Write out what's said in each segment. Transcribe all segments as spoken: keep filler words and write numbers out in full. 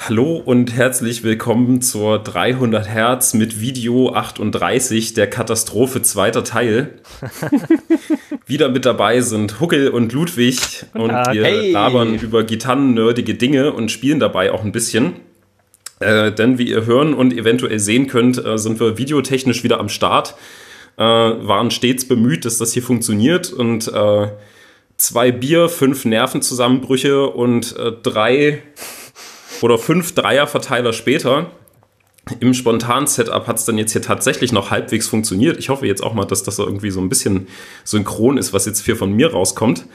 Hallo und herzlich willkommen zur dreihundert Hertz mit Video achtunddreißig, der Katastrophe zweiter Teil. Wieder mit dabei sind Huckel und Ludwig und wir Hey. labern über gitarrennördige Dinge und spielen dabei auch ein bisschen. Äh, denn wie ihr hören und eventuell sehen könnt, äh, sind wir videotechnisch wieder am Start. Äh, waren stets bemüht, dass das hier funktioniert und äh, zwei Bier, fünf Nervenzusammenbrüche und äh, drei oder fünf Dreierverteiler später im Spontan-Setup hat es dann jetzt hier tatsächlich noch halbwegs funktioniert. Ich hoffe jetzt auch mal, dass das irgendwie so ein bisschen synchron ist, was jetzt hier von mir rauskommt.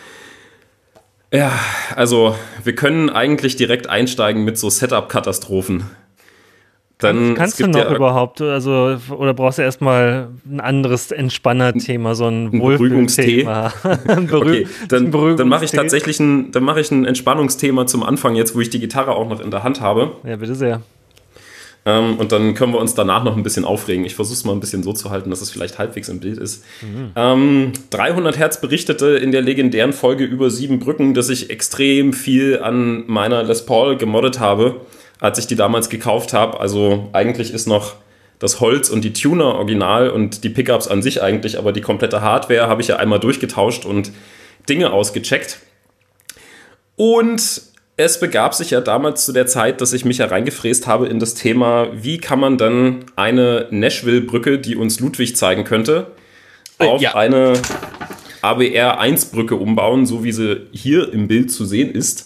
Ja, also wir können eigentlich direkt einsteigen mit so Setup-Katastrophen. Dann, Kannst du noch ja überhaupt, also, oder brauchst du erstmal ein anderes Entspanner-Thema, so ein, ein Beruhigungstee? Berüh- okay, dann, dann mache ich tatsächlich ein, dann mache ich ein Entspannungsthema zum Anfang jetzt, wo ich die Gitarre auch noch in der Hand habe. Ja, bitte sehr. Ähm, und dann können wir uns danach noch ein bisschen aufregen. Ich versuche es mal ein bisschen so zu halten, dass es vielleicht halbwegs im Bild ist. Mhm. Ähm, dreihundert Hertz berichtete in der legendären Folge über sieben Brücken, dass ich extrem viel an meiner Les Paul gemoddet habe, als ich die damals gekauft habe. Also eigentlich ist noch das Holz und die Tuner original und die Pickups an sich eigentlich, aber die komplette Hardware habe ich ja einmal durchgetauscht und Dinge ausgecheckt. Und es begab sich ja damals zu der Zeit, dass ich mich ja reingefräst habe in das Thema, wie kann man dann eine Nashville-Brücke, die uns Ludwig zeigen könnte, auf ja. eine A B R eins Brücke umbauen, so wie sie hier im Bild zu sehen ist.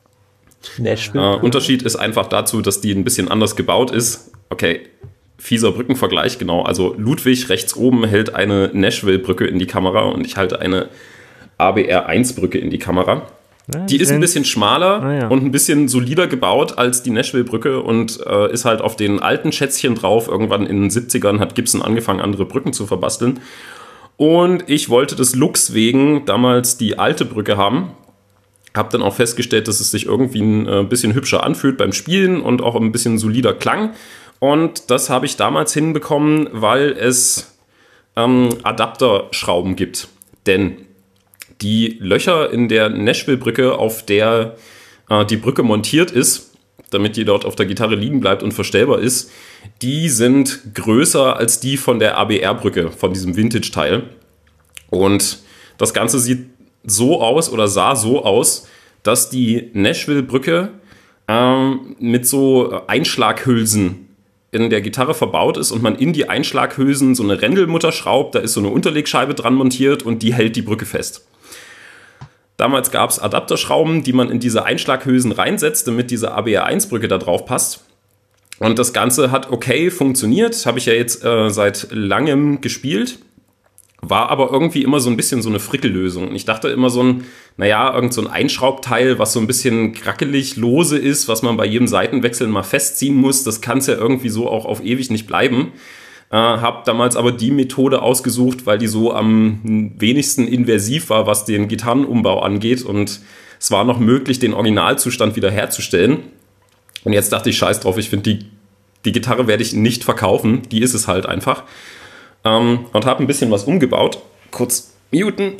Äh, Unterschied ist einfach dazu, dass die ein bisschen anders gebaut ist. Okay, fieser Brückenvergleich, genau. Also Ludwig rechts oben hält eine Nashville-Brücke in die Kamera und ich halte eine A B R eins Brücke in die Kamera. Ja, die ist ein bisschen schmaler ah, ja. und ein bisschen solider gebaut als die Nashville-Brücke und äh, ist halt auf den alten Schätzchen drauf. Irgendwann in den siebzigern hat Gibson angefangen, andere Brücken zu verbasteln. Und ich wollte des Looks wegen damals die alte Brücke haben. Hab dann auch festgestellt, dass es sich irgendwie ein äh, bisschen hübscher anfühlt beim Spielen und auch ein bisschen solider Klang. Und das habe ich damals hinbekommen, weil es ähm, Adapterschrauben gibt. Denn die Löcher in der Nashville-Brücke, auf der äh, die Brücke montiert ist, damit die dort auf der Gitarre liegen bleibt und verstellbar ist, die sind größer als die von der A B R-Brücke, von diesem Vintage-Teil. Und das Ganze sieht so aus oder sah so aus, dass die Nashville-Brücke ähm, mit so Einschlaghülsen in der Gitarre verbaut ist und man in die Einschlaghülsen so eine Rändelmutter schraubt, da ist so eine Unterlegscheibe dran montiert und die hält die Brücke fest. Damals gab es Adapterschrauben, die man in diese Einschlaghülsen reinsetzt, damit diese A B R eins Brücke da drauf passt. Und das Ganze hat okay funktioniert, habe ich ja jetzt äh, seit langem gespielt. War aber irgendwie immer so ein bisschen so eine Frickellösung. Und ich dachte immer so ein, naja, irgend so ein Einschraubteil, was so ein bisschen krackelig lose ist, was man bei jedem Seitenwechseln mal festziehen muss, das kann es ja irgendwie so auch auf ewig nicht bleiben. Äh, hab damals aber die Methode ausgesucht, weil die so am wenigsten inversiv war, was den Gitarrenumbau angeht. Und es war noch möglich, den Originalzustand wiederherzustellen. Und jetzt dachte ich, scheiß drauf, ich finde, die, die Gitarre werde ich nicht verkaufen. Die ist es halt einfach. Um, und habe ein bisschen was umgebaut. Kurz muten.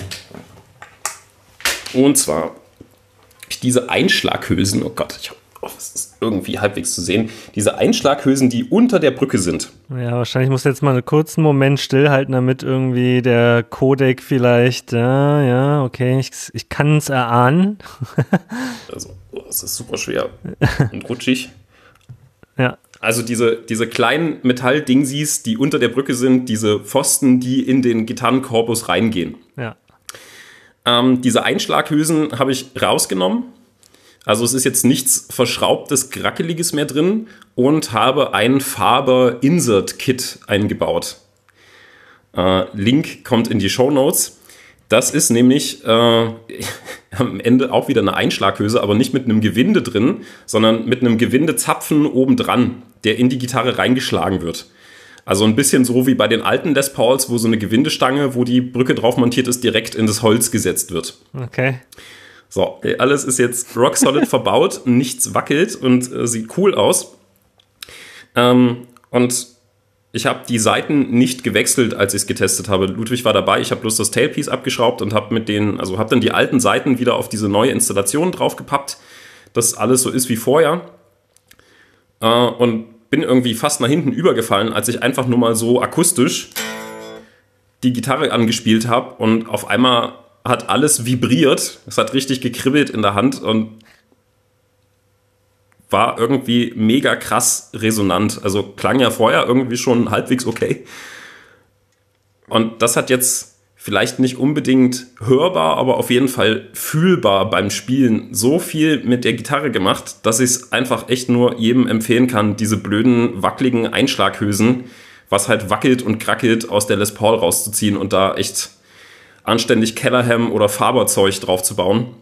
Und zwar diese Einschlaghülsen. Oh Gott, ich hoffe, oh, das ist irgendwie halbwegs zu sehen. Diese Einschlaghülsen, die unter der Brücke sind. Ja, wahrscheinlich muss jetzt mal einen kurzen Moment stillhalten, damit irgendwie der Codec vielleicht, ja, ja, okay, ich, ich kann es erahnen. Also, oh, das ist super schwer und rutschig. Ja. Also diese, diese kleinen Metalldingsies, die unter der Brücke sind, diese Pfosten, die in den Gitarrenkorpus reingehen. Ja. Ähm, diese Einschlaghülsen habe ich rausgenommen. Also es ist jetzt nichts Verschraubtes, Grackeliges mehr drin und habe ein Faber-Insert-Kit eingebaut. Äh, Link kommt in die Shownotes. Das ist nämlich äh, am Ende auch wieder eine Einschlaghülse, aber nicht mit einem Gewinde drin, sondern mit einem Gewindezapfen obendran, der in die Gitarre reingeschlagen wird. Also ein bisschen so wie bei den alten Les Pauls, wo so eine Gewindestange, wo die Brücke drauf montiert ist, direkt in das Holz gesetzt wird. Okay. So, alles ist jetzt rock solid verbaut, nichts wackelt und äh, sieht cool aus. Ähm, und ich habe die Seiten nicht gewechselt, als ich es getestet habe. Ludwig war dabei, ich habe bloß das Tailpiece abgeschraubt und habe mit den, also habe dann die alten Seiten wieder auf diese neue Installation draufgepappt, dass alles so ist wie vorher. äh, und bin irgendwie fast nach hinten übergefallen, als ich einfach nur mal so akustisch die Gitarre angespielt habe und auf einmal hat alles vibriert. Es hat richtig gekribbelt in der Hand und war irgendwie mega krass resonant. Also klang ja vorher irgendwie schon halbwegs okay. Und das hat jetzt vielleicht nicht unbedingt hörbar, aber auf jeden Fall fühlbar beim Spielen so viel mit der Gitarre gemacht, dass ich es einfach echt nur jedem empfehlen kann, diese blöden, wackeligen Einschlaghülsen, was halt wackelt und krackelt, aus der Les Paul rauszuziehen und da echt anständig Kellerham oder Faber-Zeug drauf zu bauen.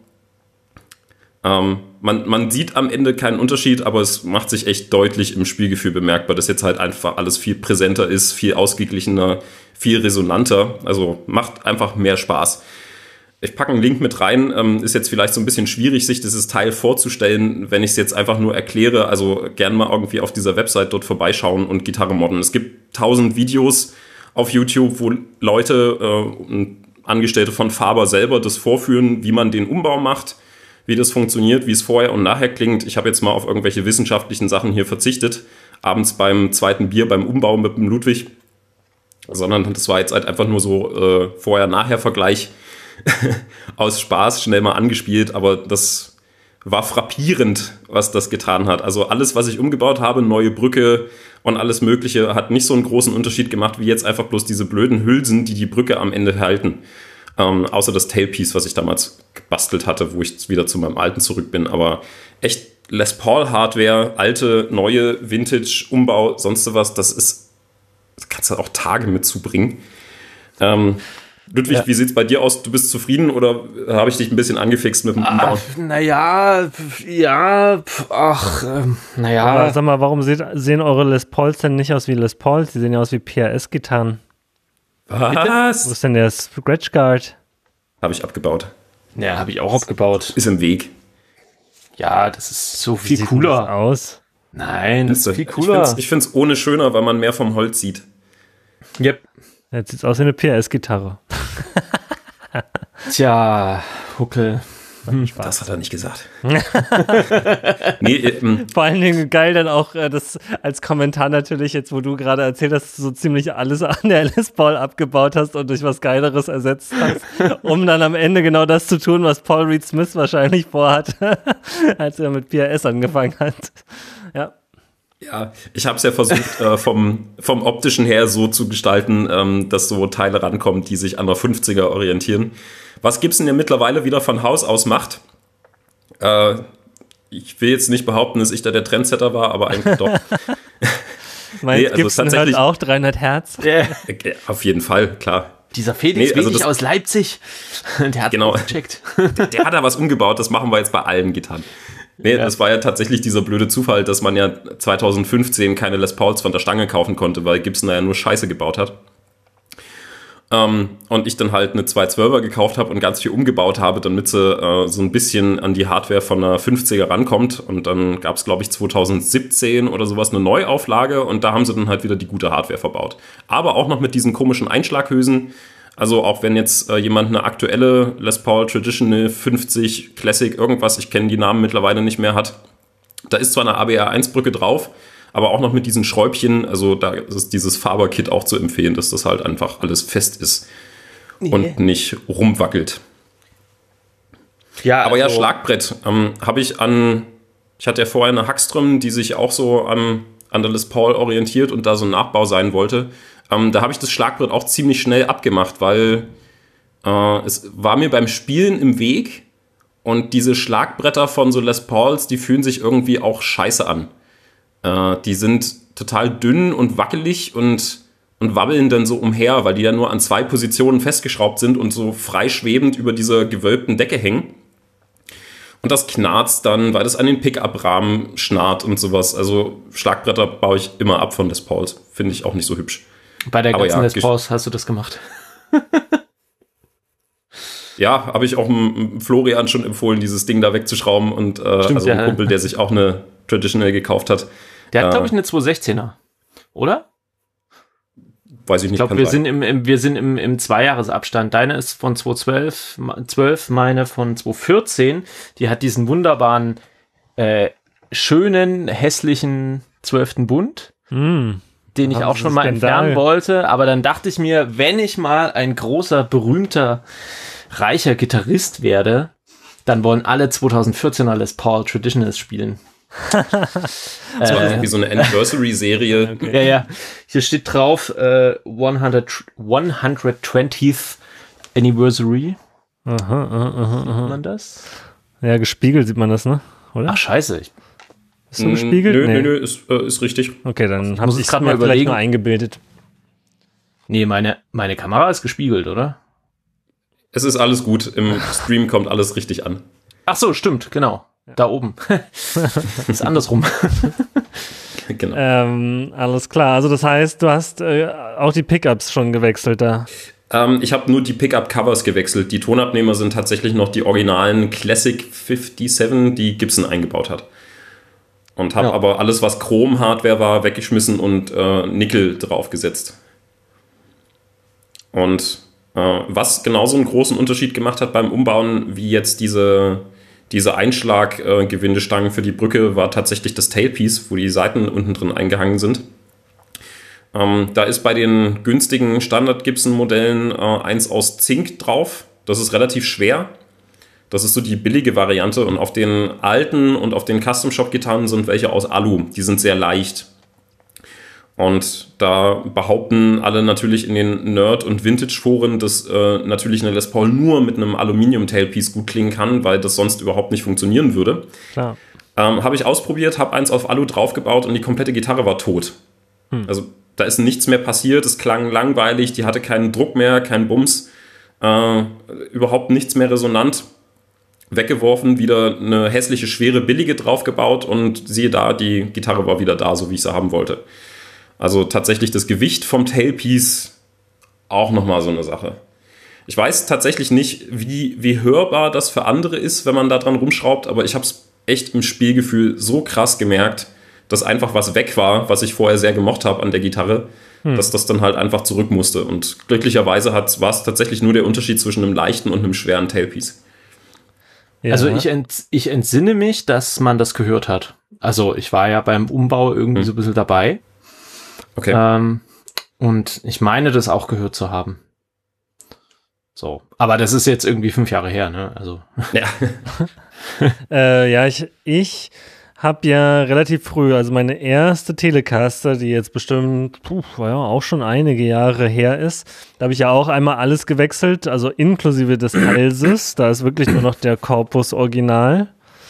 Ähm, man, man sieht am Ende keinen Unterschied, aber es macht sich echt deutlich im Spielgefühl bemerkbar, dass jetzt halt einfach alles viel präsenter ist, viel ausgeglichener, viel resonanter. Also macht einfach mehr Spaß. Ich packe einen Link mit rein. Ähm, ist jetzt vielleicht so ein bisschen schwierig, sich dieses Teil vorzustellen, wenn ich es jetzt einfach nur erkläre. Also gern mal irgendwie auf dieser Website dort vorbeischauen und Gitarre modden. Es gibt tausend Videos auf YouTube, wo Leute äh, Angestellte von Faber selber das vorführen, wie man den Umbau macht, wie das funktioniert, wie es vorher und nachher klingt. Ich habe jetzt mal auf irgendwelche wissenschaftlichen Sachen hier verzichtet. Abends beim zweiten Bier, beim Umbau mit dem Ludwig. Sondern das war jetzt halt einfach nur so äh, Vorher-Nachher-Vergleich aus Spaß, schnell mal angespielt. Aber das war frappierend, was das getan hat. Also alles, was ich umgebaut habe, neue Brücke und alles Mögliche, hat nicht so einen großen Unterschied gemacht, wie jetzt einfach bloß diese blöden Hülsen, die die Brücke am Ende halten. Ähm, außer das Tailpiece, was ich damals gebastelt hatte, wo ich wieder zu meinem alten zurück bin. Aber echt Les Paul Hardware, alte, neue, Vintage, Umbau, sonst was, das ist, das kannst du auch Tage mit zubringen. Ähm, Ludwig, ja. Wie sieht's bei dir aus? Du bist zufrieden oder habe ich dich ein bisschen angefixt mit dem Umbau? Naja, ja, ach, ähm, naja. Aber sag mal, warum seht, sehen eure Les Pauls denn nicht aus wie Les Pauls? Die sehen ja aus wie P R S-Gitarren. Was? Wo ist denn der Scratch Guard? Habe ich abgebaut. Ja, habe ich auch abgebaut. Ist im Weg. Ja, das ist so Wie viel sieht cooler das aus. Nein, das ist viel cooler. Ich finde es ich find's ohne schöner, weil man mehr vom Holz sieht. Yep. Jetzt sieht es aus wie eine P R S-Gitarre. Tja, Huckel. Hm, das hat er nicht gesagt. nee, ähm, Vor allen Dingen geil dann auch äh, das als Kommentar natürlich jetzt, wo du gerade erzählt hast, dass du so ziemlich alles an der Les Paul abgebaut hast und durch was Geileres ersetzt hast, um dann am Ende genau das zu tun, was Paul Reed Smith wahrscheinlich vorhat, als er mit P R S angefangen hat. Ja. Ja, ich habe es ja versucht, äh, vom, vom optischen her so zu gestalten, ähm, dass so Teile rankommen, die sich an der fünfziger orientieren. Was Gibson ja mittlerweile wieder von Haus aus macht. Äh, ich will jetzt nicht behaupten, dass ich da der Trendsetter war, aber eigentlich doch. Meinst nee, also Gibson tatsächlich hört auch dreihundert Hertz? Yeah. Auf jeden Fall, klar. Dieser Felix nee, also das, aus Leipzig, der hat genau, gecheckt. Der, der hat da was umgebaut, das machen wir jetzt bei allen Gitarren. Nee, ja. Das war ja tatsächlich dieser blöde Zufall, dass man ja zwanzig fünfzehn keine Les Pauls von der Stange kaufen konnte, weil Gibson da ja nur Scheiße gebaut hat. Ähm, und ich dann halt eine zwei zwölfer gekauft habe und ganz viel umgebaut habe, damit sie äh, so ein bisschen an die Hardware von einer fünfziger rankommt. Und dann gab es, glaube ich, zwanzig siebzehn oder sowas eine Neuauflage und da haben sie dann halt wieder die gute Hardware verbaut. Aber auch noch mit diesen komischen Einschlaghülsen. Also auch wenn jetzt äh, jemand eine aktuelle Les Paul Traditional fünfzig Classic irgendwas, ich kenne die Namen mittlerweile nicht mehr, hat, da ist zwar eine A B R eins Brücke drauf, aber auch noch mit diesen Schräubchen, also da ist dieses Faber-Kit auch zu empfehlen, dass das halt einfach alles fest ist nee. und nicht rumwackelt. Ja, aber also ja, Schlagbrett ähm, habe ich an, ich hatte ja vorher eine Hackström, die sich auch so an, an der Les Paul orientiert und da so ein Nachbau sein wollte. Ähm, da habe ich das Schlagbrett auch ziemlich schnell abgemacht, weil äh, es war mir beim Spielen im Weg und diese Schlagbretter von so Les Pauls, die fühlen sich irgendwie auch scheiße an. Äh, die sind total dünn und wackelig und, und wabbeln dann so umher, weil die ja nur an zwei Positionen festgeschraubt sind und so freischwebend über dieser gewölbten Decke hängen. Und das knarzt dann, weil das an den Pickup-Rahmen schnarrt und sowas. Also Schlagbretter baue ich immer ab von Les Pauls. Finde ich auch nicht so hübsch. Bei der ganzen ja, Les Pauls hast du das gemacht. Ja, habe ich auch dem Florian schon empfohlen, dieses Ding da wegzuschrauben. Und äh, Stimmt, also ein ja. Kumpel, der sich auch eine Traditional gekauft hat. Der hat, äh, glaube ich, eine zwei sechzehner, oder? Weiß ich nicht. Ich glaube, wir, sind im, im, wir sind im, im Zweijahresabstand. Deine ist von zwei zwölf, meine von zwei vierzehn. Die hat diesen wunderbaren, äh, schönen, hässlichen zwölften Bund, mm. den ich Haben auch Sie schon mal Skandal. entfernen wollte, aber dann dachte ich mir, wenn ich mal ein großer, berühmter, reicher Gitarrist werde, dann wollen alle zweitausendvierzehner Les Paul Traditionals spieben. Das war irgendwie so eine Anniversary-Serie. Okay. Ja, ja. Hier steht drauf äh, hundertzwanzigste Anniversary. Aha, aha, aha, Sieht aha. man das? Ja, gespiegelt sieht man das, ne? Oder? Ach, scheiße. Ich, Ist so gespiegelt? Nö, nee. nö, nö, ist, äh, ist richtig. Okay, dann haben muss sie es es grad mir mal vielleicht überlegen. nur eingebildet. nee, meine, meine Kamera ist gespiegelt, oder? Es ist alles gut. Im Stream kommt alles richtig an. Ach so, stimmt, genau. Da oben. ist andersrum. Genau. Ähm, alles klar. Also das heißt, du hast äh, auch die Pickups schon gewechselt da. Ähm, ich habe nur die Pickup-Covers gewechselt. Die Tonabnehmer sind tatsächlich noch die originalen Classic fünfundfünfzig, die Gibson eingebaut hat. Und habe Ja. aber alles, was Chrom-Hardware war, weggeschmissen und äh, Nickel draufgesetzt. Und äh, was genauso einen großen Unterschied gemacht hat beim Umbauen, wie jetzt diese, diese Einschlag-Gewindestangen für die Brücke, war tatsächlich das Tailpiece, wo die Seiten unten drin eingehangen sind. Ähm, da ist bei den günstigen Standard-Gibson-Modellen äh, eins aus Zink drauf. Das ist relativ schwer. Das ist so die billige Variante. Und auf den alten und auf den Custom-Shop-Gitarren sind welche aus Alu. Die sind sehr leicht. Und da behaupten alle natürlich in den Nerd- und Vintage-Foren, dass äh, natürlich eine Les Paul nur mit einem Aluminium-Tailpiece gut klingen kann, weil das sonst überhaupt nicht funktionieren würde. Klar. Ähm, habe ich ausprobiert, habe eins auf Alu draufgebaut und die komplette Gitarre war tot. Hm. Also da ist nichts mehr passiert, es klang langweilig, die hatte keinen Druck mehr, keinen Bums, äh, überhaupt nichts mehr resonant. Weggeworfen, wieder eine hässliche, schwere, billige draufgebaut und siehe da, die Gitarre war wieder da, so wie ich sie haben wollte. Also tatsächlich das Gewicht vom Tailpiece auch nochmal so eine Sache. Ich weiß tatsächlich nicht, wie, wie hörbar das für andere ist, wenn man da dran rumschraubt, aber ich habe es echt im Spielgefühl so krass gemerkt, dass einfach was weg war, was ich vorher sehr gemocht habe an der Gitarre, hm. dass das dann halt einfach zurück musste. Und glücklicherweise war es tatsächlich nur der Unterschied zwischen einem leichten und einem schweren Tailpiece. Ja. Also ich, ent, ich entsinne mich, dass man das gehört hat. Also ich war ja beim Umbau irgendwie hm. so ein bisschen dabei. Okay. Ähm, und ich meine, das auch gehört zu haben. So. Aber das ist jetzt irgendwie fünf Jahre her, ne? Also. Ja. äh, ja, ich, ich habe ja relativ früh, also meine erste Telecaster, die jetzt bestimmt, puh, war ja auch schon einige Jahre her ist, da habe ich ja auch einmal alles gewechselt, also inklusive des Halses, da ist wirklich nur noch der Korpus original.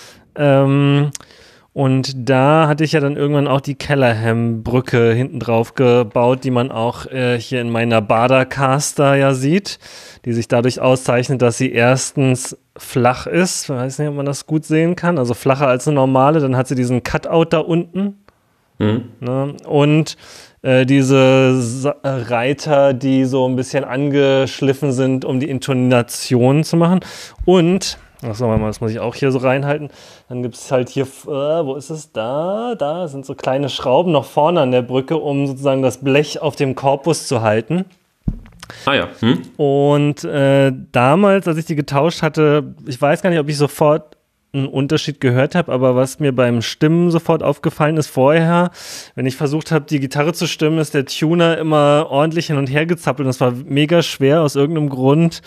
Ähm, und da hatte ich ja dann irgendwann auch die Callahan-Brücke hinten drauf gebaut, die man auch äh, hier in meiner Bader-Caster ja sieht, die sich dadurch auszeichnet, dass sie erstens flach ist. Ich weiß nicht, ob man das gut sehen kann. Also flacher als eine normale. Dann hat sie diesen Cutout da unten. Mhm. Ne? Und äh, diese Sa- Reiter, die so ein bisschen angeschliffen sind, um die Intonation zu machen. Und, achso, warte mal, das muss ich auch hier so reinhalten. Dann gibt es halt hier, äh, wo ist es? Da, da sind so kleine Schrauben noch vorne an der Brücke, um sozusagen das Blech auf dem Korpus zu halten. Ah ja. Hm? Und äh, damals, als ich die getauscht hatte, ich weiß gar nicht, ob ich sofort einen Unterschied gehört habe, aber was mir beim Stimmen sofort aufgefallen ist vorher, wenn ich versucht habe, die Gitarre zu stimmen, ist der Tuner immer ordentlich hin und her gezappelt und es war mega schwer aus irgendeinem Grund,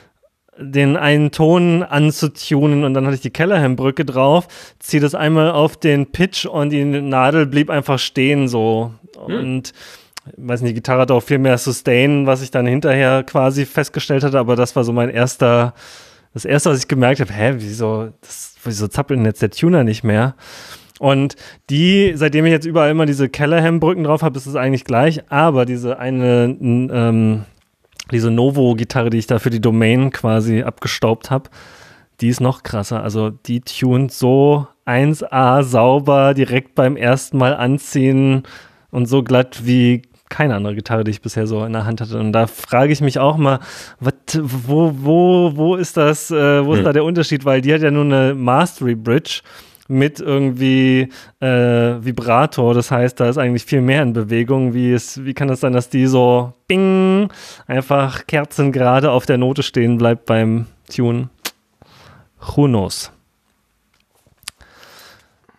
den einen Ton anzutunen, und dann hatte ich die Callahan-Brücke drauf, ziehe das einmal auf den Pitch und die Nadel blieb einfach stehen so. Hm. Und ich weiß nicht, die Gitarre hat auch viel mehr Sustain, was ich dann hinterher quasi festgestellt hatte, aber das war so mein erster, das erste, was ich gemerkt habe, hä, wieso, das, wieso zappelt denn jetzt der Tuner nicht mehr? Und die, seitdem ich jetzt überall immer diese Callahan-Brücken drauf habe, ist es eigentlich gleich, aber diese eine, ähm, diese Novo-Gitarre, die ich da für die Domain quasi abgestaubt habe, die ist noch krasser. Also die tunt so eins A sauber direkt beim ersten Mal anziehen und so glatt wie keine andere Gitarre, die ich bisher so in der Hand hatte. Und da frage ich mich auch mal, wat, wo, wo, wo ist das, äh, wo ist hm. da der Unterschied? Weil die hat ja nur eine Mastery Bridge mit irgendwie äh, Vibrator. Das heißt, da ist eigentlich viel mehr in Bewegung. Wie, ist, wie kann das sein, dass die so bing, einfach kerzengerade auf der Note stehen bleibt beim Tune? Who knows?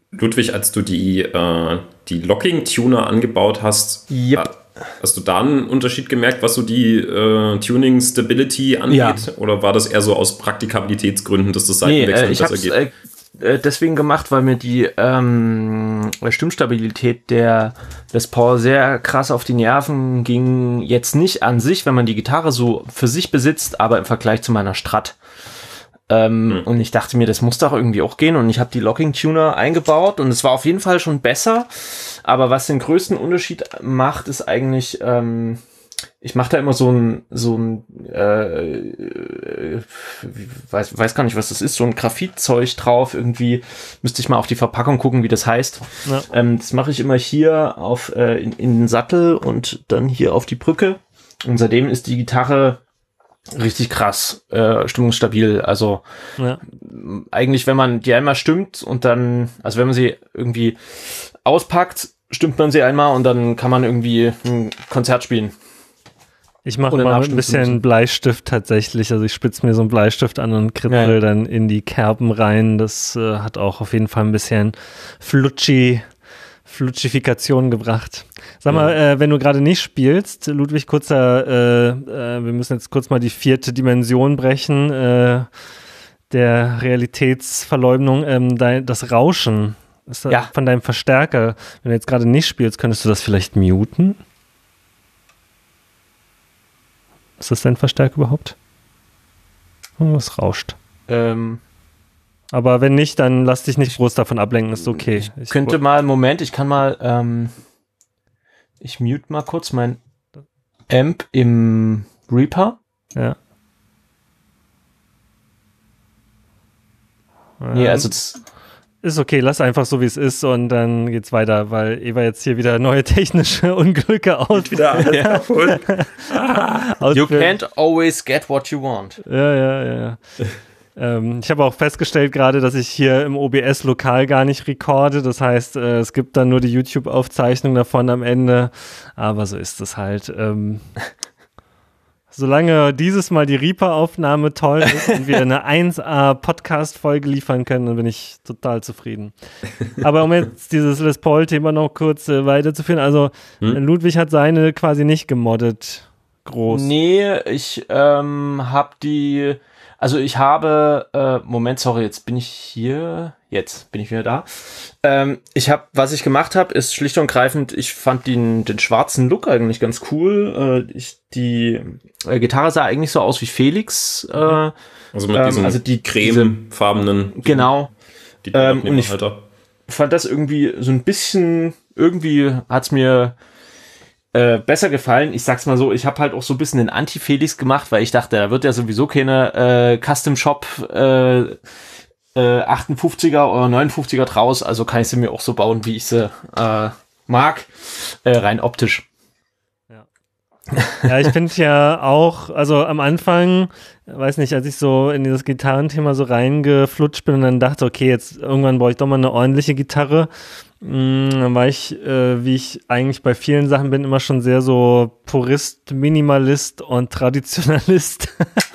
Ludwig, als du die, äh, die Locking-Tuner angebaut hast, Yep. äh, hast du da einen Unterschied gemerkt, was so die äh, Tuning-Stability angeht? Ja. Oder war das eher so aus Praktikabilitätsgründen, dass das Nee, Seitenwechseln äh, ich besser hab's geht? äh, deswegen gemacht, weil mir die ähm, Stimmstabilität der Les Paul sehr krass auf die Nerven ging. Jetzt nicht an sich, wenn man die Gitarre so für sich besitzt, aber im Vergleich zu meiner Strat. Ähm, hm. Und ich dachte mir, das muss doch irgendwie auch gehen. Und ich habe die Locking-Tuner eingebaut und es war auf jeden Fall schon besser. Aber was den größten Unterschied macht, ist eigentlich, ähm, ich mache da immer so ein, so ein, äh, äh, weiß, weiß gar nicht, was das ist, so ein Graphitzeug drauf. Irgendwie müsste ich mal auf die Verpackung gucken, wie das heißt. Ja. Ähm, das mache ich immer hier auf äh, in, in den Sattel und dann hier auf die Brücke. Und seitdem ist die Gitarre richtig krass, äh, stimmungsstabil. Also ja. Eigentlich, wenn man die einmal stimmt und dann, also wenn man sie irgendwie auspackt, stimmt man sie einmal und dann kann man irgendwie ein Konzert spielen. Ich mache mal ein bisschen Bleistift tatsächlich. Also ich spitze mir so einen Bleistift an und kritzel ja. dann in die Kerben rein. Das äh, hat auch auf jeden Fall ein bisschen Flutschi Flutschifikation gebracht. Sag mal, ja. äh, wenn du gerade nicht spielst, Ludwig, kurzer, äh, äh, wir müssen jetzt kurz mal die vierte Dimension brechen, äh, der Realitätsverleumdung, ähm, dein, das Rauschen ist das ja. von deinem Verstärker. Wenn du jetzt gerade nicht spielst, könntest du das vielleicht muten? Ist das dein Verstärker überhaupt? Oh, es rauscht. Ähm. Aber wenn nicht, dann lass dich nicht groß davon ablenken, ist okay. Ich, ich könnte mal, Moment, ich kann mal, ähm, ich mute mal kurz mein Amp im Reaper. Ja. Nee, also das ist okay, lass einfach so, wie es ist und dann geht's weiter, weil Eva jetzt hier wieder neue technische Unglücke aus. Wieder alles kaputt. You can't always get what you want. Ja, ja, ja. ähm, ich habe auch festgestellt gerade, dass ich hier im O B S lokal gar nicht recorde. Das heißt, äh, es gibt dann nur die YouTube-Aufzeichnung davon am Ende. Aber so ist es halt. Ähm, Solange dieses Mal die Reaper-Aufnahme toll ist und wir eine eins A Podcast-Folge liefern können, dann bin ich total zufrieden. Aber um jetzt dieses Les Paul-Thema noch kurz äh, weiterzuführen, also hm? Ludwig hat seine quasi nicht gemoddet, groß. Nee, ich ähm, habe die, also ich habe, äh, Moment, sorry, jetzt bin ich hier, jetzt bin ich wieder da. Ähm, ich habe, was ich gemacht habe, ist schlicht und greifend, ich fand den, den schwarzen Look eigentlich ganz cool. Äh, ich, die äh, Gitarre sah eigentlich so aus wie Felix. Äh, also mit diesen ähm, also die cremefarbenen. Genau. Die ähm, und ich fand das irgendwie so ein bisschen, irgendwie hat's mir äh, besser gefallen. Ich sag's mal so, ich habe halt auch so ein bisschen den Anti-Felix gemacht, weil ich dachte, da wird ja sowieso keine äh, Custom-Shop äh, achtundfünfziger oder neunundfünfziger draus, also kann ich sie mir auch so bauen, wie ich sie äh, mag, äh, rein optisch. Ja, ja ich finde ja auch, also am Anfang, weiß nicht, als ich so in dieses Gitarrenthema so reingeflutscht bin und dann dachte, okay, jetzt irgendwann brauche ich doch mal eine ordentliche Gitarre, mh, dann war ich, äh, wie ich eigentlich bei vielen Sachen bin, immer schon sehr so Purist, Minimalist und Traditionalist.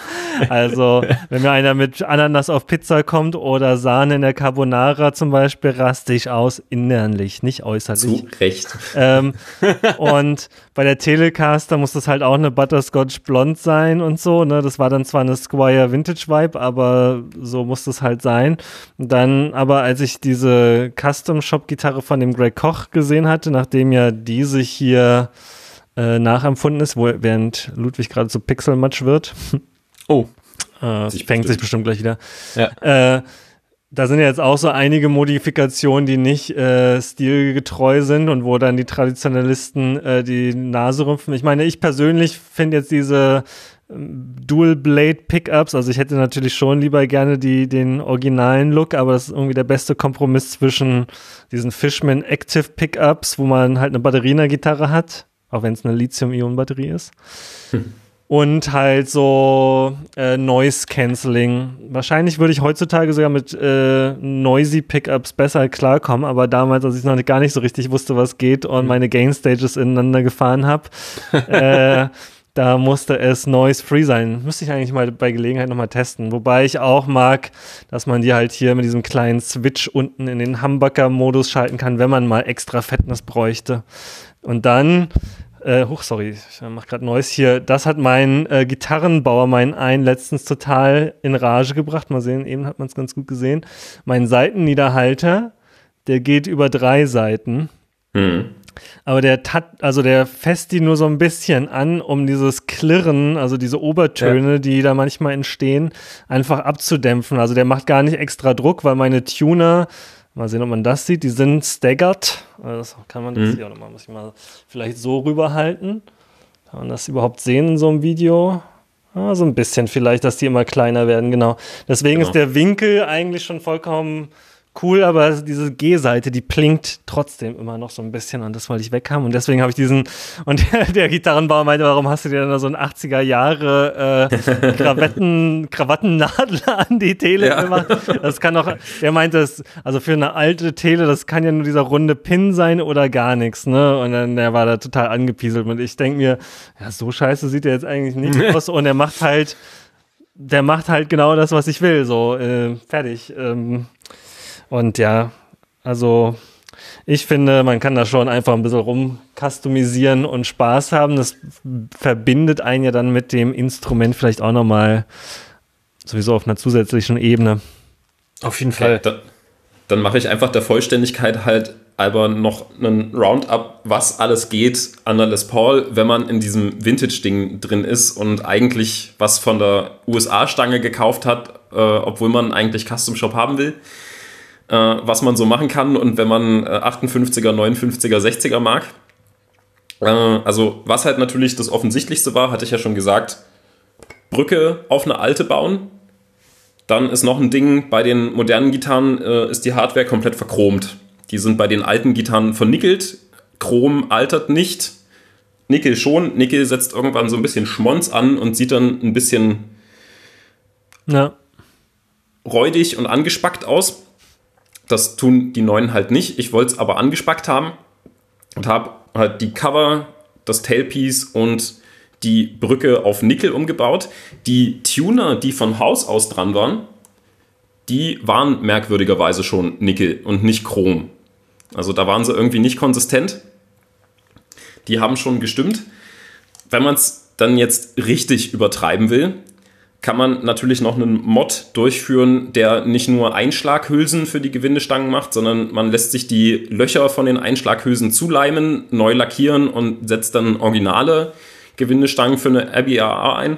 Also, wenn mir einer mit Ananas auf Pizza kommt oder Sahne in der Carbonara zum Beispiel, raste ich aus, innerlich, nicht äußerlich. Zu Recht. Ähm, und bei der Telecaster muss das halt auch eine Butterscotch Blond sein und so, ne? Das war dann zwar eine Squire Vintage Vibe, aber so muss das halt sein. Und dann, aber als ich diese Custom Shop Gitarre von dem Greg Koch gesehen hatte, nachdem ja diese hier äh, nachempfunden ist, wo, während Ludwig gerade so Pixelmatsch wird, Oh. Äh, sich fängt sich bestimmt gleich wieder. Ja. Äh, da sind ja jetzt auch so einige Modifikationen, die nicht äh, stilgetreu sind und wo dann die Traditionalisten äh, die Nase rümpfen. Ich meine, ich persönlich finde jetzt diese ähm, Dual-Blade-Pickups, also ich hätte natürlich schon lieber gerne die, den originalen Look, aber das ist irgendwie der beste Kompromiss zwischen diesen Fishman Active Pickups, wo man halt eine Batterie in der Gitarre hat, auch wenn es eine Lithium-Ionen-Batterie ist. Hm. Und halt so äh, Noise Cancelling. Wahrscheinlich würde ich heutzutage sogar mit äh, Noisy Pickups besser klarkommen, aber damals, als ich noch gar nicht so richtig wusste, was geht und meine Gain Stages ineinander gefahren habe, äh, Da musste es noise-free sein. Müsste ich eigentlich mal bei Gelegenheit nochmal testen. Wobei ich auch mag, dass man die halt hier mit diesem kleinen Switch unten in den Humbucker-Modus schalten kann, wenn man mal extra Fettness bräuchte. Und dann, äh, huch, sorry, ich mach gerade Noise hier. Das hat mein äh, Gitarrenbauer, mein einen letztens total in Rage gebracht. Mal sehen, eben hat man es ganz gut gesehen. Mein Seitenniederhalter, der geht über drei Seiten. Hm. Aber der tat, also der fässt die nur so ein bisschen an, um dieses Klirren, also diese Obertöne, ja. die da manchmal entstehen, einfach abzudämpfen. Also der macht gar nicht extra Druck, weil meine Tuner, mal sehen, ob man das sieht, die sind staggered. Also das kann man das mhm. hier auch nochmal, muss ich mal vielleicht so rüberhalten. Kann man das überhaupt sehen in so einem Video? Ah, so ein bisschen vielleicht, dass die immer kleiner werden, genau. Deswegen genau. ist der Winkel eigentlich schon vollkommen cool, aber diese G-Seite, die plinkt trotzdem immer noch so ein bisschen und das wollte ich weghaben und deswegen habe ich diesen, und der, der Gitarrenbauer meinte, warum hast du dir dann so einen achtziger Jahre äh, Krawatten, Krawattennadler an die Tele ja. gemacht? Das kann doch, der meinte, das, also für eine alte Tele, das kann ja nur dieser runde Pin sein oder gar nichts, ne? Und dann, der war da total angepieselt und ich denke mir, ja, so scheiße sieht der jetzt eigentlich nicht aus und er macht halt, der macht halt genau das, was ich will, so, äh, fertig, ähm, und ja, also ich finde, man kann da schon einfach ein bisschen rumcustomisieren und Spaß haben. Das verbindet einen ja dann mit dem Instrument vielleicht auch nochmal sowieso auf einer zusätzlichen Ebene. Auf jeden Fall. Dann, dann mache ich einfach der Vollständigkeit halt aber noch einen Roundup, was alles geht an der Les Paul, wenn man in diesem Vintage-Ding drin ist und eigentlich was von der U S A-Stange gekauft hat, äh, obwohl man eigentlich Custom Shop haben will. Was man so machen kann und wenn man achtundfünfziger, neunundfünfziger, sechziger mag. Also was halt natürlich das Offensichtlichste war, hatte ich ja schon gesagt, Brücke auf eine alte bauen. Dann ist noch ein Ding, bei den modernen Gitarren ist die Hardware komplett verchromt. Die sind bei den alten Gitarren vernickelt. Chrom altert nicht. Nickel schon. Nickel setzt irgendwann so ein bisschen Schmonz an und sieht dann ein bisschen ja. räudig und angespackt aus. Das tun die neuen halt nicht. Ich wollte es aber angespackt haben und habe halt die Cover, das Tailpiece und die Brücke auf Nickel umgebaut. Die Tuner, die von Haus aus dran waren, die waren merkwürdigerweise schon Nickel und nicht Chrom. Also da waren sie irgendwie nicht konsistent. Die haben schon gestimmt. Wenn man es dann jetzt richtig übertreiben will, kann man natürlich noch einen Mod durchführen, der nicht nur Einschlaghülsen für die Gewindestangen macht, sondern man lässt sich die Löcher von den Einschlaghülsen zuleimen, neu lackieren und setzt dann originale Gewindestangen für eine R B A A ein.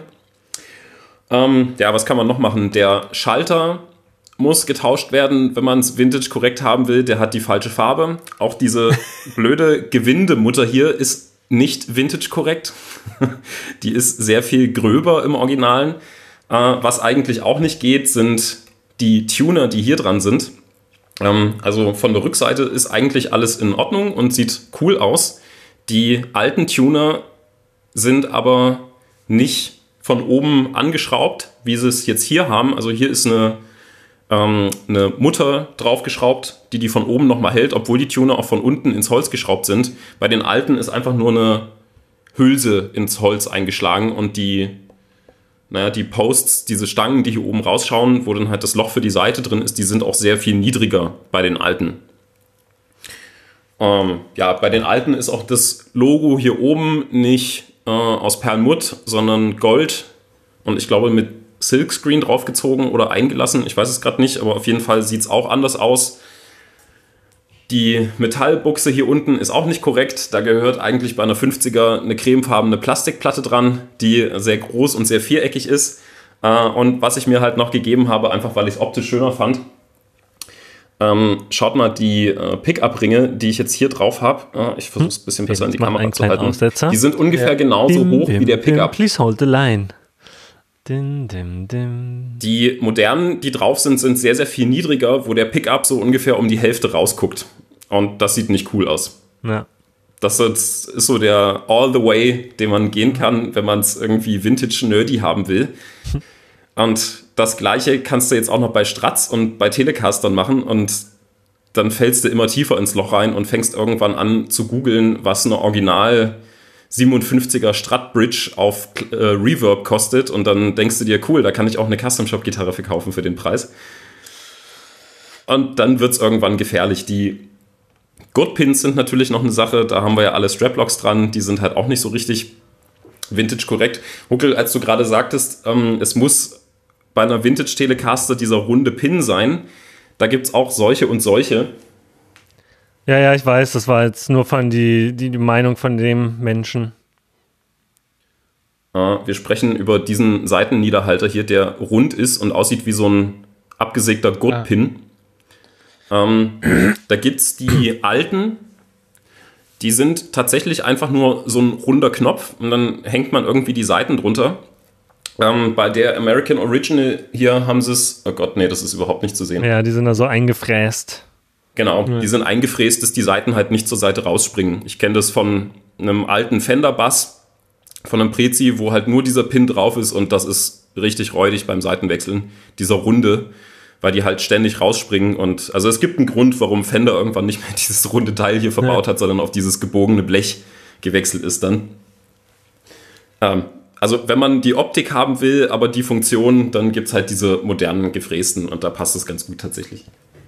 Ähm, ja, was kann man noch machen? Der Schalter muss getauscht werden, wenn man es Vintage korrekt haben will. Der hat die falsche Farbe. Auch diese blöde Gewindemutter hier ist nicht Vintage korrekt. Die ist sehr viel gröber im Originalen. Was eigentlich auch nicht geht, sind die Tuner, die hier dran sind. Also von der Rückseite ist eigentlich alles in Ordnung und sieht cool aus. Die alten Tuner sind aber nicht von oben angeschraubt, wie sie es jetzt hier haben. Also hier ist eine, ähm, eine Mutter draufgeschraubt, die die von oben nochmal hält, obwohl die Tuner auch von unten ins Holz geschraubt sind. Bei den alten ist einfach nur eine Hülse ins Holz eingeschlagen und die Naja, die Posts, diese Stangen, die hier oben rausschauen, wo dann halt das Loch für die Seite drin ist, die sind auch sehr viel niedriger bei den alten. Ähm, ja, bei den alten ist auch das Logo hier oben nicht äh, aus Perlmutt, sondern Gold und ich glaube mit Silkscreen draufgezogen oder eingelassen. Ich weiß es gerade nicht, aber auf jeden Fall sieht es auch anders aus. Die Metallbuchse hier unten ist auch nicht korrekt. Da gehört eigentlich bei einer fünfziger eine cremefarbene Plastikplatte dran, die sehr groß und sehr viereckig ist. Und was ich mir halt noch gegeben habe, einfach weil ich es optisch schöner fand, schaut mal die Pickup-Ringe, die ich jetzt hier drauf habe. Ich versuche es ein bisschen besser in die Kamera zu halten. Aussetzer. Die sind ungefähr ja. genauso dim, hoch dim, wie der Pickup. Please hold the line. Dim, dim, dim. Die modernen, die drauf sind, sind sehr, sehr viel niedriger, wo der Pickup so ungefähr um die Hälfte rausguckt. Und das sieht nicht cool aus. Ja. Das ist so der all the way, den man gehen kann, wenn man es irgendwie vintage nerdy haben will. Und das Gleiche kannst du jetzt auch noch bei Stratz und bei Telecastern machen und dann fällst du immer tiefer ins Loch rein und fängst irgendwann an zu googeln, was eine Original siebenundfünfziger Strat-Bridge auf äh, Reverb kostet und dann denkst du dir, cool, da kann ich auch eine Custom-Shop-Gitarre verkaufen für den Preis. Und dann wird es irgendwann gefährlich. Die Gurtpins sind natürlich noch eine Sache, da haben wir ja alle Straplocks dran, die sind halt auch nicht so richtig Vintage korrekt. Huckel, als du gerade sagtest, ähm, es muss bei einer Vintage Telecaster dieser runde Pin sein, da gibt es auch solche und solche. Ja, ja, ich weiß, das war jetzt nur von die, die, die Meinung von dem Menschen. Äh, wir sprechen über diesen Seitenniederhalter hier, der rund ist und aussieht wie so ein abgesägter Gurtpin. Ja. Ähm, da gibt es die alten, die sind tatsächlich einfach nur so ein runder Knopf und dann hängt man irgendwie die Seiten drunter. Ähm, bei der American Original hier haben sie es, oh Gott, nee, das ist überhaupt nicht zu sehen. Ja, die sind da so eingefräst. Genau, ja. Die sind eingefräst, dass die Seiten halt nicht zur Seite rausspringen. Ich kenne das von einem alten Fender-Bass, von einem Prezi, wo halt nur dieser Pin drauf ist und das ist richtig räudig beim Seitenwechseln, dieser runde, weil die halt ständig rausspringen und also es gibt einen Grund, warum Fender irgendwann nicht mehr dieses runde Teil hier verbaut ja. hat, sondern auf dieses gebogene Blech gewechselt ist dann. Ähm, also wenn man die Optik haben will, aber die Funktion, dann gibt es halt diese modernen gefrästen und da passt es ganz gut tatsächlich.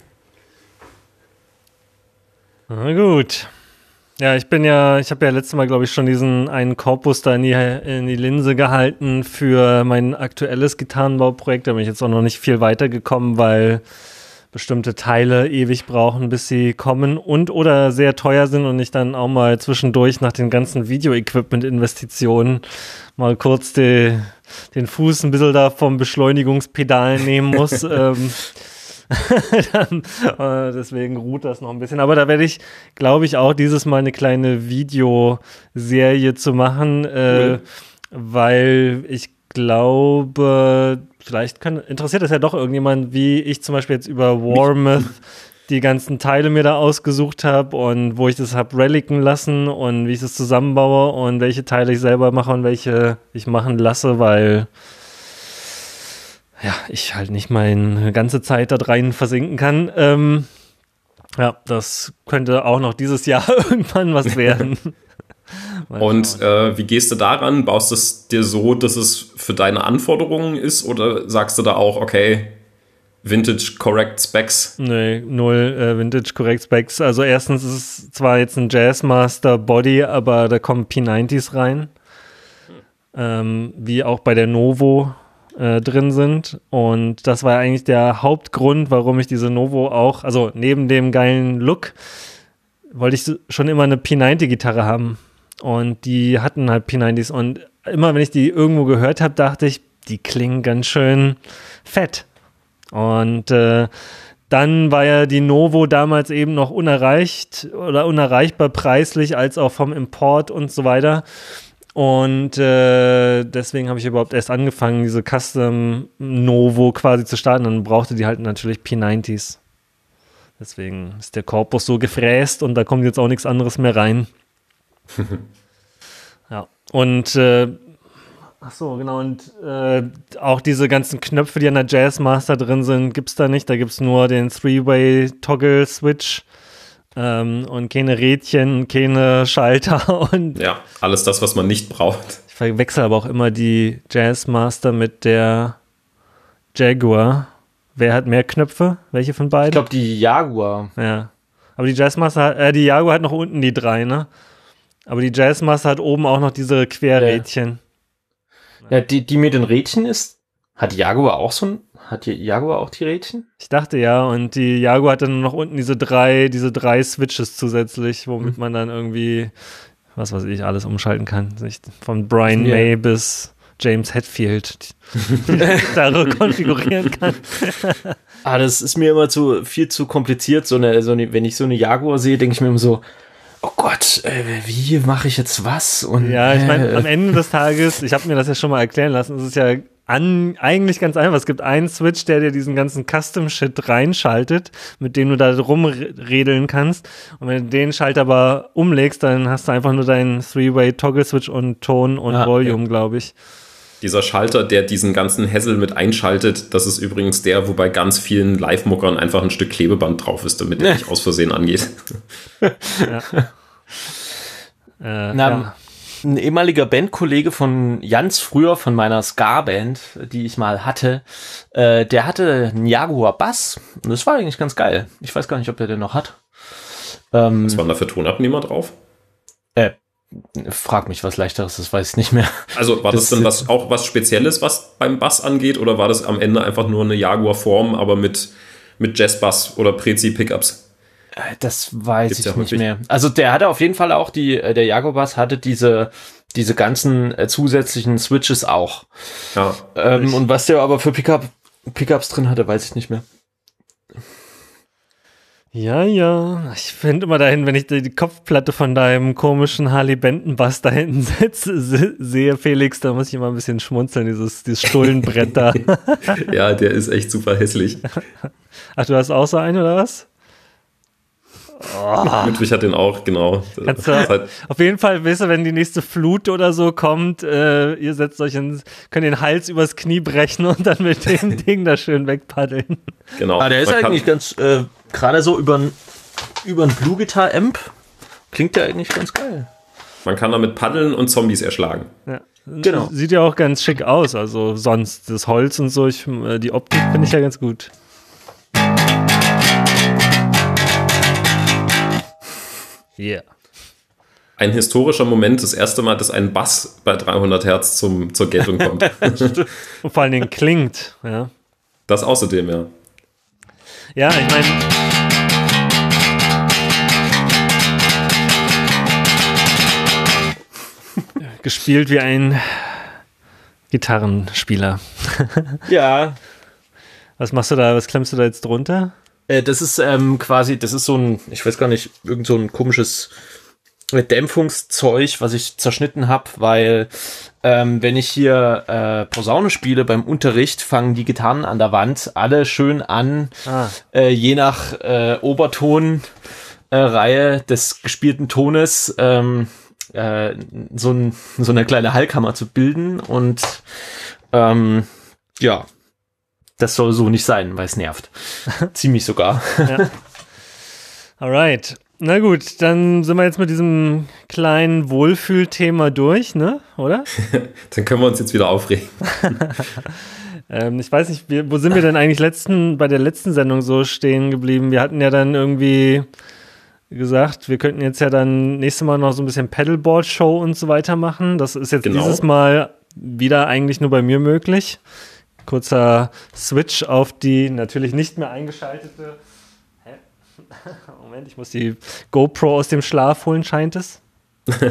Na gut. Ja, ich bin ja, ich habe ja letztes Mal, glaube ich, schon diesen einen Korpus da in die, in die Linse gehalten für mein aktuelles Gitarrenbauprojekt. Da bin ich jetzt auch noch nicht viel weitergekommen, weil bestimmte Teile ewig brauchen, bis sie kommen und oder sehr teuer sind und ich dann auch mal zwischendurch nach den ganzen Video-Equipment-Investitionen mal kurz die, den Fuß ein bisschen da vom Beschleunigungspedal nehmen muss. ähm, Dann, äh, deswegen ruht das noch ein bisschen. Aber da werde ich, glaube ich, auch dieses Mal eine kleine Videoserie zu machen, äh, mhm. weil ich glaube, vielleicht kann, interessiert das ja doch irgendjemand, wie ich zum Beispiel jetzt über Warmoth die ganzen Teile mir da ausgesucht habe und wo ich das habe reliken lassen und wie ich das zusammenbaue und welche Teile ich selber mache und welche ich machen lasse, weil ja, ich halt nicht meine ganze Zeit da rein versinken kann. Ähm, ja, das könnte auch noch dieses Jahr irgendwann was werden. Und äh, wie gehst du daran? Baust du es dir so, dass es für deine Anforderungen ist? Oder sagst du da auch, okay, Vintage Correct Specs? Nee, null äh, Vintage Correct Specs. Also erstens ist es zwar jetzt ein Jazzmaster Body, aber da kommen P neunziger rein. Hm. Ähm, wie auch bei der Novo drin sind und das war eigentlich der Hauptgrund, warum ich diese Novo auch, also neben dem geilen Look, wollte ich schon immer eine P neunzig Gitarre haben und die hatten halt P neunziger und immer wenn ich die irgendwo gehört habe, dachte ich, die klingen ganz schön fett und äh, dann war ja die Novo damals eben noch unerreicht oder unerreichbar preislich als auch vom Import und so weiter. Und äh, deswegen habe ich überhaupt erst angefangen, diese Custom Novo quasi zu starten. Dann brauchte die halt natürlich P neunziger. Deswegen ist der Korpus so gefräst und da kommt jetzt auch nichts anderes mehr rein. Ja, und äh, ach so, genau, und äh, auch diese ganzen Knöpfe, die an der Jazzmaster drin sind, gibt es da nicht. Da gibt es nur den Three-Way-Toggle-Switch. Ähm, und keine Rädchen, keine Schalter und ja, alles das, was man nicht braucht. Ich verwechsel aber auch immer die Jazzmaster mit der Jaguar. Wer hat mehr Knöpfe? Welche von beiden? Ich glaube die Jaguar. Ja, aber die Jazzmaster, äh, die Jaguar hat noch unten die drei, ne? Aber die Jazzmaster hat oben auch noch diese Querrädchen. Ja, die, die mit den Rädchen ist, hat die Jaguar auch so ein Hat die Jaguar auch die Rädchen? Ich dachte ja, und die Jaguar hat dann noch unten diese drei, diese drei Switches zusätzlich, womit mhm. man dann irgendwie, was weiß ich, alles umschalten kann. Sich von Brian yeah. May bis James Hetfield da konfigurieren kann. Ah, das ist mir immer zu viel zu kompliziert. So eine, so eine, wenn ich so eine Jaguar sehe, denke ich mir immer so, oh Gott, äh, wie mache ich jetzt was? Und, ja, ich meine, äh, am Ende des Tages, ich habe mir das ja schon mal erklären lassen, es ist ja An, eigentlich ganz einfach. Es gibt einen Switch, der dir diesen ganzen Custom-Shit reinschaltet, mit dem du da rumredeln kannst. Und wenn du den Schalter aber umlegst, dann hast du einfach nur deinen Three-Way-Toggle-Switch und Ton und ah, Volume, ja. glaube ich. Dieser Schalter, der diesen ganzen Hassel mit einschaltet, das ist übrigens der, wo bei ganz vielen Live-Muckern einfach ein Stück Klebeband drauf ist, damit der nicht aus Versehen angeht. Ja. äh, Na, ja. ein ehemaliger Bandkollege von ganz früher, von meiner Ska-Band, die ich mal hatte, äh, der hatte einen Jaguar Bass und das war eigentlich ganz geil. Ich weiß gar nicht, ob der den noch hat. Ähm, Was war denn da für Tonabnehmer drauf? Äh, frag mich was Leichteres, das weiß ich nicht mehr. Also war das, das denn was, auch was Spezielles, was beim Bass angeht, oder war das am Ende einfach nur eine Jaguar-Form, aber mit, mit Jazz-Bass oder Prezi-Pickups? Das weiß Gibt's ich ja nicht häufig. mehr. Also der hatte auf jeden Fall auch die, der Jaguar Bass hatte diese, diese ganzen äh, zusätzlichen Switches auch. Ja. Ähm, und was der aber für Pickup, Pickups drin hatte, weiß ich nicht mehr. Ja, ja. Ich finde immer dahin, wenn ich die Kopfplatte von deinem komischen Harley-Benton-Bass da hinten setze, se sehe, Felix, da muss ich immer ein bisschen schmunzeln, dieses, dieses Stullenbrett da. Ja, der ist echt super hässlich. Ach, du hast auch so einen, oder was? Oh. Ludwig hat den auch, genau. Kannst du, halt auf jeden Fall, weißt du, wenn die nächste Flut oder so kommt, äh, ihr setzt euch in, könnt den Hals übers Knie brechen und dann mit dem Ding da schön wegpaddeln. Genau. Ah, der ist eigentlich ganz, äh, gerade so über ein Blue Guitar Amp, klingt der eigentlich ganz geil. Man kann damit paddeln und Zombies erschlagen. Ja. Genau. Sieht ja auch ganz schick aus, also sonst das Holz und so, ich, die Optik finde ich ja ganz gut. Yeah. Ein historischer Moment, das erste Mal, dass ein Bass bei dreihundert Hertz zum, zur Geltung kommt. Und vor allen Dingen klingt, ja. Das außerdem, ja. Ja, ich meine... gespielt wie ein Gitarrenspieler. Ja. Was machst du da, was klemmst du da jetzt drunter? Das ist ähm, quasi, das ist so ein, ich weiß gar nicht, irgend so ein komisches Dämpfungszeug, was ich zerschnitten habe, weil ähm, wenn ich hier äh, Posaune spiele beim Unterricht, fangen die Gitarren an der Wand alle schön an, ah. äh, je nach äh, Obertonreihe äh, Reihe des gespielten Tones ähm, äh, so, ein, so eine kleine Hallkammer zu bilden und ähm, ja, das soll so nicht sein, weil es nervt. Ziemlich sogar. Ja. Alright. Na gut, dann sind wir jetzt mit diesem kleinen Wohlfühlthema durch, ne? Oder? Dann können wir uns jetzt wieder aufregen. ähm, ich weiß nicht, wir, wo sind wir denn eigentlich letzten, bei der letzten Sendung so stehen geblieben? Wir hatten ja dann irgendwie gesagt, wir könnten jetzt ja dann nächstes Mal noch so ein bisschen Paddleboard-Show und so weiter machen. Das ist jetzt genau. dieses Mal wieder eigentlich nur bei mir möglich. Kurzer Switch auf die natürlich nicht mehr eingeschaltete. Hä? Moment, ich muss die GoPro aus dem Schlaf holen, scheint es. Also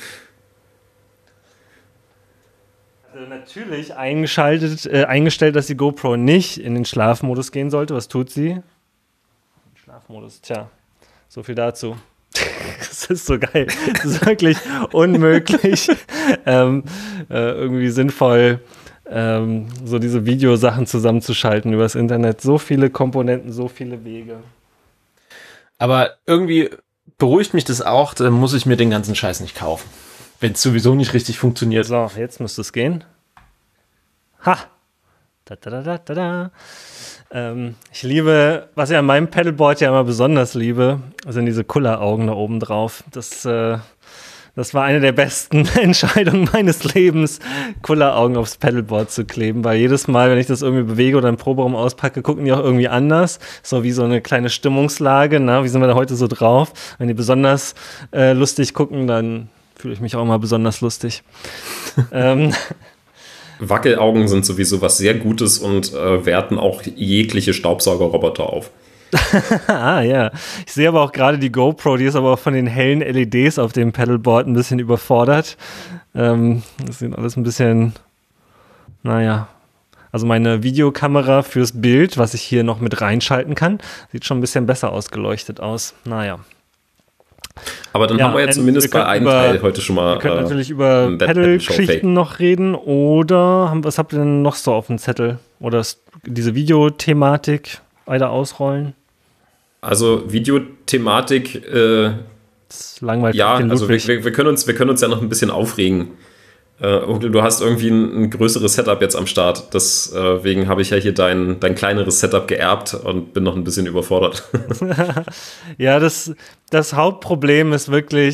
natürlich eingeschaltet, äh, eingestellt, dass die GoPro nicht in den Schlafmodus gehen sollte. Was tut sie? Schlafmodus, tja, so viel dazu. Das ist so geil. Das ist wirklich unmöglich, ähm, äh, irgendwie sinnvoll Ähm, so diese Videosachen zusammenzuschalten übers Internet. So viele Komponenten, so viele Wege. Aber irgendwie beruhigt mich das auch, dann muss ich mir den ganzen Scheiß nicht kaufen. Wenn es sowieso nicht richtig funktioniert. So, jetzt müsste es gehen. Ha! Da, da, da, da, da, da. Ähm, ich liebe, was ich an meinem Paddleboard ja immer besonders liebe, sind diese Kulleraugen da oben drauf. Das, äh, Das war eine der besten Entscheidungen meines Lebens, Kulleraugen aufs Paddleboard zu kleben, weil jedes Mal, wenn ich das irgendwie bewege oder im Proberaum auspacke, gucken die auch irgendwie anders, so wie so eine kleine Stimmungslage, na, wie sind wir da heute so drauf? Wenn die besonders äh, lustig gucken, dann fühle ich mich auch immer besonders lustig. ähm. Wackelaugen sind sowieso was sehr Gutes und äh, werten auch jegliche Staubsaugerroboter auf. Ah, ja. Ich sehe aber auch gerade die GoPro, die ist aber auch von den hellen L E Ds auf dem Paddleboard ein bisschen überfordert. Ähm, das sieht alles ein bisschen, naja. Also meine Videokamera fürs Bild, was ich hier noch mit reinschalten kann, sieht schon ein bisschen besser ausgeleuchtet aus. Naja. Aber dann ja, haben wir ja zumindest wir bei einem über, Teil heute schon mal. Wir können äh, natürlich über Paddle-Geschichten noch reden oder was habt ihr denn noch so auf dem Zettel? Oder diese Videothematik weiter ausrollen? Also Videothematik, äh, das langweilig. Ja, also wir, wir, wir, können uns, wir können uns ja noch ein bisschen aufregen. Äh, du hast irgendwie ein, ein größeres Setup jetzt am Start. Deswegen habe ich ja hier dein, dein kleineres Setup geerbt und bin noch ein bisschen überfordert. Ja, das, das Hauptproblem ist wirklich,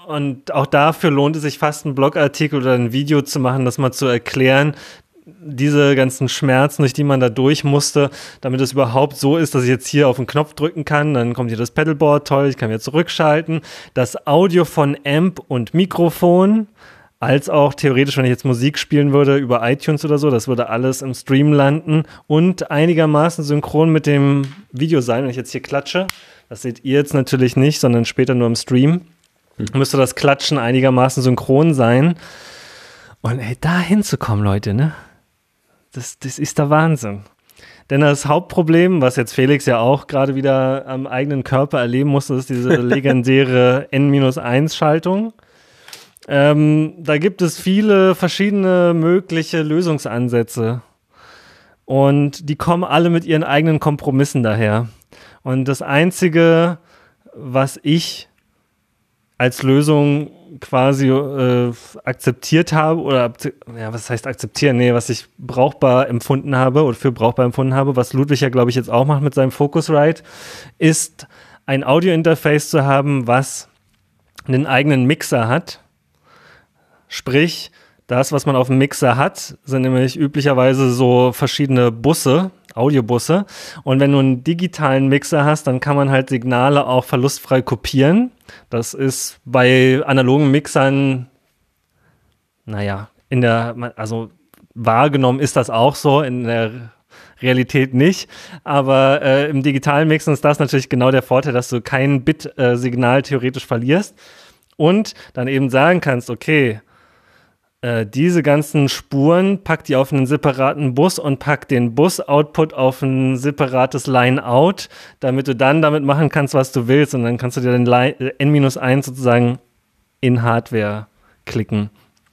und auch dafür lohnt es sich fast, einen Blogartikel oder ein Video zu machen, das mal zu erklären, diese ganzen Schmerzen, durch die man da durch musste, damit es überhaupt so ist, dass ich jetzt hier auf den Knopf drücken kann, dann kommt hier das Pedalboard, toll, ich kann wieder zurückschalten. Das Audio von Amp und Mikrofon, als auch theoretisch, wenn ich jetzt Musik spielen würde über iTunes oder so, das würde alles im Stream landen und einigermaßen synchron mit dem Video sein. Wenn ich jetzt hier klatsche, das seht ihr jetzt natürlich nicht, sondern später nur im Stream, hm. müsste das Klatschen einigermaßen synchron sein. Und ey, da hinzukommen, Leute, ne? Das, das ist der Wahnsinn. Denn das Hauptproblem, was jetzt Felix ja auch gerade wieder am eigenen Körper erleben musste, ist diese legendäre N eins Schaltung. Ähm, da gibt es viele verschiedene mögliche Lösungsansätze. Und die kommen alle mit ihren eigenen Kompromissen daher. Und das Einzige, was ich als Lösung quasi äh, akzeptiert habe oder ja, was heißt akzeptieren? Nee, was ich brauchbar empfunden habe oder für brauchbar empfunden habe, was Ludwig ja, glaube ich, jetzt auch macht mit seinem Focusrite, ist ein Audio-Interface zu haben, was einen eigenen Mixer hat. Sprich, das, was man auf dem Mixer hat, sind nämlich üblicherweise so verschiedene Busse, Audiobusse. Und wenn du einen digitalen Mixer hast, dann kann man halt Signale auch verlustfrei kopieren. Das ist bei analogen Mixern, naja, in der, also wahrgenommen ist das auch so, in der Realität nicht. Aber äh, im digitalen Mixen ist das natürlich genau der Vorteil, dass du kein Bit-Signal äh, theoretisch verlierst und dann eben sagen kannst, okay, Äh, diese ganzen Spuren, pack die auf einen separaten Bus und pack den Bus-Output auf ein separates Line-Out, damit du dann damit machen kannst, was du willst. Und dann kannst du dir den N eins sozusagen in Hardware klicken.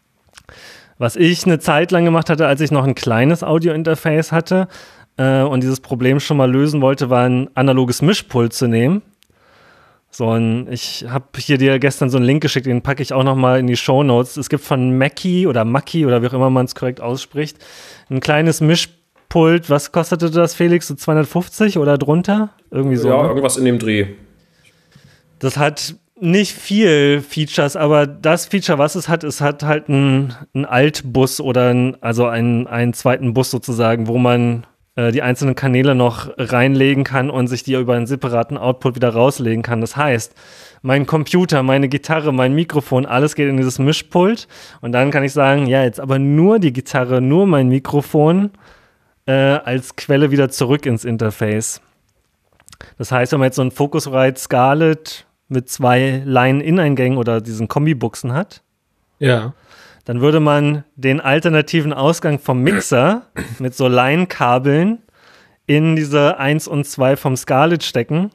Was ich eine Zeit lang gemacht hatte, als ich noch ein kleines Audio-Interface hatte äh, und dieses Problem schon mal lösen wollte, war ein analoges Mischpult zu nehmen. So ein, ich habe hier dir gestern so einen Link geschickt, den packe ich auch nochmal in die Shownotes. Es gibt von Mackie oder Mackie oder wie auch immer man es korrekt ausspricht, ein kleines Mischpult. Was kostete das, Felix? So zweihundertfünfzig oder drunter? Irgendwie so. Ja, ne? Irgendwas in dem Dreh. Das hat nicht viel Features, aber das Feature, was es hat, es hat halt einen, einen Altbus oder ein, also einen, einen zweiten Bus sozusagen, wo man die einzelnen Kanäle noch reinlegen kann und sich die über einen separaten Output wieder rauslegen kann. Das heißt, mein Computer, meine Gitarre, mein Mikrofon, alles geht in dieses Mischpult und dann kann ich sagen, ja, jetzt aber nur die Gitarre, nur mein Mikrofon äh, als Quelle wieder zurück ins Interface. Das heißt, wenn man jetzt so ein Focusrite Scarlett mit zwei Line-In-Eingängen oder diesen Kombibuchsen hat, ja, dann würde man den alternativen Ausgang vom Mixer mit so Line-Kabeln in diese eins und zwei vom Scarlett stecken,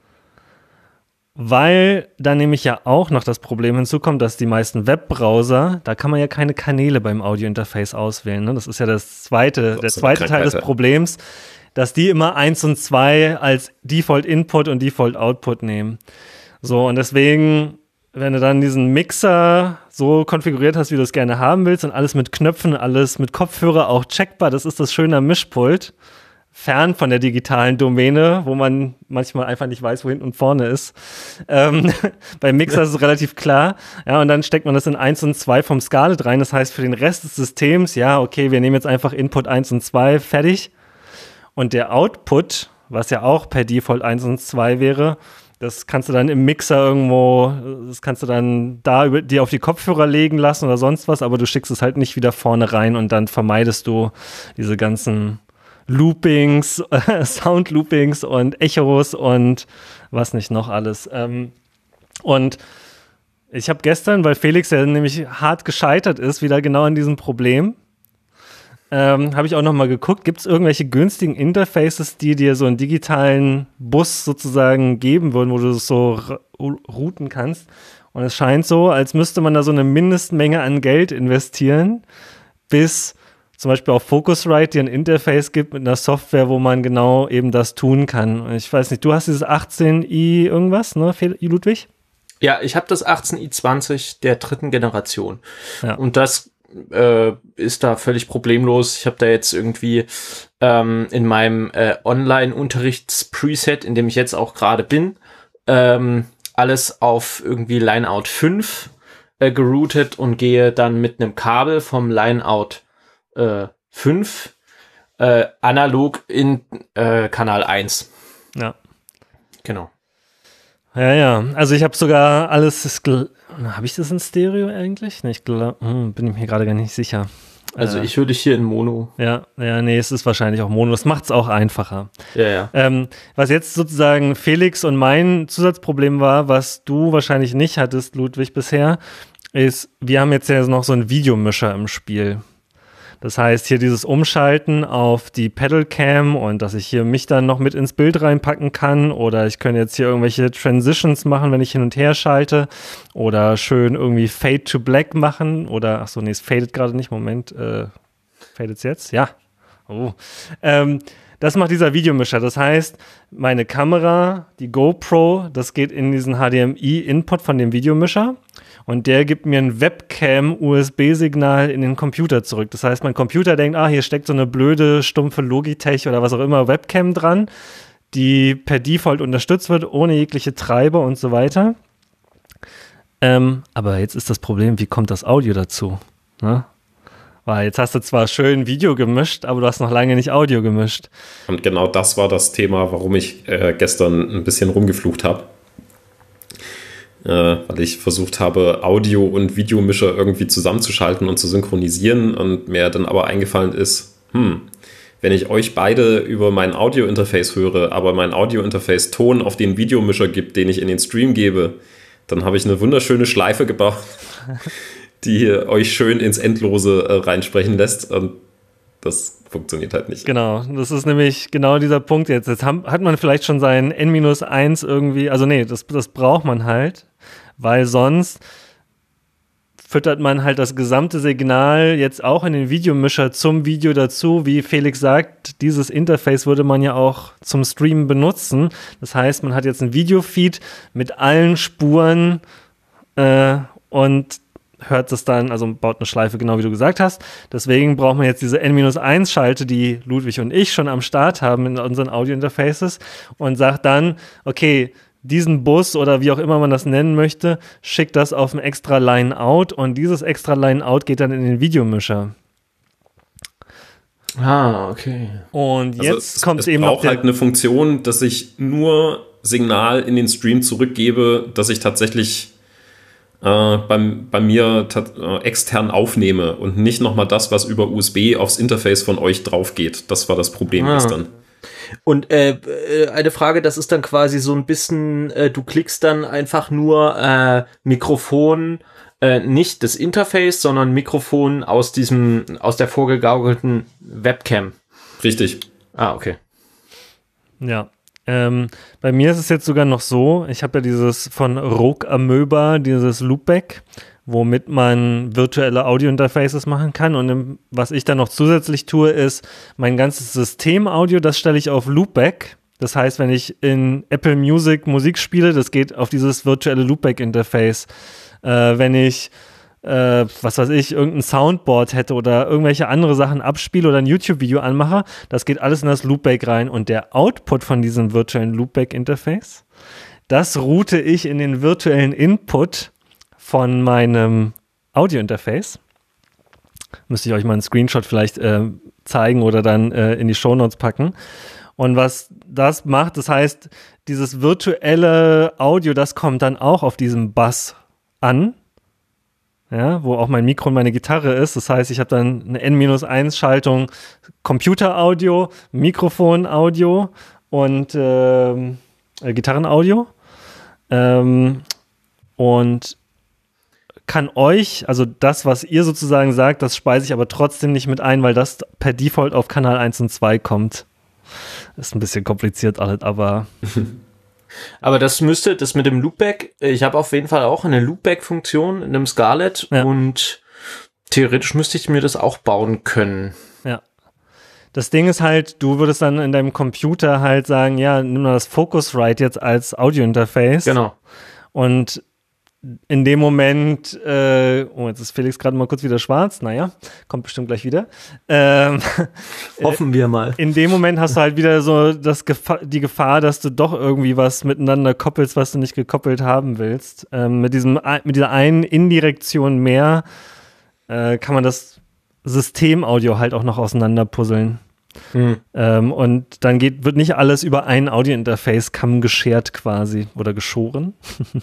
weil da nämlich ja auch noch das Problem hinzukommt, dass die meisten Webbrowser, da kann man ja keine Kanäle beim Audio-Interface auswählen. Ne? Das ist ja das zweite, der zweite Teil des Problems, dass die immer eins und zwei als Default-Input und Default-Output nehmen. So, und deswegen, wenn du dann diesen Mixer so konfiguriert hast, wie du es gerne haben willst und alles mit Knöpfen, alles mit Kopfhörer auch checkbar, das ist das Schöne am Mischpult, fern von der digitalen Domäne, wo man manchmal einfach nicht weiß, wo hinten und vorne ist. Ähm, beim Mixer ist es relativ klar. Ja, und dann steckt man das in eins und zwei vom Scarlett rein. Das heißt, für den Rest des Systems, ja, okay, wir nehmen jetzt einfach Input eins und zwei, fertig. Und der Output, was ja auch per Default eins und zwei wäre, das kannst du dann im Mixer irgendwo, das kannst du dann da über, dir auf die Kopfhörer legen lassen oder sonst was, aber du schickst es halt nicht wieder vorne rein und dann vermeidest du diese ganzen Loopings, äh, Sound-Loopings und Echos und was nicht noch alles. Ähm, und ich habe gestern, weil Felix ja nämlich hart gescheitert ist, wieder genau an diesem Problem, Ähm, habe ich auch noch mal geguckt, gibt es irgendwelche günstigen Interfaces, die dir so einen digitalen Bus sozusagen geben würden, wo du das so r- routen kannst? Und es scheint so, als müsste man da so eine Mindestmenge an Geld investieren, bis zum Beispiel auf Focusrite dir ein Interface gibt mit einer Software, wo man genau eben das tun kann. Ich weiß nicht, du hast dieses achtzehn i irgendwas, ne, Ludwig? Ja, ich habe das achtzehn i zwanzig der dritten Generation. Ja. Und das äh, ist da völlig problemlos. Ich habe da jetzt irgendwie ähm, in meinem äh, Online-Unterrichts-Preset, in dem ich jetzt auch gerade bin, ähm, alles auf irgendwie Lineout fünf äh, geroutet und gehe dann mit einem Kabel vom Lineout äh, fünf äh, analog in äh, Kanal eins. Ja. Genau. Ja, ja. Also ich habe sogar alles, habe ich das in Stereo eigentlich? Nee, ich glaub, hm, bin ich mir gerade gar nicht sicher. Also äh, ich höre dich hier in Mono. Ja, ja, nee, es ist wahrscheinlich auch Mono. Das macht es auch einfacher. Ja, ja. Ähm, was jetzt sozusagen Felix und mein Zusatzproblem war, was du wahrscheinlich nicht hattest, Ludwig, bisher, ist, wir haben jetzt ja noch so einen Videomischer im Spiel. Das heißt, hier dieses Umschalten auf die Pedalcam und dass ich hier mich dann noch mit ins Bild reinpacken kann oder ich könnte jetzt hier irgendwelche Transitions machen, wenn ich hin und her schalte oder schön irgendwie Fade to Black machen oder, ach so, nee, es fadet gerade nicht, Moment, äh, fadet's jetzt? Ja. Oh. Ähm, das macht dieser Videomischer. Das heißt, meine Kamera, die GoPro, das geht in diesen H D M I-Input von dem Videomischer. Und der gibt mir ein Webcam-U S B-Signal in den Computer zurück. Das heißt, mein Computer denkt, ah, hier steckt so eine blöde, stumpfe Logitech oder was auch immer Webcam dran, die per Default unterstützt wird, ohne jegliche Treiber und so weiter. Ähm, aber jetzt ist das Problem, wie kommt das Audio dazu? Ne? Weil jetzt hast du zwar schön Video gemischt, aber du hast noch lange nicht Audio gemischt. Und genau das war das Thema, warum ich äh, gestern ein bisschen rumgeflucht habe. Äh, weil ich versucht habe, Audio- und Videomischer irgendwie zusammenzuschalten und zu synchronisieren und mir dann aber eingefallen ist, hm, wenn ich euch beide über mein Audio-Interface höre, aber mein Audio-Interface Ton auf den Videomischer gibt, den ich in den Stream gebe, dann habe ich eine wunderschöne Schleife gebaut, die euch schön ins Endlose äh, reinsprechen lässt und das funktioniert halt nicht. Genau, das ist nämlich genau dieser Punkt jetzt. Jetzt haben, hat man vielleicht schon seinen N minus eins irgendwie, also nee, das, das braucht man halt, weil sonst füttert man halt das gesamte Signal jetzt auch in den Videomischer zum Video dazu. Wie Felix sagt, dieses Interface würde man ja auch zum Streamen benutzen. Das heißt, man hat jetzt ein Videofeed mit allen Spuren äh, und hört es dann, also baut eine Schleife, genau wie du gesagt hast. Deswegen braucht man jetzt diese N minus eins Schalte, die Ludwig und ich schon am Start haben in unseren Audio-Interfaces und sagt dann, okay, diesen Bus oder wie auch immer man das nennen möchte, schickt das auf ein extra Line-Out und dieses extra Line-Out geht dann in den Videomischer. Ah, okay. Und jetzt also es, kommt es eben noch braucht halt eine Funktion, dass ich nur Signal in den Stream zurückgebe, dass ich tatsächlich äh, beim, bei mir äh, extern aufnehme und nicht nochmal das, was über U S B aufs Interface von euch drauf geht. Das war das Problem ah. gestern. Und äh, eine Frage, das ist dann quasi so ein bisschen, äh, du klickst dann einfach nur äh, Mikrofon, äh, nicht das Interface, sondern Mikrofon aus diesem, aus der vorgegaukelten Webcam. Richtig. Ah, okay. Ja. Ähm, bei mir ist es jetzt sogar noch so, ich habe ja dieses von Rogue Amoeba, dieses Loopback, womit man virtuelle Audio-Interfaces machen kann. Und im, was ich dann noch zusätzlich tue, ist mein ganzes System-Audio, das stelle ich auf Loopback. Das heißt, wenn ich in Apple Music Musik spiele, das geht auf dieses virtuelle Loopback-Interface. Äh, wenn ich, äh, was weiß ich, irgendein Soundboard hätte oder irgendwelche andere Sachen abspiele oder ein YouTube-Video anmache, das geht alles in das Loopback rein. Und der Output von diesem virtuellen Loopback-Interface, das route ich in den virtuellen Input von meinem Audio-Interface. Müsste ich euch mal einen Screenshot vielleicht äh, zeigen oder dann äh, in die Shownotes packen. Und was das macht, das heißt, dieses virtuelle Audio, das kommt dann auch auf diesem Bus an, ja, wo auch mein Mikro und meine Gitarre ist. Das heißt, ich habe dann eine N minus eins Schaltung Computer-Audio, Mikrofon-Audio und ähm, äh, Gitarren-Audio. Ähm, und kann euch, also das, was ihr sozusagen sagt, das speise ich aber trotzdem nicht mit ein, weil das per Default auf Kanal eins und zwei kommt. Ist ein bisschen kompliziert alles, aber Aber das müsste, das mit dem Loopback, ich habe auf jeden Fall auch eine Loopback-Funktion in einem Scarlett ja. und theoretisch müsste ich mir das auch bauen können. Ja. Das Ding ist halt, du würdest dann in deinem Computer halt sagen, ja, nimm mal das Focusrite jetzt als Audio-Interface. Genau. Und in dem Moment, äh, oh, jetzt ist Felix gerade mal kurz wieder schwarz, naja, kommt bestimmt gleich wieder. Ähm, Hoffen wir mal. In dem Moment hast du halt wieder so das Gefahr, die Gefahr, dass du doch irgendwie was miteinander koppelst, was du nicht gekoppelt haben willst. Ähm, mit, diesem, mit dieser einen Indirektion mehr äh, kann man das Systemaudio halt auch noch auseinanderpuzzeln. Hm. Ähm, und dann geht, wird nicht alles über ein Audio-Interface kamm geschert quasi oder geschoren.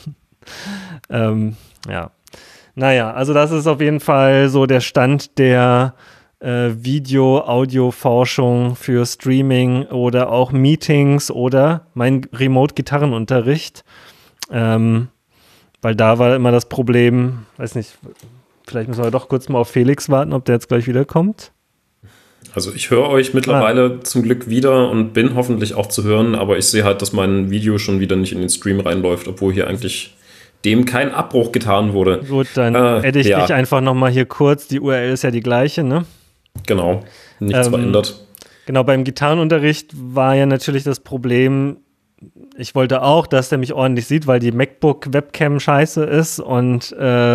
ähm, ja. Naja, also das ist auf jeden Fall so der Stand der äh, Video-Audio-Forschung für Streaming oder auch Meetings oder mein Remote-Gitarrenunterricht. Ähm, weil da war immer das Problem, weiß nicht, vielleicht müssen wir doch kurz mal auf Felix warten, ob der jetzt gleich wiederkommt. Also ich höre euch mittlerweile ah. zum Glück wieder und bin hoffentlich auch zu hören, aber ich sehe halt, dass mein Video schon wieder nicht in den Stream reinläuft, obwohl hier eigentlich dem kein Abbruch getan wurde. Gut, dann äh, hätte ich ja. dich einfach nochmal hier kurz, die U R L ist ja die gleiche, ne? Genau, nichts ähm, verändert. Genau, beim Gitarrenunterricht war ja natürlich das Problem, ich wollte auch, dass der mich ordentlich sieht, weil die MacBook-Webcam scheiße ist und äh,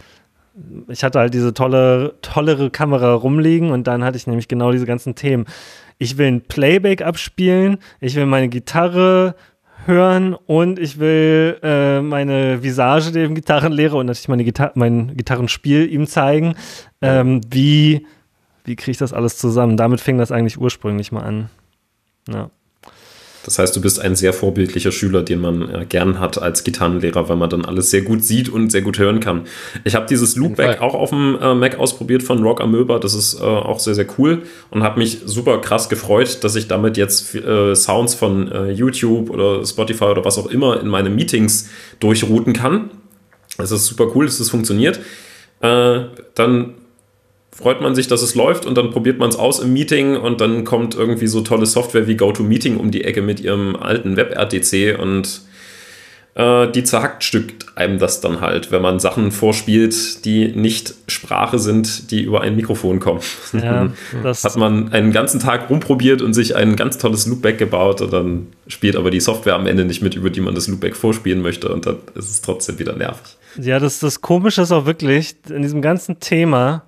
ich hatte halt diese tolle, tollere Kamera rumliegen und dann hatte ich nämlich genau diese ganzen Themen. Ich will ein Playback abspielen, ich will meine Gitarre hören und ich will äh, meine Visage dem Gitarrenlehrer und natürlich meine Gitar- mein Gitarrenspiel ihm zeigen. Ähm, wie wie kriege ich das alles zusammen? Damit fing das eigentlich ursprünglich mal an. Ja. Das heißt, du bist ein sehr vorbildlicher Schüler, den man äh, gern hat als Gitarrenlehrer, weil man dann alles sehr gut sieht und sehr gut hören kann. Ich habe dieses Loopback auch auf dem äh, Mac ausprobiert von Rock Amoeba. Das ist äh, auch sehr, sehr cool und habe mich super krass gefreut, dass ich damit jetzt äh, Sounds von äh, YouTube oder Spotify oder was auch immer in meine Meetings durchrouten kann. Das ist super cool, dass das funktioniert. Äh, dann freut man sich, dass es läuft und dann probiert man es aus im Meeting und dann kommt irgendwie so tolle Software wie GoToMeeting um die Ecke mit ihrem alten Web-R T C und äh, die zerhackstückt einem das dann halt, wenn man Sachen vorspielt, die nicht Sprache sind, die über ein Mikrofon kommen. Ja, das hat man einen ganzen Tag rumprobiert und sich ein ganz tolles Loopback gebaut und dann spielt aber die Software am Ende nicht mit, über die man das Loopback vorspielen möchte und dann ist es trotzdem wieder nervig. Ja, das, das Komische ist auch wirklich, in diesem ganzen Thema,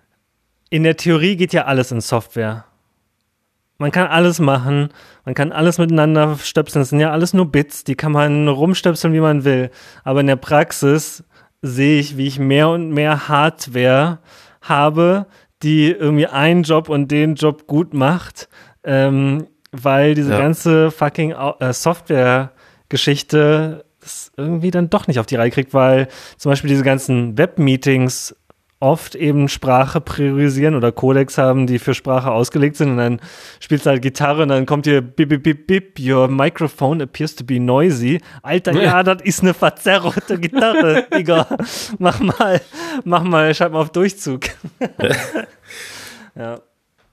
in der Theorie geht ja alles in Software. Man kann alles machen, man kann alles miteinander stöpseln. Das sind ja alles nur Bits, die kann man rumstöpseln, wie man will. Aber in der Praxis sehe ich, wie ich mehr und mehr Hardware habe, die irgendwie einen Job und den Job gut macht, ähm, weil diese ja. ganze fucking äh, Software-Geschichte das irgendwie dann doch nicht auf die Reihe kriegt, weil zum Beispiel diese ganzen Web-Meetings oft eben Sprache priorisieren oder Codecs haben, die für Sprache ausgelegt sind und dann spielst du halt Gitarre und dann kommt hier bip, bip, bip, bip, your microphone appears to be noisy. Alter, ja, ja das ist eine verzerrte Gitarre, Digga. Mach mal, mach mal, schalt mal auf Durchzug. Ja.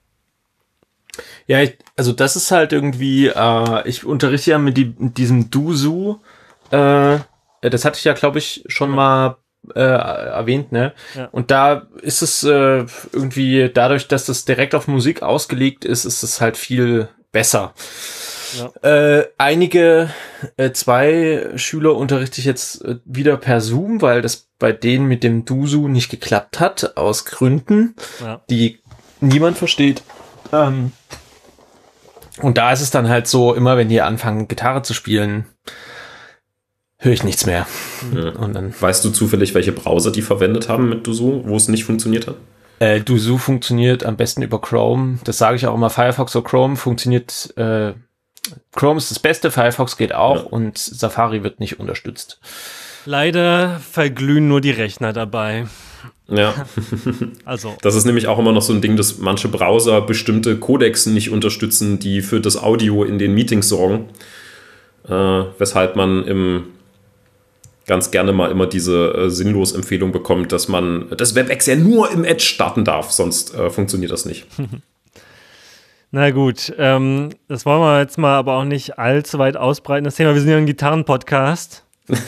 Ja, ich, also das ist halt irgendwie, äh, ich unterrichte ja mit, die, mit diesem Dusu, äh, das hatte ich ja, glaube ich, schon mal Äh, erwähnt, ne? Ja. Und da ist es äh, irgendwie, dadurch, dass das direkt auf Musik ausgelegt ist, ist es halt viel besser. Ja. Äh, einige, äh, zwei Schüler unterrichte ich jetzt äh, wieder per Zoom, weil das bei denen mit dem Dusu nicht geklappt hat, aus Gründen, ja. die niemand versteht. Ähm, und da ist es dann halt so, immer wenn die anfangen, Gitarre zu spielen, höre ich nichts mehr. Ja. Und dann weißt du zufällig, welche Browser die verwendet haben mit Dusu, wo es nicht funktioniert hat? Äh, Dusu funktioniert am besten über Chrome. Das sage ich auch immer. Firefox oder Chrome funktioniert. Äh, Chrome ist das Beste, Firefox geht auch ja. und Safari wird nicht unterstützt. Leider verglühen nur die Rechner dabei. Ja, also. Das ist nämlich auch immer noch so ein Ding, dass manche Browser bestimmte Codecs nicht unterstützen, die für das Audio in den Meetings sorgen. Äh, weshalb man im ganz gerne mal immer diese äh, sinnlos Empfehlung bekommt, dass man das WebEx ja nur im Edge starten darf, sonst äh, funktioniert das nicht. Na gut, ähm, das wollen wir jetzt mal aber auch nicht allzu weit ausbreiten, das Thema. Wir sind ja ein Gitarren-Podcast.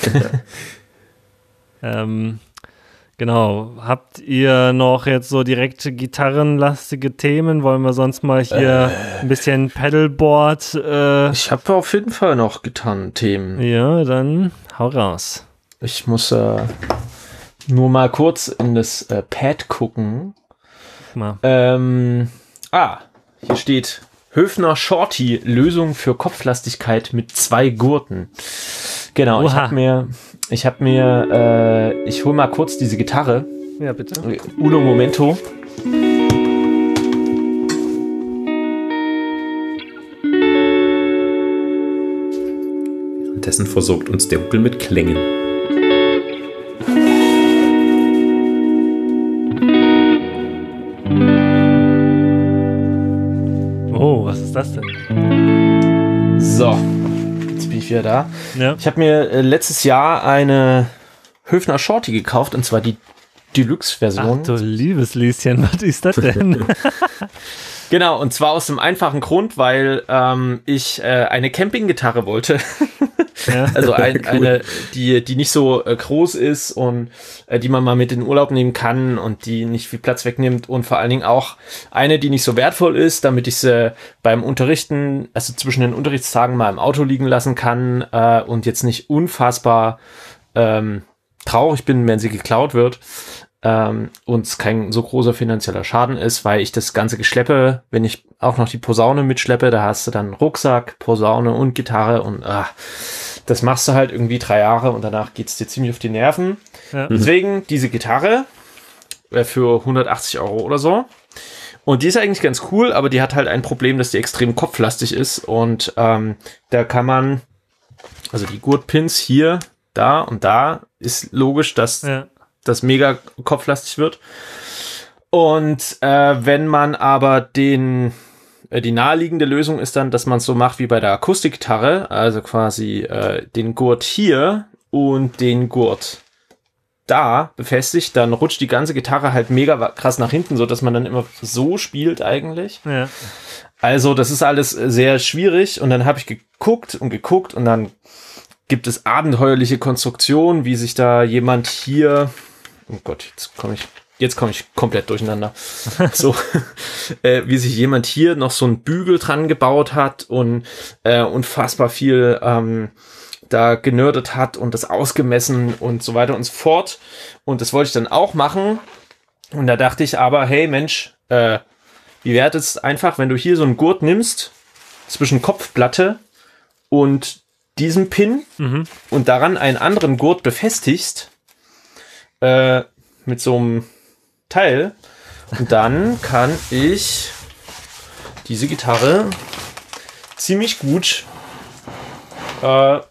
ähm, genau, habt ihr noch jetzt so direkte gitarrenlastige Themen? Wollen wir sonst mal hier äh, ein bisschen Pedalboard? Äh, ich habe auf jeden Fall noch Gitarrenthemen. Ja, dann hau raus. Ich muss äh, nur mal kurz in das äh, Pad gucken. Mal. Ähm, ah, hier steht Höfner Shorty, Lösung für Kopflastigkeit mit zwei Gurten. Genau, Oha. ich habe mir, ich habe mir, äh, ich hole mal kurz diese Gitarre. Ja, bitte. Uno Momento. Währenddessen versorgt uns der Huckel mit Klängen. Oh, was ist das denn? So, jetzt bin ich wieder da. Ja. Ich habe mir äh, letztes Jahr eine Höfner Shorty gekauft, und zwar die Deluxe-Version. Ach du liebes Lieschen, was ist das denn? Genau, und zwar aus dem einfachen Grund, weil ähm, ich äh, eine Campinggitarre wollte. Ja. Also ein, Cool. eine, die, die nicht so äh, groß ist und äh, die man mal mit in den Urlaub nehmen kann und die nicht viel Platz wegnimmt, und vor allen Dingen auch eine, die nicht so wertvoll ist, damit ich sie beim Unterrichten, also zwischen den Unterrichtstagen, mal im Auto liegen lassen kann äh, und jetzt nicht unfassbar ähm, traurig bin, wenn sie geklaut wird. Ähm, und es kein so großer finanzieller Schaden ist, weil ich das ganze Geschleppe, wenn ich auch noch die Posaune mitschleppe, da hast du dann Rucksack, Posaune und Gitarre, und ah, das machst du halt irgendwie drei Jahre und danach geht's dir ziemlich auf die Nerven. Ja. Deswegen diese Gitarre äh, für hundertachtzig Euro oder so. Und die ist eigentlich ganz cool, aber die hat halt ein Problem, dass die extrem kopflastig ist, und ähm, da kann man, also die Gurtpins hier, da und da, ist logisch, dass Ja. das mega kopflastig wird. Und äh, wenn man aber den, äh, die naheliegende Lösung ist dann, dass man es so macht wie bei der Akustikgitarre, also quasi äh, den Gurt hier und den Gurt da befestigt, dann rutscht die ganze Gitarre halt mega krass nach hinten, so dass man dann immer so spielt eigentlich. Ja. Also das ist alles sehr schwierig, und dann habe ich geguckt und geguckt, und dann gibt es abenteuerliche Konstruktionen, wie sich da jemand hier, oh Gott, jetzt komme ich, jetzt komme ich komplett durcheinander, so, äh, wie sich jemand hier noch so einen Bügel dran gebaut hat und äh, unfassbar viel ähm, da genördet hat und das ausgemessen und so weiter und so fort. Und das wollte ich dann auch machen. Und da dachte ich aber, hey Mensch, äh, wie wäre es einfach, wenn du hier so einen Gurt nimmst, zwischen Kopfplatte und diesem Pin, Mhm. und daran einen anderen Gurt befestigst, äh, mit so einem Teil. Und dann kann ich diese Gitarre ziemlich gut äh,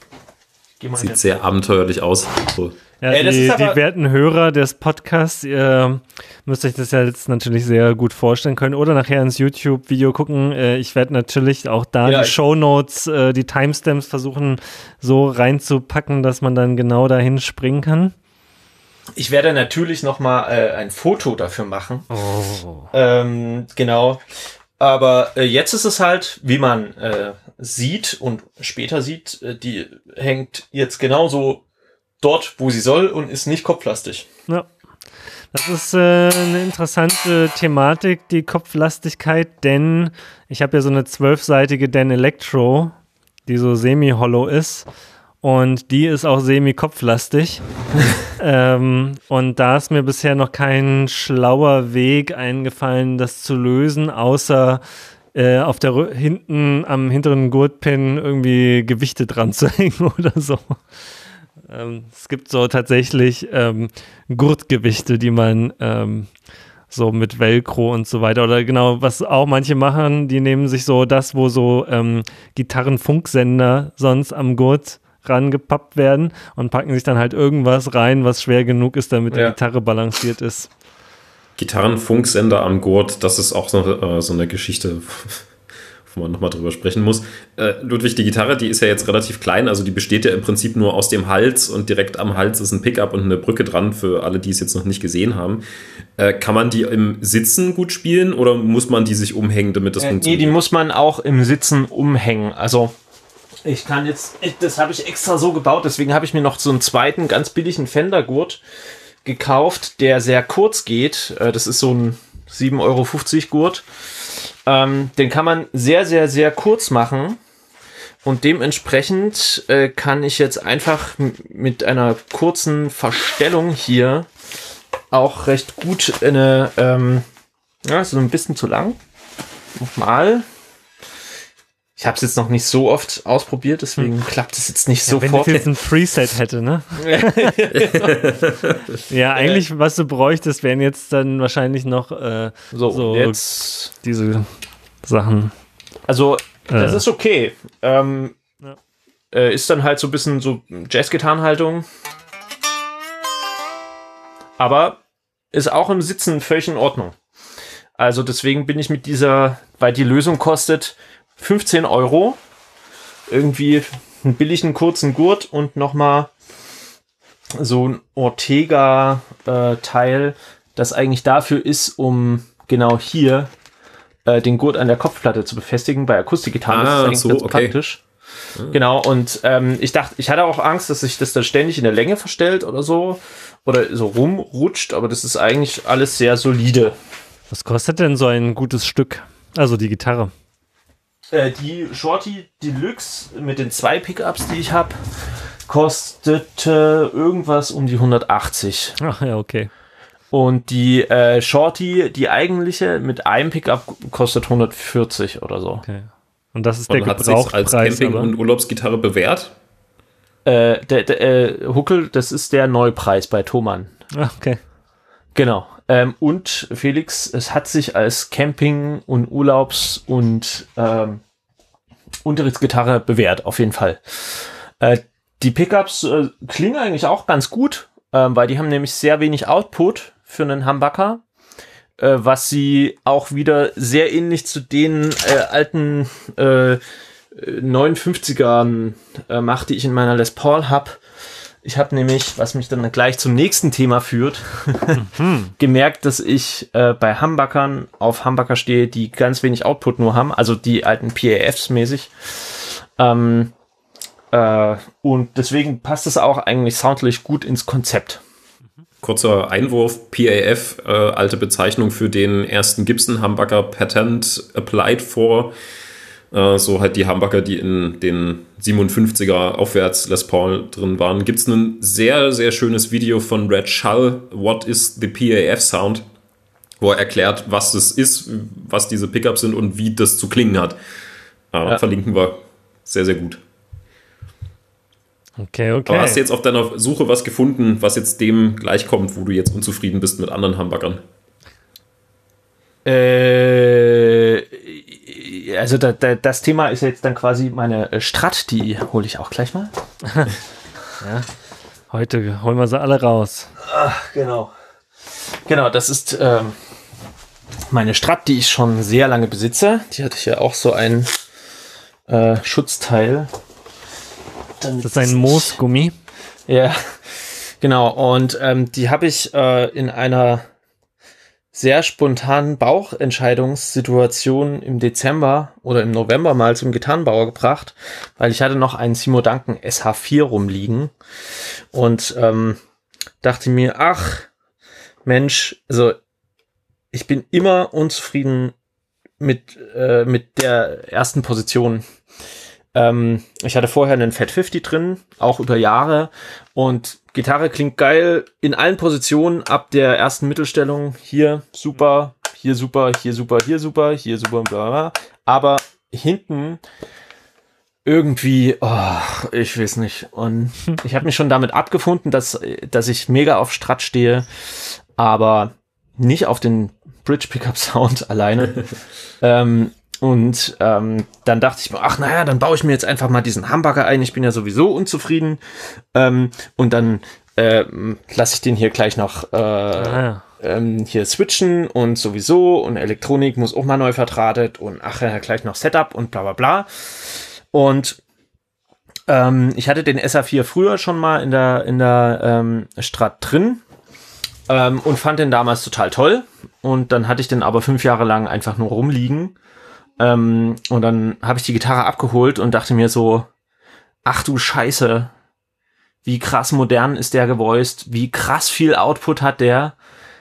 geh mal in den- Sieht sehr abenteuerlich aus. So. Ja, Ey, das die, ist aber- die werten Hörer des Podcasts, ihr müsst euch das ja jetzt natürlich sehr gut vorstellen können oder nachher ins YouTube-Video gucken. Äh, ich werde natürlich auch da Ja, die ich- Shownotes, äh, die Timestamps versuchen so reinzupacken, dass man dann genau dahin springen kann. Ich werde natürlich noch mal äh, ein Foto dafür machen. Oh. Ähm, genau. Aber äh, jetzt ist es halt, wie man äh, sieht und später sieht, äh, die hängt jetzt genauso dort, wo sie soll, und ist nicht kopflastig. Ja. Das ist äh, eine interessante Thematik, die Kopflastigkeit, denn ich habe ja so eine zwölfseitige Dan Electro, die so semi-hollow ist, und die ist auch semi-kopflastig. ähm, und da ist mir bisher noch kein schlauer Weg eingefallen, das zu lösen, außer äh, auf der Rü- hinten am hinteren Gurtpin irgendwie Gewichte dran zu hängen oder so. Ähm, es gibt so tatsächlich ähm, Gurtgewichte, die man ähm, so mit Velcro und so weiter, oder genau, was auch manche machen, die nehmen sich so das, wo so ähm, Gitarrenfunksender sonst am Gurt rangepappt werden, und packen sich dann halt irgendwas rein, was schwer genug ist, damit die Ja. Gitarre balanciert ist. Gitarrenfunksender am Gurt, das ist auch so, äh, so eine Geschichte, wo man nochmal drüber sprechen muss. Äh, Ludwig, die Gitarre, die ist ja jetzt relativ klein, also die besteht ja im Prinzip nur aus dem Hals, und direkt am Hals ist ein Pickup und eine Brücke dran, für alle, die es jetzt noch nicht gesehen haben. Äh, kann man die im Sitzen gut spielen, oder muss man die sich umhängen, damit das Äh, nee, funktioniert? die muss man auch im Sitzen umhängen. Also ich kann jetzt, ich, das habe ich extra so gebaut, deswegen habe ich mir noch so einen zweiten ganz billigen Fender-Gurt gekauft, der sehr kurz geht. Äh, das ist so ein sieben Euro fünfzig Gurt. Ähm, den kann man sehr, sehr, sehr kurz machen. Und dementsprechend äh, kann ich jetzt einfach m- mit einer kurzen Verstellung hier auch recht gut eine, ähm, ja, so ein bisschen zu lang. Nochmal. Ich habe es jetzt noch nicht so oft ausprobiert, deswegen hm. klappt es jetzt nicht ja, sofort. Wenn ich jetzt ein Preset hätte, ne? Ja, eigentlich, was du bräuchtest, wären jetzt dann wahrscheinlich noch äh, so, so jetzt diese Sachen. Also, das äh. ist okay. Ähm, ja. äh, ist dann halt so ein bisschen so Jazz-Gitarrenhaltung. Aber ist auch im Sitzen völlig in Ordnung. Also deswegen bin ich mit dieser, weil die Lösung kostet fünfzehn Euro, irgendwie einen billigen kurzen Gurt und nochmal so ein Ortega-Teil, äh, das eigentlich dafür ist, um genau hier äh, den Gurt an der Kopfplatte zu befestigen. Bei Akustikgitarren ah, ist das eigentlich so, ganz okay. praktisch. Genau, und ähm, ich dachte, ich hatte auch Angst, dass sich das dann ständig in der Länge verstellt oder so oder so rumrutscht, aber das ist eigentlich alles sehr solide. Was kostet denn so ein gutes Stück? Also die Gitarre. Äh, die Shorty Deluxe mit den zwei Pickups, die ich habe, kostete irgendwas um die hundertachtzig. Ach ja, okay. Und die äh, Shorty, die eigentliche, mit einem Pickup kostet hundertvierzig oder so. Okay. Und das ist und der hat sich Gebrauchtpreis, als Camping- aber? und Urlaubsgitarre bewährt? Äh, der, der äh, Huckel, das ist der Neupreis bei Thomann. Ah, okay. Genau. Ähm, und Felix, es hat sich als Camping- und Urlaubs- und ähm, Unterrichtsgitarre bewährt, auf jeden Fall. Äh, die Pickups äh, klingen eigentlich auch ganz gut, äh, weil die haben nämlich sehr wenig Output für einen Humbucker, äh, was sie auch wieder sehr ähnlich zu den äh, alten äh, neunundfünfzigern äh, macht, die ich in meiner Les Paul habe. Ich habe nämlich, was mich dann gleich zum nächsten Thema führt, mhm. gemerkt, dass ich äh, bei Humbuckern auf Humbucker stehe, die ganz wenig Output nur haben, also die alten P A Fs mäßig. Ähm, äh, und deswegen passt es auch eigentlich soundlich gut ins Konzept. Kurzer Einwurf, P A F, äh, alte Bezeichnung für den ersten Gibson-Humbucker, Patent applied for. Uh, so halt die Humbucker, die in den siebenundfünfziger aufwärts Les Paul drin waren. Gibt es ein sehr, sehr schönes Video von Red Shull, What is the P A F Sound, wo er erklärt, was das ist, was diese Pickups sind und wie das zu klingen hat. Uh, ja. Verlinken wir. Sehr, sehr gut. Okay, okay. Aber hast du jetzt auf deiner Suche was gefunden, was jetzt dem gleichkommt, wo du jetzt unzufrieden bist mit anderen Humbuckern? Äh... Also da, da, das Thema ist jetzt dann quasi meine äh, Strat, die hole ich auch gleich mal. Ja, heute holen wir sie alle raus. Ach, genau. Genau, das ist ähm, meine Strat, die ich schon sehr lange besitze. Die hatte ich ja auch so ein äh, Schutzteil. Das ist ein Moosgummi. Ja, genau. Und ähm, die habe ich äh, in einer sehr spontanen Bauchentscheidungssituation im Dezember oder im November mal zum Gitarrenbauer gebracht, weil ich hatte noch einen Simo Duncan S H vier rumliegen und ähm, dachte mir, ach Mensch, also ich bin immer unzufrieden mit, äh, mit der ersten Position. Ähm, ich hatte vorher einen Fat fünfzig drin, auch über Jahre, und Gitarre klingt geil in allen Positionen ab der ersten Mittelstellung. Hier super, hier super, hier super, hier super, hier super, bla bla. Aber hinten irgendwie, oh, ich weiß nicht. Und ich habe mich schon damit abgefunden, dass, dass ich mega auf Strat stehe, aber nicht auf den Bridge Pickup Sound alleine. ähm, Und ähm, dann dachte ich mir, ach naja, dann baue ich mir jetzt einfach mal diesen Humbucker ein. Ich bin ja sowieso unzufrieden. Ähm, und dann ähm, lasse ich den hier gleich noch äh, ah. ähm, hier switchen und sowieso. Und Elektronik muss auch mal neu verdrahtet. Und ach ja, gleich noch Setup und bla bla bla. Und ähm, ich hatte den S H vier früher schon mal in der, in der ähm, Strat drin. Ähm, und fand den damals total toll. Und dann hatte ich den aber fünf Jahre lang einfach nur rumliegen. Ähm, und dann habe ich die Gitarre abgeholt und dachte mir so, ach du Scheiße, wie krass modern ist der gevoiced, wie krass viel Output hat der.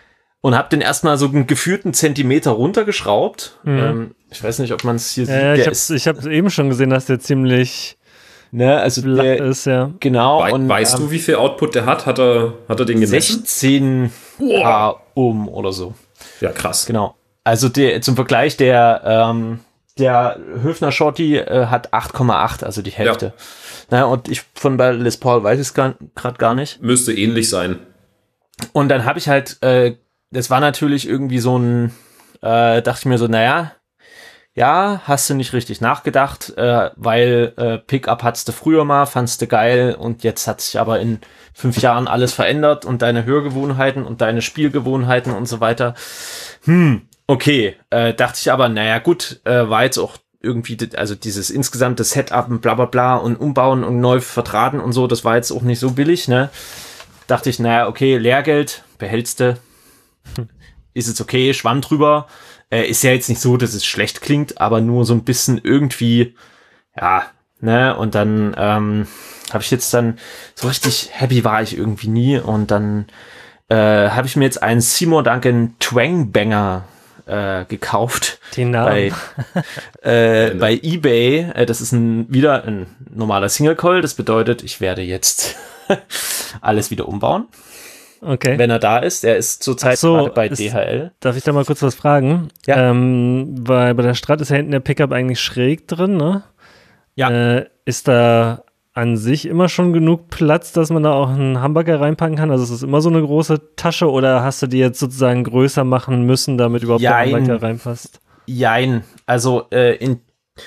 und habe den erstmal so einen geführten Zentimeter runtergeschraubt. Mhm. Ähm, ich weiß nicht, ob man es hier ja, sieht. Ja, ich habe hab eben schon gesehen, dass der ziemlich ne, also der ist, ja. Genau. We und, weißt ähm, du, wie viel Output der hat? Hat er, hat er den gemessen? sechzehn K Ohm oder so. Ja, krass. Genau. Also der, zum Vergleich, der, ähm, der Höfner Shorty äh, hat acht Komma acht, also die Hälfte. Ja. Naja, und ich von bei Les Paul weiß ich es gerade gar nicht. Müsste ähnlich sein. Und dann habe ich halt, äh, das war natürlich irgendwie so ein, äh, dachte ich mir so, naja, ja, hast du nicht richtig nachgedacht, äh, weil äh, Pickup hattest du früher mal, fandst du geil und jetzt hat sich aber in fünf Jahren alles verändert und deine Hörgewohnheiten und deine Spielgewohnheiten und so weiter. Hm, okay, äh, dachte ich aber, naja gut, äh, war jetzt auch irgendwie, also dieses insgesamte Setup und bla bla bla und umbauen und neu verdrahten und so, das war jetzt auch nicht so billig, ne? Dachte ich, naja, okay, Lehrgeld, behältst du, ist jetzt okay, Schwamm drüber. Äh, ist ja jetzt nicht so, dass es schlecht klingt, aber nur so ein bisschen irgendwie, ja, ne, und dann ähm, habe ich jetzt dann, so richtig happy war ich irgendwie nie und dann äh, habe ich mir jetzt einen Seymour Duncan Twangbanger äh, gekauft. Den Namen. Bei, äh, bei eBay. Äh, das ist ein, wieder ein normaler Single Coil, das bedeutet, ich werde jetzt alles wieder umbauen. Okay. Wenn er da ist. Er ist zurzeit so, gerade bei ist, D H L. Darf ich da mal kurz was fragen? Ja. Ähm, weil bei der Strat ist ja hinten der Pickup eigentlich schräg drin, ne? Ja. Äh, ist da an sich immer schon genug Platz, dass man da auch einen Hamburger reinpacken kann? Also ist es immer so eine große Tasche oder hast du die jetzt sozusagen größer machen müssen, damit überhaupt Jein. der Hamburger reinpasst? Jein. Also äh, in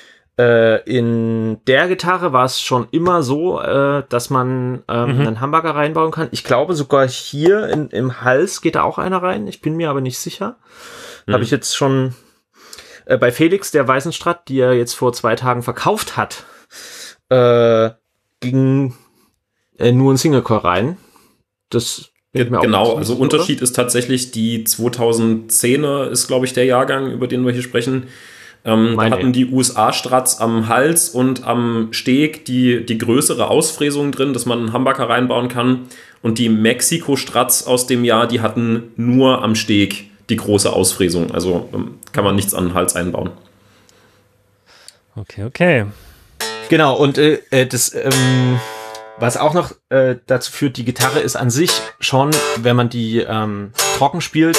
In der Gitarre war es schon immer so, äh, dass man ähm, mhm. einen Hamburger reinbauen kann. Ich glaube sogar hier in, im Hals geht da auch einer rein. Ich bin mir aber nicht sicher. Mhm. Habe ich jetzt schon äh, bei Felix, der Weißenstrat, die er jetzt vor zwei Tagen verkauft hat, äh, ging äh, nur ein Single-Core rein. Das ja, genau, also sicher, Unterschied oder? Ist tatsächlich die zweitausendzehner ist, glaube ich, der Jahrgang, über den wir hier sprechen. Ähm, da hatten die U S A-Strats am Hals und am Steg die, die größere Ausfräsung drin, dass man einen Humbucker reinbauen kann. Und die Mexiko-Strats aus dem Jahr, die hatten nur am Steg die große Ausfräsung. Also ähm, kann man nichts an den Hals einbauen. Okay, okay. Genau, und äh, das, ähm, was auch noch äh, dazu führt, die Gitarre ist an sich schon, wenn man die ähm, trocken spielt,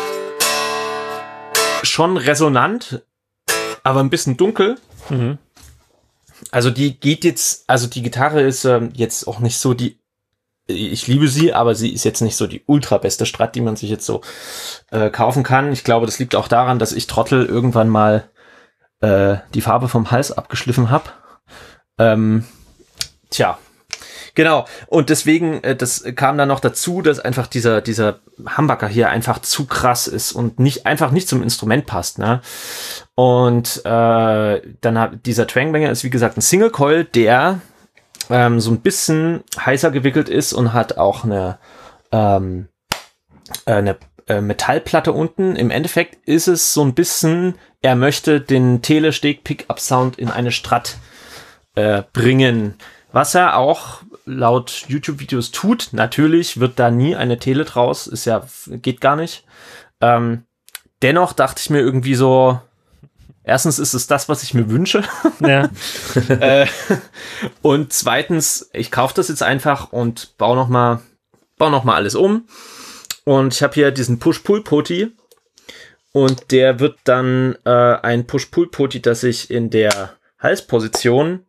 schon resonant, aber ein bisschen dunkel. Mhm. Also die geht jetzt, also die Gitarre ist ähm, jetzt auch nicht so die, ich liebe sie, aber sie ist jetzt nicht so die ultra beste Strat, die man sich jetzt so äh, kaufen kann. Ich glaube, das liegt auch daran, dass ich Trottel irgendwann mal äh, die Farbe vom Hals abgeschliffen habe. Ähm, tja. Genau, und deswegen, äh, das kam dann noch dazu, dass einfach dieser dieser Humbucker hier einfach zu krass ist und nicht einfach nicht zum Instrument passt, ne? Und äh, dann hat dieser Twangbanger ist wie gesagt ein Single Coil, der ähm, so ein bisschen heißer gewickelt ist und hat auch eine ähm, eine äh, Metallplatte unten. Im Endeffekt ist es so ein bisschen, er möchte den Tele-Steg-Pickup-Sound in eine Strat äh, bringen. Was er auch laut YouTube-Videos tut, natürlich wird da nie eine Tele draus, ist ja, geht gar nicht. Ähm, dennoch dachte ich mir irgendwie so, erstens ist es das, was ich mir wünsche. Ja. äh, und zweitens, ich kaufe das jetzt einfach und baue noch mal, baue noch mal alles um. Und ich habe hier diesen Push-Pull-Poti und der wird dann äh, ein Push-Pull-Poti, das ich in der Halsposition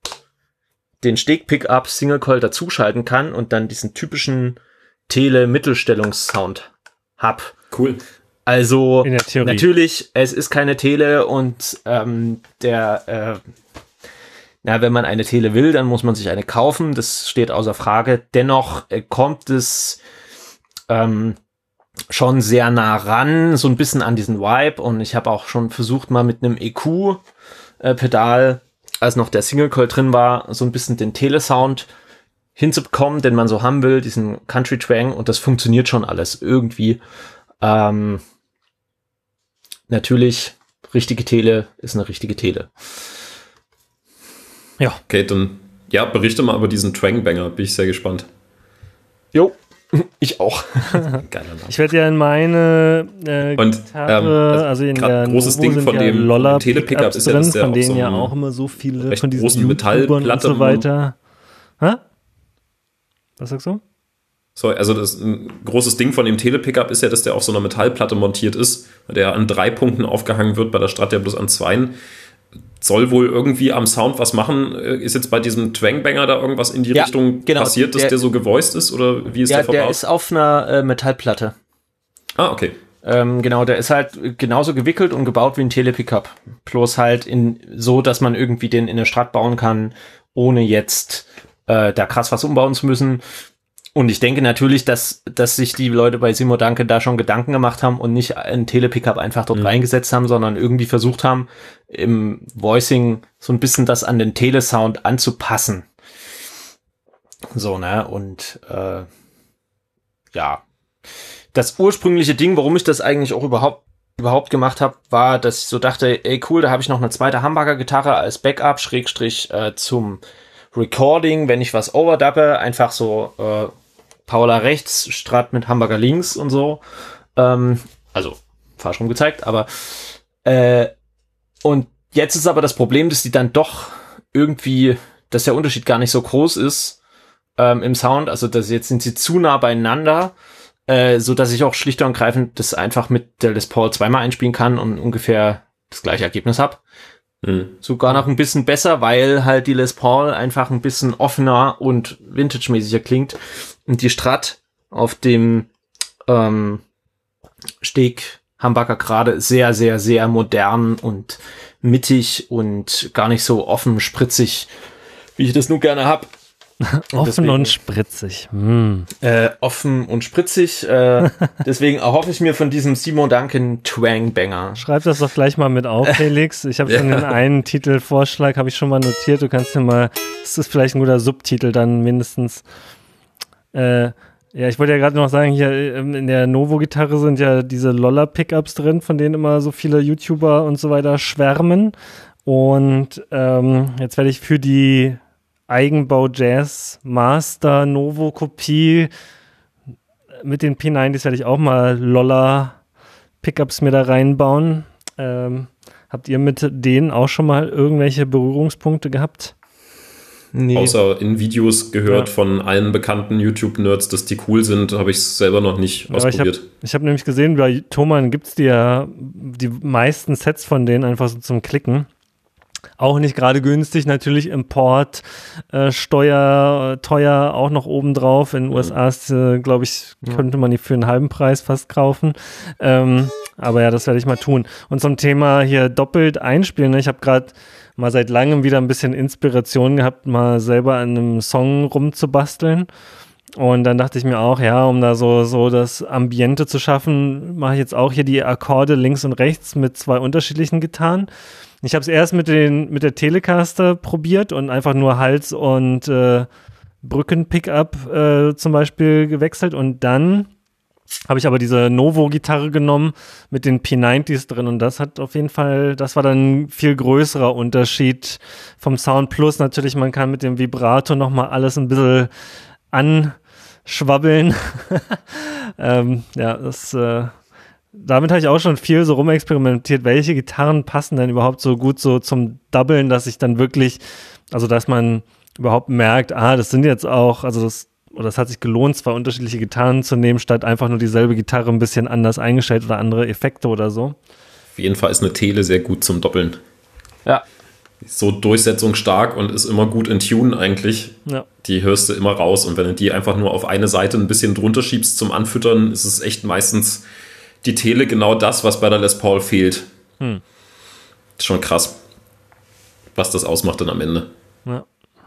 den Steg-Pickup Single Coil dazuschalten kann und dann diesen typischen Tele-Mittelstellungssound hab. Cool. Also in der Theorie. Natürlich, es ist keine Tele und ähm, der, äh, na, wenn man eine Tele will, dann muss man sich eine kaufen. Das steht außer Frage. Dennoch äh, kommt es ähm, schon sehr nah ran, so ein bisschen an diesen Vibe. Und ich habe auch schon versucht, mal mit einem E Q-Pedal, als noch der Single Coil drin war, so ein bisschen den Tele-Sound hinzubekommen, den man so haben will, diesen Country Twang. Und das funktioniert schon alles irgendwie. Ähm, natürlich, richtige Tele ist eine richtige Tele. Ja. Okay, dann ja, berichte mal über diesen Twangbanger, bin ich sehr gespannt. Jo, Ich auch. Ich werde ja in meine äh, und, Gitarre, ähm, also in der großes Novo Ding von ja dem Loller Tele-Pickup ist ja, drin, dass der von denen so ja auch immer so viele von diesen großen YouTubern und Metallplatte so weiter. Hä? Was sagst du? So, also das ein großes Ding von dem Tele-Pickup ist ja, dass der auf so einer Metallplatte montiert ist, der an drei Punkten aufgehangen wird, bei der Strat ja bloß an zweien. Soll wohl irgendwie am Sound was machen. Ist jetzt bei diesem Twangbanger da irgendwas in die ja, Richtung genau, passiert, dass der, der so gevoiced ist? Oder wie ist ja, der verbaut? Der ist auf einer äh, Metallplatte. Ah, okay. Ähm, genau, der ist halt genauso gewickelt und gebaut wie ein Tele-Pickup. Bloß halt in so, dass man irgendwie den in der Strat bauen kann, ohne jetzt äh, da krass was umbauen zu müssen. Und ich denke natürlich, dass, dass sich die Leute bei Simo Danke da schon Gedanken gemacht haben und nicht ein Tele-Pickup einfach dort mhm. reingesetzt haben, sondern irgendwie versucht haben, im Voicing so ein bisschen das an den Telesound anzupassen. So, ne? Und äh, ja, das ursprüngliche Ding, warum ich das eigentlich auch überhaupt überhaupt gemacht habe, war, dass ich so dachte, ey cool, da habe ich noch eine zweite Hamburger-Gitarre als Backup, Schrägstrich äh, zum Recording, wenn ich was overdubbe, einfach so äh, Paula rechts, Strat mit Hamburger links und so. Ähm, also, falsch rum gezeigt, aber äh, und jetzt ist aber das Problem, dass die dann doch irgendwie, dass der Unterschied gar nicht so groß ist ähm, im Sound, also dass jetzt sind sie zu nah beieinander, äh, so dass ich auch schlicht und greifend das einfach mit der Les Paul zweimal einspielen kann und ungefähr das gleiche Ergebnis habe. Mhm. Sogar noch ein bisschen besser, weil halt die Les Paul einfach ein bisschen offener und vintage-mäßiger klingt und die Strat auf dem ähm, Steg Humbucker gerade sehr, sehr, sehr modern und mittig und gar nicht so offen, spritzig, wie ich das nun gerne hab. Offen deswegen, und spritzig. Mm. Äh, offen und spritzig. Äh, deswegen erhoffe ich mir von diesem Simo Danke Twangbanger. Schreib das doch gleich mal mit auf, Felix. Ich habe schon ja. den einen Titelvorschlag, habe ich schon mal notiert. Du kannst dir mal, das ist vielleicht ein guter Subtitel dann mindestens. Äh, ja, ich wollte ja gerade noch sagen, hier in der Novo-Gitarre sind ja diese Loller-Pickups drin, von denen immer so viele YouTuber und so weiter schwärmen. Und ähm, jetzt werde ich für die Eigenbau Jazz Master Novo Kopie mit den P neunzig werde ich auch mal Loller Pickups mir da reinbauen. Ähm, habt ihr mit denen auch schon mal irgendwelche Berührungspunkte gehabt? Nee. Außer in Videos gehört ja. von allen bekannten YouTube-Nerds, dass die cool sind, habe ich es selber noch nicht ja, ausprobiert. Ich habe hab nämlich gesehen, bei Thomann gibt es die ja die meisten Sets von denen einfach so zum Klicken. Auch nicht gerade günstig, natürlich Import, äh, Steuer, äh, teuer, auch noch obendrauf. In den U S A ist, äh, glaube ich, könnte man die für einen halben Preis fast kaufen. Ähm, aber ja, das werde ich mal tun. Und zum Thema hier doppelt einspielen, ne? Ich habe gerade mal seit langem wieder ein bisschen Inspiration gehabt, mal selber an einem Song rumzubasteln. Und dann dachte ich mir auch, ja, um da so, so das Ambiente zu schaffen, mache ich jetzt auch hier die Akkorde links und rechts mit zwei unterschiedlichen Gitarren. Ich habe es erst mit, den, mit der Telecaster probiert und einfach nur Hals- und äh, Brücken-Pickup äh, zum Beispiel gewechselt. Und dann habe ich aber diese Novo-Gitarre genommen mit den P neunzig drin. Und das hat auf jeden Fall, das war dann ein viel größerer Unterschied vom Sound. Plus natürlich, man kann mit dem Vibrato nochmal alles ein bisschen anschwabbeln. ähm, ja, das äh, damit habe ich auch schon viel so rumexperimentiert, welche Gitarren passen denn überhaupt so gut so zum Doublen, dass ich dann wirklich, also dass man überhaupt merkt, ah, das sind jetzt auch, also das, oder das hat sich gelohnt, zwei unterschiedliche Gitarren zu nehmen, statt einfach nur dieselbe Gitarre ein bisschen anders eingestellt oder andere Effekte oder so. Auf jeden Fall ist eine Tele sehr gut zum Doppeln. Ja. Ist so durchsetzungsstark und ist immer gut in Tune eigentlich. Ja. Die hörst du immer raus und wenn du die einfach nur auf eine Seite ein bisschen drunter schiebst zum Anfüttern, ist es echt meistens die Tele genau das, was bei der Les Paul fehlt. Hm. Ist schon krass, was das ausmacht dann am Ende. Ja,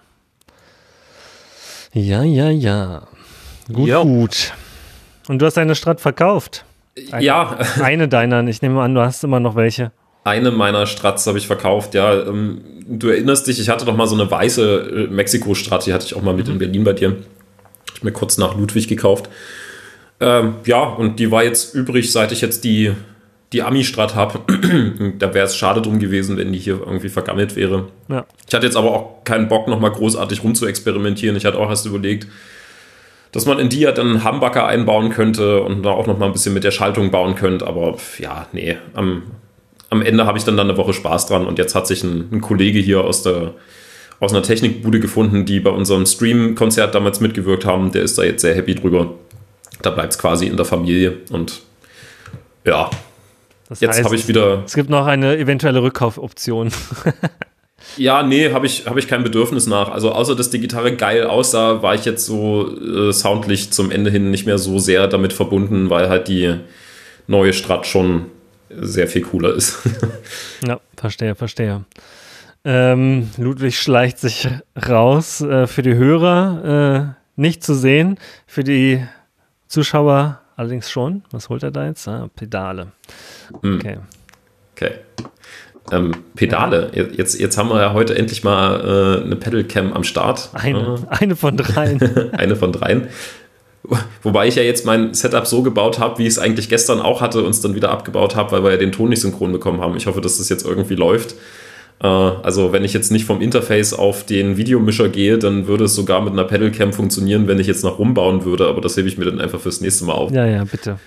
ja, ja. ja. Gut, jo. gut. Und du hast deine Strat verkauft? Eine, ja. Eine deiner, ich nehme an, du hast immer noch welche. Eine meiner Strats habe ich verkauft, ja. Ähm, du erinnerst dich, ich hatte doch mal so eine weiße äh, Mexiko-Strat, die hatte ich auch mal mit in Berlin bei dir. Habe ich mir kurz nach Ludwig gekauft. Ähm, ja, und die war jetzt übrig, seit ich jetzt die, die Ami-Strat habe. Da wäre es schade drum gewesen, wenn die hier irgendwie vergammelt wäre. Ja. Ich hatte jetzt aber auch keinen Bock, nochmal großartig rumzuexperimentieren. Ich hatte auch erst überlegt, dass man in die ja dann einen Humbucker einbauen könnte und da auch noch mal ein bisschen mit der Schaltung bauen könnte. Aber ja, nee, am, am Ende habe ich dann, dann eine Woche Spaß dran. Und jetzt hat sich ein, ein Kollege hier aus, der, aus einer Technikbude gefunden, die bei unserem Stream-Konzert damals mitgewirkt haben. Der ist da jetzt sehr happy drüber. Da bleibt es quasi in der Familie. Und ja, das jetzt habe ich wieder... Es gibt noch eine eventuelle Rückkaufoption. Ja, nee, habe ich, hab ich kein Bedürfnis nach. Also außer, dass die Gitarre geil aussah, war ich jetzt so äh, soundlich zum Ende hin nicht mehr so sehr damit verbunden, weil halt die neue Strat schon sehr viel cooler ist. Ja, verstehe, verstehe. Ähm, Ludwig schleicht sich raus, äh, für die Hörer äh, nicht zu sehen, für die Zuschauer allerdings schon. Was holt er da jetzt? Ah, Pedale. Okay. Okay. Ähm, Pedale. Jetzt, jetzt haben wir ja heute endlich mal äh, eine Pedalcam am Start. Eine, äh, eine von dreien. eine von dreien. Wobei ich ja jetzt mein Setup so gebaut habe, wie ich es eigentlich gestern auch hatte und es dann wieder abgebaut habe, weil wir ja den Ton nicht synchron bekommen haben. Ich hoffe, dass das jetzt irgendwie läuft. Äh, also wenn ich jetzt nicht vom Interface auf den Videomischer gehe, dann würde es sogar mit einer Pedalcam funktionieren, wenn ich jetzt noch rumbauen würde. Aber das hebe ich mir dann einfach fürs nächste Mal auf. Ja, ja, bitte.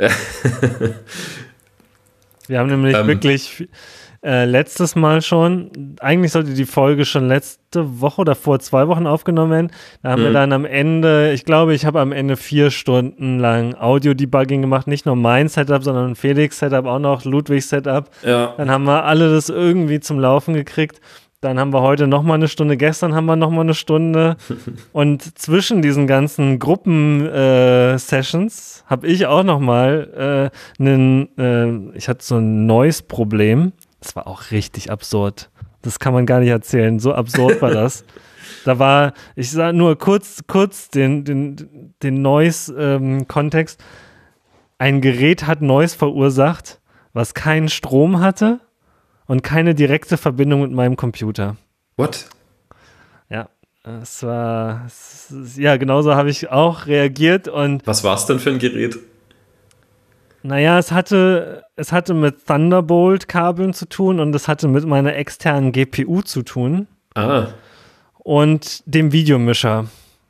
Wir haben nämlich ähm, wirklich... Äh, letztes Mal schon, eigentlich sollte die Folge schon letzte Woche oder vor zwei Wochen aufgenommen werden. Da haben mhm. wir dann am Ende, ich glaube, ich habe am Ende vier Stunden lang Audio-Debugging gemacht. Nicht nur mein Setup, sondern Felix Setup, auch noch Ludwigs Setup. Ja. Dann haben wir alle das irgendwie zum Laufen gekriegt. Dann haben wir heute nochmal eine Stunde, gestern haben wir nochmal eine Stunde. Und zwischen diesen ganzen Gruppen-Sessions äh, habe ich auch nochmal äh, einen, äh, ich hatte so ein Noise-Problem. Das war auch richtig absurd. Das kann man gar nicht erzählen. So absurd war das. Da war, ich sage nur kurz, kurz den, den, den Noise-Kontext. Ähm, Ein Gerät hat Noise verursacht, was keinen Strom hatte und keine direkte Verbindung mit meinem Computer. What? Ja, es war, es, ja, genauso habe ich auch reagiert. Und was war es denn für ein Gerät? Naja, es hatte, es hatte mit Thunderbolt-Kabeln zu tun und es hatte mit meiner externen G P U zu tun. Ah. Und dem Videomischer.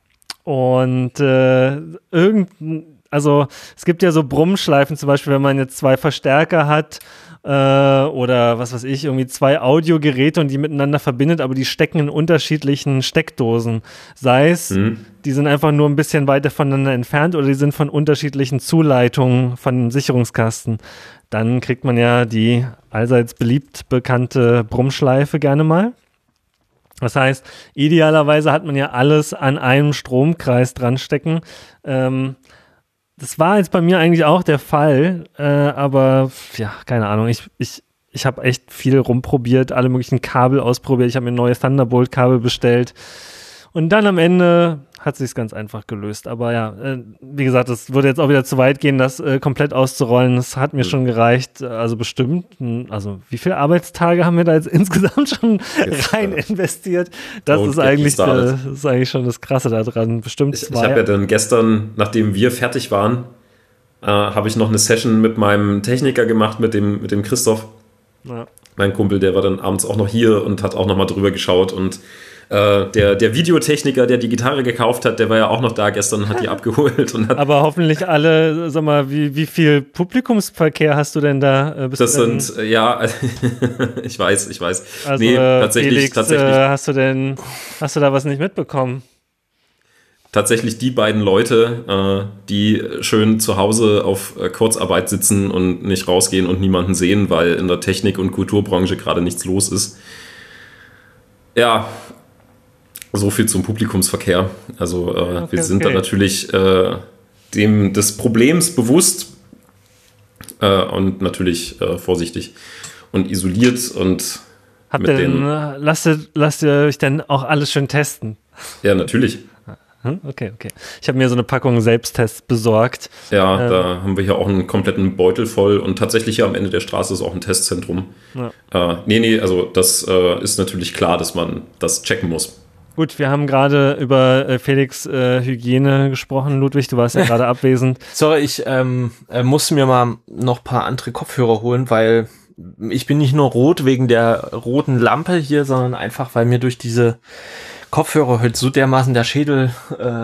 Und äh, irgend, also es gibt ja so Brummschleifen, zum Beispiel, wenn man jetzt zwei Verstärker hat äh, oder was weiß ich, irgendwie zwei Audiogeräte und die miteinander verbindet, aber die stecken in unterschiedlichen Steckdosen. Sei es, mhm. die sind einfach nur ein bisschen weiter voneinander entfernt oder die sind von unterschiedlichen Zuleitungen von dem Sicherungskasten. Dann kriegt man ja die allseits beliebt bekannte Brummschleife gerne mal. Das heißt, idealerweise hat man ja alles an einem Stromkreis dran stecken. Ähm, das war jetzt bei mir eigentlich auch der Fall, äh, aber ja, keine Ahnung. Ich, ich, ich habe echt viel rumprobiert, alle möglichen Kabel ausprobiert. Ich habe mir ein neues Thunderbolt-Kabel bestellt. Und dann am Ende hat es sich ganz einfach gelöst. Aber ja, äh, wie gesagt, es würde jetzt auch wieder zu weit gehen, das äh, komplett auszurollen. Das hat mir schon gereicht. Also bestimmt, also wie viele Arbeitstage haben wir da jetzt insgesamt schon jetzt, rein äh, investiert? Das ist eigentlich, äh, das ist eigentlich schon das Krasse daran. Bestimmt ich, zwei. Ich habe ja dann gestern, nachdem wir fertig waren, äh, habe ich noch eine Session mit meinem Techniker gemacht, mit dem, mit dem Christoph. Ja. Mein Kumpel, der war dann abends auch noch hier und hat auch noch mal drüber geschaut und Äh, der, der Videotechniker, der die Gitarre gekauft hat, der war ja auch noch da gestern und hat die abgeholt. Und hat aber hoffentlich alle, sag mal, wie, wie viel Publikumsverkehr hast du denn da? Äh, das sind, äh, ja, ich weiß, ich weiß. Also, nee, tatsächlich, Felix, tatsächlich. Äh, hast du denn, hast du da was nicht mitbekommen? Tatsächlich die beiden Leute, äh, die schön zu Hause auf äh, Kurzarbeit sitzen und nicht rausgehen und niemanden sehen, weil in der Technik- und Kulturbranche gerade nichts los ist. Ja, so viel zum Publikumsverkehr. Also äh, okay, wir sind okay. da natürlich äh, dem des Problems bewusst äh, und natürlich äh, vorsichtig und isoliert und Habt ihr denn, äh, lasst, ihr, lasst ihr euch denn auch alles schön testen? Ja, natürlich. Okay, okay. Ich habe mir so eine Packung Selbsttests besorgt. Ja, ähm, da haben wir hier auch einen kompletten Beutel voll und tatsächlich hier am Ende der Straße ist auch ein Testzentrum. Ja. Äh, nee, nee, also das äh, ist natürlich klar, dass man das checken muss. Gut, wir haben gerade über äh, Felix äh, Hygiene gesprochen. Ludwig, du warst ja gerade abwesend. Sorry, ich ähm, äh, musste mir mal noch ein paar andere Kopfhörer holen, weil ich bin nicht nur rot wegen der roten Lampe hier, sondern einfach, weil mir durch diese Kopfhörer heute so dermaßen der Schädel äh,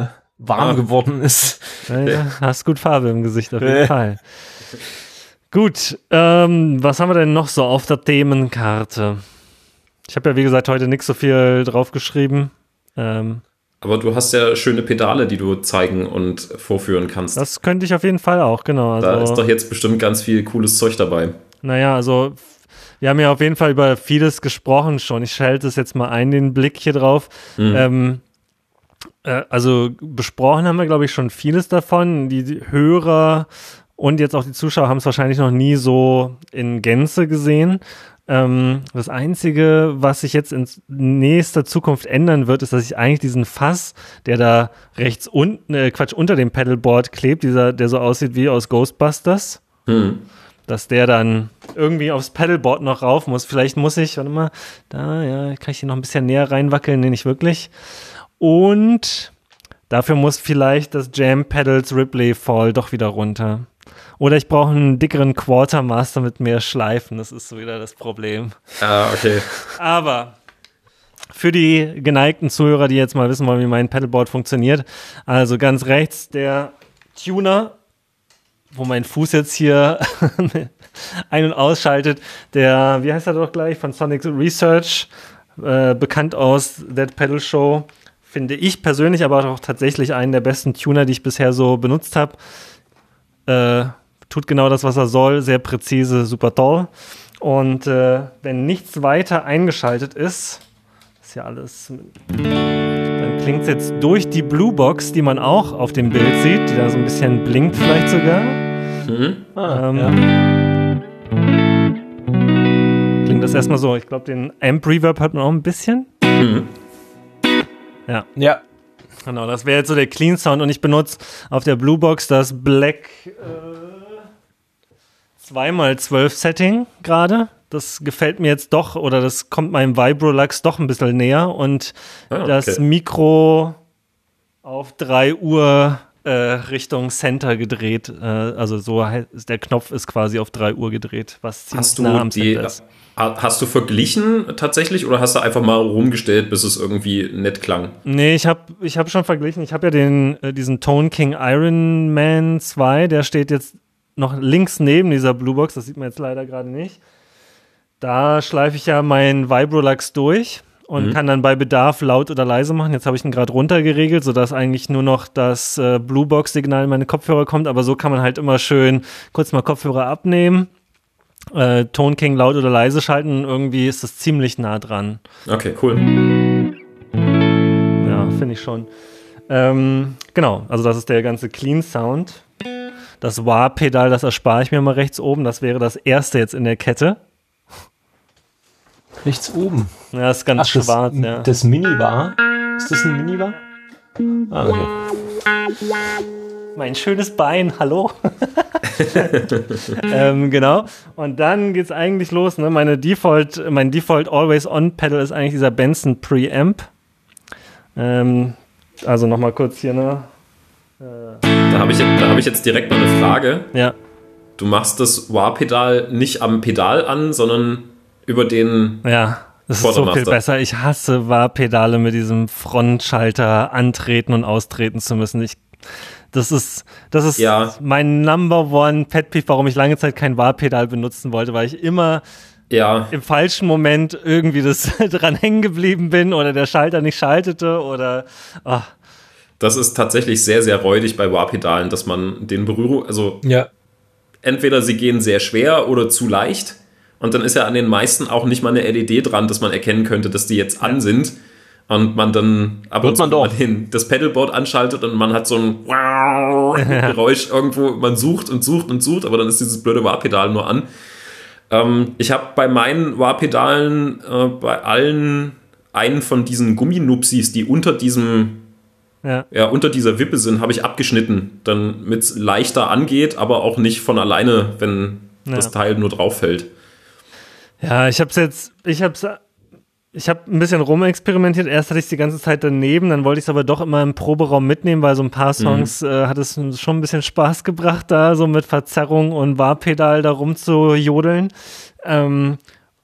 warm ah. geworden ist. Naja, hast gut Farbe im Gesicht auf jeden Fall. Gut, ähm, was haben wir denn noch so auf der Themenkarte? Ich habe ja, wie gesagt, heute nicht so viel draufgeschrieben. Ähm, Aber du hast ja schöne Pedale, die du zeigen und vorführen kannst. Das könnte ich auf jeden Fall auch, genau. Also, da ist doch jetzt bestimmt ganz viel cooles Zeug dabei. Naja, also wir haben ja auf jeden Fall über vieles gesprochen schon. Ich schalte es jetzt mal ein, den Blick hier drauf. Mhm. Ähm, äh, also besprochen haben wir, glaube ich, schon vieles davon. Die, die Hörer und jetzt auch die Zuschauer haben es wahrscheinlich noch nie so in Gänze gesehen. Ähm, das Einzige, was sich jetzt in nächster Zukunft ändern wird, ist, dass ich eigentlich diesen Fass, der da rechts unten, äh, Quatsch, unter dem Pedalboard klebt, dieser, der so aussieht wie aus Ghostbusters, hm. dass der dann irgendwie aufs Pedalboard noch rauf muss. Vielleicht muss ich, warte mal, da, ja, kann ich hier noch ein bisschen näher reinwackeln, nee, nicht wirklich. Und dafür muss vielleicht das Jam Pedals Ripley Fall doch wieder runter. Oder ich brauche einen dickeren Quartermaster mit mehr Schleifen. Das ist so wieder das Problem. Ah, okay. Aber für die geneigten Zuhörer, die jetzt mal wissen wollen, wie mein Pedalboard funktioniert, also ganz rechts der Tuner, wo mein Fuß jetzt hier ein- und ausschaltet, der, wie heißt er doch gleich, von Sonic Research, äh, bekannt aus That Pedal Show, finde ich persönlich aber auch tatsächlich einen der besten Tuner, die ich bisher so benutzt habe. Äh, tut genau das, was er soll, sehr präzise, super toll. Und äh, wenn nichts weiter eingeschaltet ist, ist ja alles, dann klingt es jetzt durch die Bluebox, die man auch auf dem Bild sieht, die da so ein bisschen blinkt vielleicht sogar. Mhm. Ah, ähm, ja. Klingt das erstmal so, ich glaube, den Amp Reverb hört man auch ein bisschen. Mhm. Ja. Ja. Genau, das wäre jetzt so der Clean Sound und ich benutze auf der Bluebox das Black äh, zwei mal zwölf Setting gerade. Das gefällt mir jetzt doch, oder das kommt meinem Vibrolux doch ein bisschen näher und ah, okay. das Mikro auf drei Uhr äh, Richtung Center gedreht. Äh, also so heißt, der Knopf ist quasi auf drei Uhr gedreht, was ziemlich nah am Center ist. Hast du verglichen tatsächlich oder hast du einfach mal rumgestellt, bis es irgendwie nett klang? Nee, ich habe ich hab schon verglichen. Ich habe ja den, äh, diesen Tone King Iron Man zwei, der steht jetzt noch links neben dieser Bluebox, das sieht man jetzt leider gerade nicht. Da schleife ich ja meinen Vibrolux durch und mhm. kann dann bei Bedarf laut oder leise machen. Jetzt habe ich ihn gerade runtergeregelt, sodass eigentlich nur noch das äh, Bluebox-Signal in meine Kopfhörer kommt, aber so kann man halt immer schön kurz mal Kopfhörer abnehmen. Äh, Tone King laut oder leise schalten, irgendwie ist das ziemlich nah dran. Okay, cool. Ja, finde ich schon. Ähm, genau, also das ist der ganze Clean Sound. Das Wah-Pedal, das erspare ich mir mal rechts oben, das wäre das erste jetzt in der Kette. Rechts oben? Ja, das ist ganz Ach, schwarz, das, ja. Das Mini-Bar? Ist das ein Mini-Bar? Ah, okay. Mein schönes Bein, hallo. ähm, genau. Und dann geht's eigentlich los. Ne? Meine Default, mein Default Always On Pedal ist eigentlich dieser Benson Preamp. Ähm, also nochmal kurz hier, ne? Äh. Da habe ich, hab ich jetzt direkt mal eine Frage. Ja. Du machst das Wah-Pedal nicht am Pedal an, sondern über den. Ja. Das ist so viel besser. Ich hasse Wah-Pedale mit diesem Frontschalter antreten und austreten zu müssen. Ich Das ist, das ist ja. mein Number One Pet Peeve, warum ich lange Zeit kein Wah-Pedal benutzen wollte, weil ich immer ja. im falschen Moment irgendwie das dran hängen geblieben bin oder der Schalter nicht schaltete oder oh. Das ist tatsächlich sehr, sehr räudig bei Wah-Pedalen, dass man den Berührung, also ja. entweder sie gehen sehr schwer oder zu leicht und dann ist ja an den meisten auch nicht mal eine L E D dran, dass man erkennen könnte, dass die jetzt an sind. Und man dann ab und zu mal den, das Pedalboard anschaltet und man hat so ein Geräusch irgendwo, man sucht und sucht und sucht, aber dann ist dieses blöde Wah-Pedal nur an. Ähm, ich habe bei meinen Wah-Pedalen äh, bei allen einen von diesen Gumminupsis, die unter diesem ja. ja unter dieser Wippe sind, habe ich abgeschnitten, damit es leichter angeht, aber auch nicht von alleine, wenn ja. das Teil nur drauf fällt. Ja, ich habe es jetzt, ich habe es Ich habe ein bisschen rumexperimentiert. Erst hatte ich es die ganze Zeit daneben, dann wollte ich es aber doch immer im Proberaum mitnehmen, weil so ein paar Songs mhm. äh, hat es schon ein bisschen Spaß gebracht, da so mit Verzerrung und Wah-Pedal da rumzujodeln. Ähm,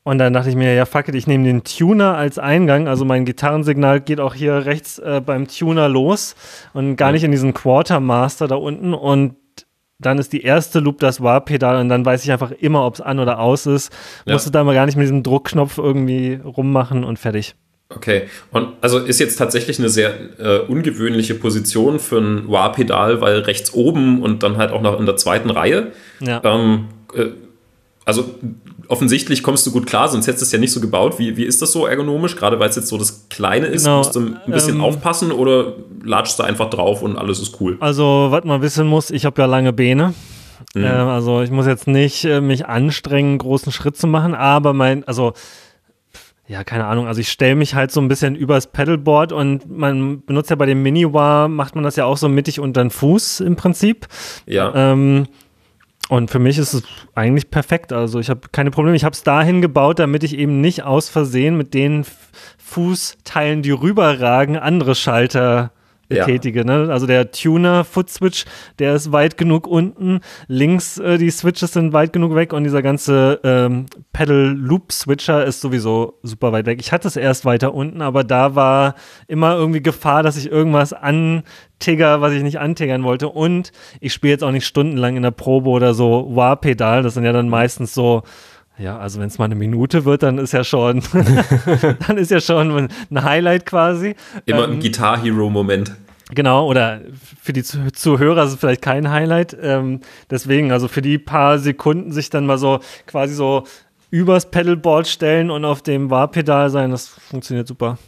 Und dann dachte ich mir, ja fuck it, ich nehme den Tuner als Eingang, also mein Gitarrensignal geht auch hier rechts äh, beim Tuner los und gar nicht in diesen Quartermaster da unten und dann ist die erste Loop das Wah-Pedal und dann weiß ich einfach immer, ob es an oder aus ist. Ja. Musste da mal gar nicht mit diesem Druckknopf irgendwie rummachen und fertig. Okay, und also ist jetzt tatsächlich eine sehr äh, ungewöhnliche Position für ein Wah-Pedal, weil rechts oben und dann halt auch noch in der zweiten Reihe. Ja. Ähm, äh, also offensichtlich kommst du gut klar, sonst hättest du es ja nicht so gebaut. Wie, wie ist das so ergonomisch? Gerade weil es jetzt so das Kleine ist, genau, musst du ein bisschen ähm, aufpassen oder latschst du einfach drauf und alles ist cool? Also, was man wissen muss, ich habe ja lange Beine. Mhm. Äh, also ich muss jetzt nicht äh, mich anstrengen, einen großen Schritt zu machen, aber mein, also ja, keine Ahnung, also ich stelle mich halt so ein bisschen übers Pedalboard und man benutzt ja bei dem Mini-Wah, macht man das ja auch so mittig unter den Fuß im Prinzip. Ja. Ähm, Und für mich ist es eigentlich perfekt. Also ich habe keine Probleme. Ich habe es dahin gebaut, damit ich eben nicht aus Versehen mit den F- Fußteilen, die rüberragen, andere Schalter betätige. Ja. Ne? Also der Tuner-Foot-Switch, der ist weit genug unten. Links äh, die Switches sind weit genug weg und dieser ganze ähm, Pedal-Loop-Switcher ist sowieso super weit weg. Ich hatte es erst weiter unten, aber da war immer irgendwie Gefahr, dass ich irgendwas antigger, was ich nicht antiggern wollte. Und ich spiele jetzt auch nicht stundenlang in der Probe oder so Wah-Pedal. Das sind ja dann meistens so, ja, also wenn es mal eine Minute wird, dann ist ja schon, dann ist ja schon ein Highlight quasi. Immer ähm, ein Guitar-Hero-Moment. Genau, oder für die Zuhörer ist es vielleicht kein Highlight. Ähm, deswegen, also für die paar Sekunden sich dann mal so quasi so übers Pedalboard stellen und auf dem Wah-Pedal sein, das funktioniert super.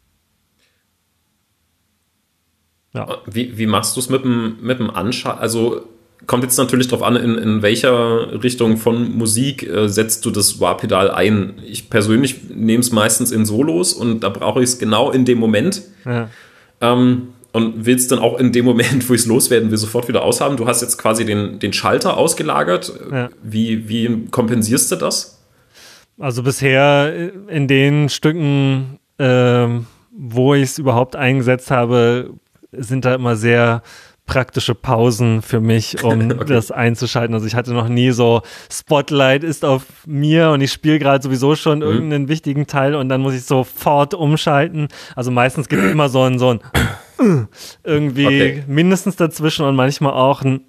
Ja. Wie, wie machst du es mit dem, mit dem Anschalten? Also kommt jetzt natürlich darauf an, in, in welcher Richtung von Musik äh, setzt du das Wah-Pedal ein. Ich persönlich nehme es meistens in Solos und da brauche ich es genau in dem Moment. Ja. Ähm, und will es dann auch in dem Moment, wo ich es loswerden will, sofort wieder aushaben. Du hast jetzt quasi den, den Schalter ausgelagert. Ja. Wie, wie kompensierst du das? Also bisher in den Stücken, äh, wo ich es überhaupt eingesetzt habe, sind da immer sehr praktische Pausen für mich, um okay. das einzuschalten. Also ich hatte noch nie so, Spotlight ist auf mir und ich spiele gerade sowieso schon mhm. irgendeinen wichtigen Teil und dann muss ich sofort umschalten. Also meistens gibt es immer so ein, so ein irgendwie okay. mindestens dazwischen und manchmal auch ein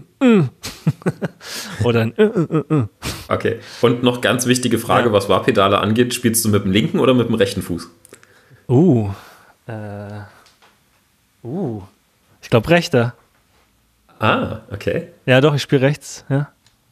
oder ein Okay. Und noch ganz wichtige Frage, ja. was Wah-Pedale angeht, spielst du mit dem linken oder mit dem rechten Fuß? Uh. Äh. Uh. Ich glaube, rechter. Ah, okay. Ja, doch, ich spiele rechts, ja.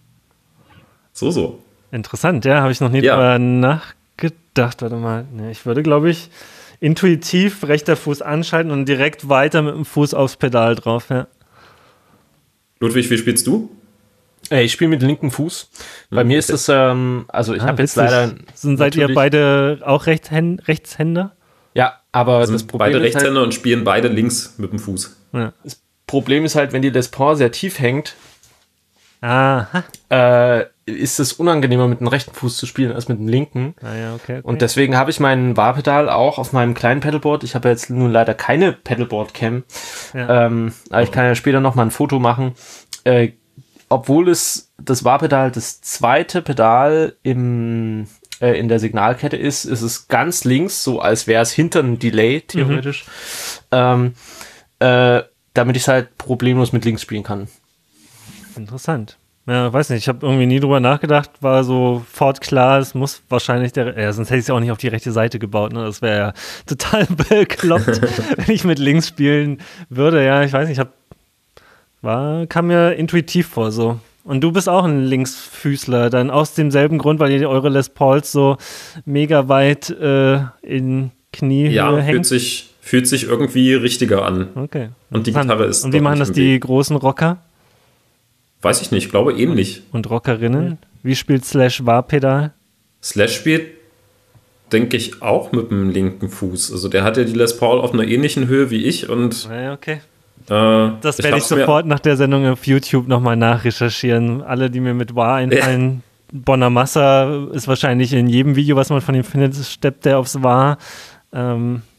So, so. Interessant, ja, habe ich noch nie ja. drüber nachgedacht. Warte mal, nee, ich würde, glaube ich, intuitiv rechter Fuß anschalten und direkt weiter mit dem Fuß aufs Pedal drauf, ja. Ludwig, wie spielst du? Ich spiele mit dem linken Fuß. Bei okay. mir ist es, ähm, also ich ah, habe jetzt leider... Sind, seid ihr beide auch Rechtshänd- Rechtshänder? Ja, aber also das Problem beide ist Rechtshänder halt, und spielen beide links mit dem Fuß. Ja. Das Problem ist halt, wenn die Les Paul sehr tief hängt, Aha. Äh, ist es unangenehmer mit dem rechten Fuß zu spielen als mit dem linken. Ah, ja, okay, okay. Und deswegen habe ich mein Wah-Pedal auch auf meinem kleinen Pedalboard. Ich habe jetzt nun leider keine Pedalboard-Cam, ja. ähm, aber ich kann ja später noch mal ein Foto machen. Äh, obwohl es das Wah-Pedal das zweite Pedal im in der Signalkette ist, ist es ganz links, so als wäre es hinter einem Delay, theoretisch, mhm. ähm, äh, damit ich es halt problemlos mit links spielen kann. Interessant. Ja, weiß nicht, ich habe irgendwie nie drüber nachgedacht, war sofort klar, es muss wahrscheinlich der, ja, sonst hätte ich es ja auch nicht auf die rechte Seite gebaut, ne? Das wäre ja total bekloppt, wenn ich mit links spielen würde, ja, ich weiß nicht, ich hab, war, kam mir intuitiv vor, so. Und du bist auch ein Linksfüßler, dann aus demselben Grund, weil ihr eure Les Pauls so mega weit äh, in Kniehöhe ja, hängt. fühlt sich, fühlt sich irgendwie richtiger an. Okay. Und die Gitarre ist. Und wie machen das die Weg. großen Rocker? Weiß ich nicht, ich glaube ähnlich. Und, und Rockerinnen? Ja. Wie spielt Slash Wah-Pedal? Slash spielt, denke ich, auch mit dem linken Fuß. Also der hat ja die Les Paul auf einer ähnlichen Höhe wie ich und. Ja, okay. Äh, das werde ich, ich sofort nach der Sendung auf YouTube nochmal nachrecherchieren. Alle, die mir mit Wah einfallen, ja. Bonamassa ist wahrscheinlich in jedem Video, was man von ihm findet, steppt der aufs Wah. Ähm,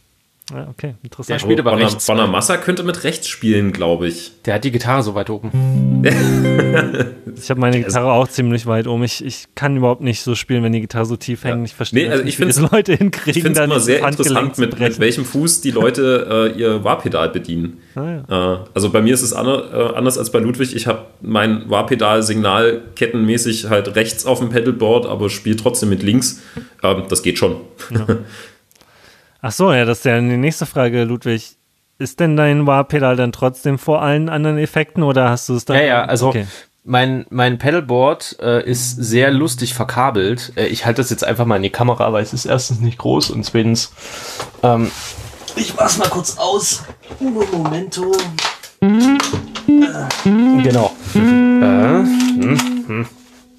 Ja, okay, interessant. Der spielt aber Bonner, rechts. Bonamassa könnte mit rechts spielen, glaube ich. Der hat die Gitarre so weit oben. Ich habe meine Gitarre auch ziemlich weit oben. Ich, ich kann überhaupt nicht so spielen, wenn die Gitarre so tief hängt. Ich verstehe Nee, also nicht, ich wie find's- das Leute hinkriegen. Ich finde es dann immer sehr das Handgelenk interessant, zu mit, mit brechen. welchem Fuß die Leute äh, ihr Wahpedal bedienen. Ah, ja. Äh, also bei mir ist es ander, äh, anders als bei Ludwig. Ich habe mein Wahpedal signalkettenmäßig halt rechts auf dem Pedalboard, aber spiele trotzdem mit links. Ähm, das geht schon. Ach so, ja, das ist ja die nächste Frage, Ludwig. Ist denn dein Wah-Pedal dann trotzdem vor allen anderen Effekten oder hast du es dann? Ja, ja, also Okay. mein, mein Pedalboard äh, ist sehr lustig verkabelt. Äh, ich halte das jetzt einfach mal in die Kamera, weil es ist erstens nicht groß und zweitens ähm, ich mach's mal kurz aus. Uno momento. Äh, genau. Äh, hm, hm.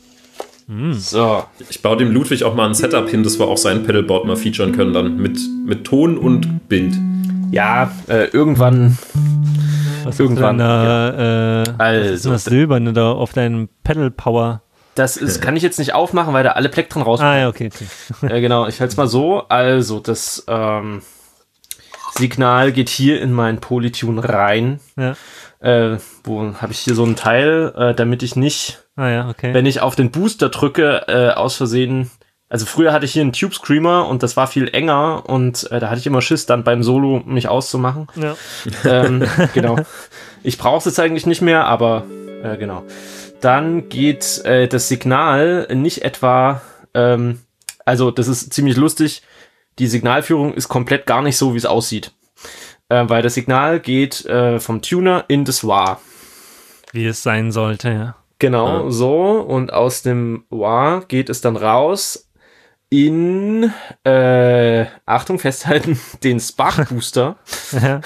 So. Ich baue dem Ludwig auch mal ein Setup hin, dass wir auch sein Pedalboard mal featuren können dann mit, mit Ton und Bild. Ja, äh, irgendwann. Was irgendwann, Ist denn da, äh, was ist Also, denn das Silberne da auf deinem Pedal Power? das ist, kann ich jetzt nicht aufmachen, weil da alle Plektren raus. Ah, ja, okay, okay. Äh, genau, ich halte es mal so. Also, das ähm, Signal geht hier in mein Polytune rein. Ja. Äh, wo habe ich hier so ein Teil, äh, damit ich nicht, Ah, ja, okay. wenn ich auf den Booster drücke, äh, aus Versehen. Also früher hatte ich hier einen Tube Screamer und das war viel enger und äh, da hatte ich immer Schiss, dann beim Solo mich auszumachen. Ja. ähm, genau. Ich brauche es jetzt eigentlich nicht mehr, aber äh, genau. Dann geht äh, das Signal nicht etwa, ähm, also das ist ziemlich lustig, die Signalführung ist komplett gar nicht so, wie es aussieht. Äh, weil das Signal geht äh, vom Tuner in das Wah. Wie es sein sollte, ja. Genau, Ja. so. Und aus dem Wah geht es dann raus in, äh, Achtung, festhalten, den Spark Booster. Ja.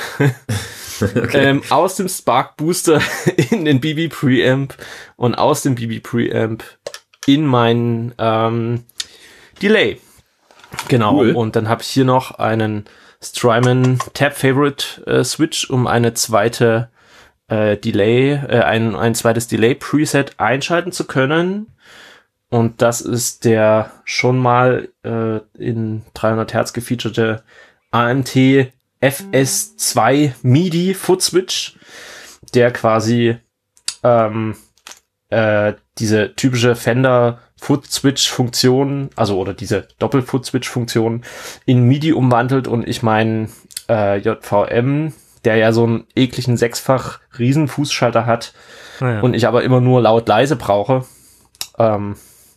ähm, aus dem Spark Booster in den B B Preamp und aus dem B B Preamp in mein ähm, Delay. Genau. Cool. Und dann habe ich hier noch einen Strymon Tab Favorite äh, Switch, um eine zweite äh, Delay, äh, ein, ein zweites Delay Preset einschalten zu können. Und das ist der schon mal äh, in dreihundert Hertz gefeaturete A M T F S zwei MIDI Foot Switch, der quasi ähm, äh, diese typische Fender Foot Switch Funktion, also oder diese Doppel Foot Switch Funktion in MIDI umwandelt und ich meinen äh, J V M, der ja so einen ekligen sechsfach Riesenfußschalter hat Ah, ja. und ich aber immer nur laut leise brauche, ähm,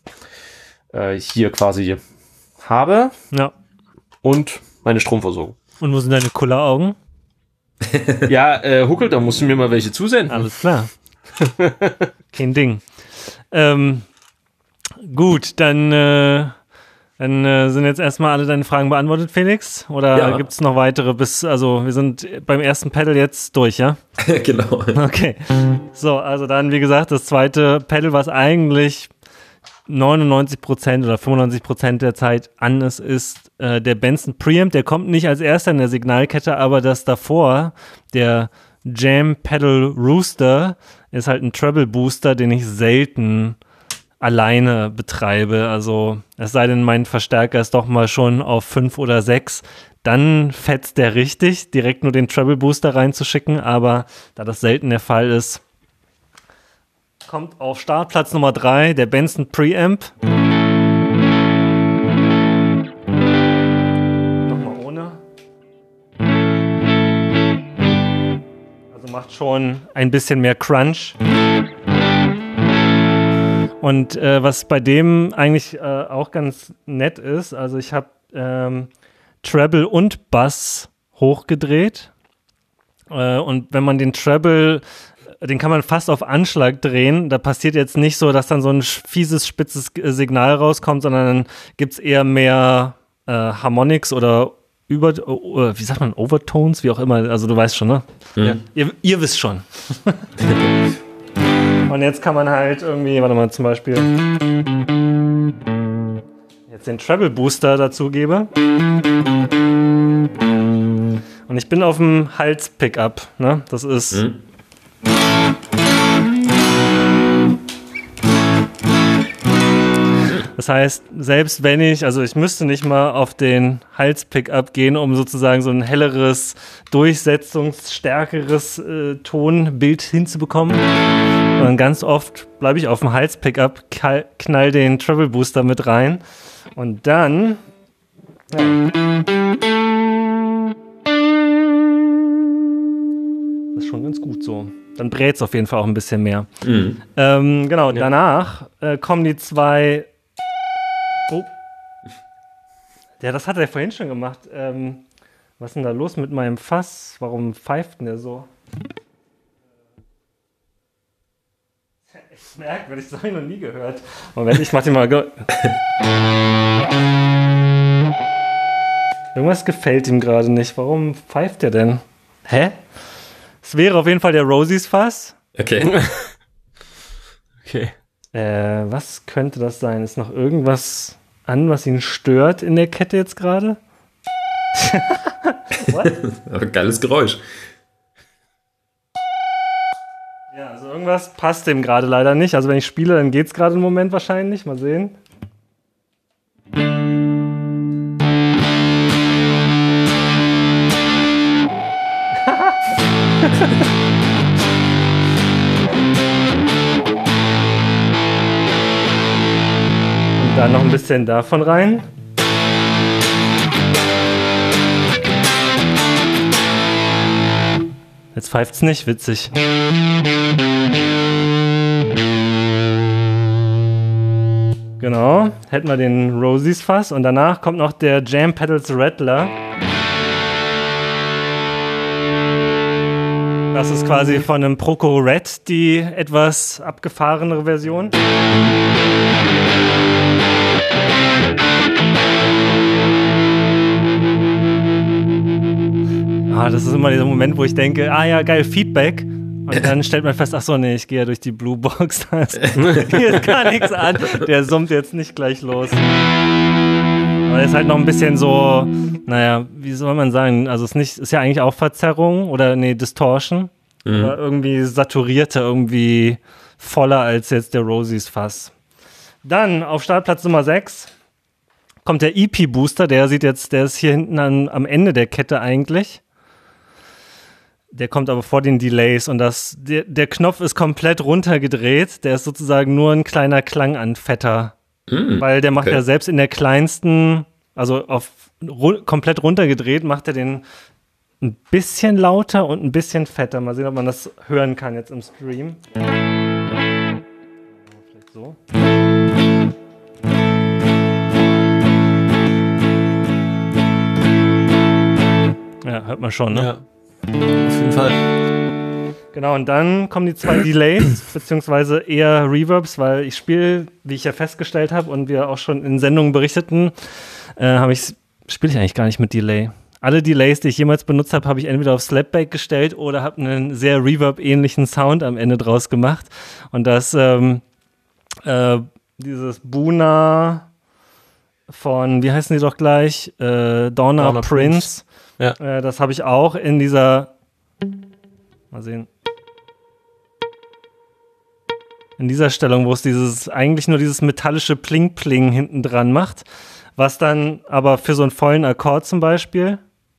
äh, hier quasi habe ja. und meine Stromversorgung. Und wo sind deine Kulleraugen? Ja, äh, Huckel, da musst du mir mal welche zusenden. Alles klar. Kein Ding. Ähm, gut, dann, äh, dann äh, sind jetzt erstmal alle deine Fragen beantwortet, Felix? Oder Ja. gibt es noch weitere bis, also wir sind beim ersten Pedal jetzt durch, ja? Genau. Okay. So, also dann, wie gesagt, das zweite Pedal, was eigentlich neunundneunzig Prozent oder fünfundneunzig Prozent der Zeit an ist, ist äh, der Benson Preamp. Der kommt nicht als erster in der Signalkette, aber das davor, der Jam Pedal Rooster, ist halt ein Treble Booster, den ich selten alleine betreibe. Also es sei denn, mein Verstärker ist doch mal schon auf fünf oder sechs. Dann fetzt der richtig, direkt nur den Treble Booster reinzuschicken, aber da das selten der Fall ist, kommt auf Startplatz Nummer drei der Benson Preamp. Nochmal ohne. Also macht schon ein bisschen mehr Crunch. Und äh, was bei dem eigentlich äh, auch ganz nett ist, also ich habe ähm, Treble und Bass hochgedreht. Äh, und wenn man den Treble, den kann man fast auf Anschlag drehen. Da passiert jetzt nicht so, dass dann so ein fieses, spitzes Signal rauskommt, sondern dann gibt es eher mehr äh, Harmonics oder über, uh, wie sagt man, Overtones, wie auch immer. Also du weißt schon, ne? Mhm. Ja. Ihr, ihr wisst schon. Und jetzt kann man halt irgendwie, warte mal, zum Beispiel jetzt den Treble Booster dazu gebe. Und ich bin auf dem Hals-Pickup, ne? Das ist Mhm. Das heißt, selbst wenn ich, also ich müsste nicht mal auf den Hals-Pickup gehen, um sozusagen so ein helleres, durchsetzungsstärkeres äh, Tonbild hinzubekommen. Und ganz oft bleibe ich auf dem Hals-Pickup, knall den Treble Booster mit rein und dann ja. Das ist schon ganz gut so. Dann brät es auf jeden Fall auch ein bisschen mehr. Mhm. Ähm, genau, ja. Danach äh, kommen die zwei. Oh. Ja, das hat er vorhin schon gemacht. Ähm, was ist denn da los mit meinem Fass? Warum pfeift denn der so? Echt merkwürdig, das habe ich noch nie gehört. Moment, ich mach den mal. Ge- Irgendwas gefällt ihm gerade nicht. Warum pfeift der denn? Hä? Es wäre auf jeden Fall der Rosies Fass. Okay. Okay. Äh, was könnte das sein? Ist noch irgendwas an, was ihn stört in der Kette jetzt gerade? What? Geiles Geräusch. Ja, also irgendwas passt dem gerade leider nicht. Also wenn ich spiele, dann geht's gerade im Moment wahrscheinlich. Mal sehen. Und dann noch ein bisschen davon rein. Jetzt pfeift's nicht, witzig. Genau, hätten wir den Rosies Fass und danach kommt noch der Jam Pedals Rattler. Das ist quasi von einem Proco Red die etwas abgefahrenere Version. Ah, das ist immer dieser Moment, wo ich denke, ah ja, geil, Feedback. Und dann stellt man fest, ach so, nee, ich gehe ja durch die Blue Box. Hier ist gar nichts an. Der summt jetzt nicht gleich los. Aber er ist halt noch ein bisschen so, naja, wie soll man sagen, also es ist, nicht, ist ja eigentlich auch Verzerrung oder nee, Distortion. Mhm. Aber irgendwie saturierter, irgendwie voller als jetzt der Rosies Fass. Dann auf Startplatz Nummer sechs kommt der E P Booster, der sieht jetzt, der ist hier hinten an, am Ende der Kette eigentlich. Der kommt aber vor den Delays und das, der, der Knopf ist komplett runtergedreht. Der ist sozusagen nur ein kleiner Klanganfetter. Mm, weil der macht okay. ja selbst in der kleinsten, also auf ru- komplett runtergedreht, macht er den ein bisschen lauter und ein bisschen fetter. Mal sehen, ob man das hören kann jetzt im Stream. Vielleicht so. Ja, hört man schon, ne? Ja. Auf jeden Fall. Genau, und dann kommen die zwei Delays, beziehungsweise eher Reverbs, weil ich spiele, wie ich ja festgestellt habe und wir auch schon in Sendungen berichteten, äh, habe ich spiele ich eigentlich gar nicht mit Delay. Alle Delays, die ich jemals benutzt habe, habe ich entweder auf Slapback gestellt oder habe einen sehr Reverb-ähnlichen Sound am Ende draus gemacht. Und das, ähm, äh, dieses Buna von, wie heißen die doch gleich? Äh, Donna, Donna Prince. Prince. Ja. Äh, das habe ich auch in dieser, mal sehen, in dieser Stellung, wo es dieses, eigentlich nur dieses metallische Pling-Pling hinten dran macht, was dann aber für so einen vollen Akkord zum Beispiel.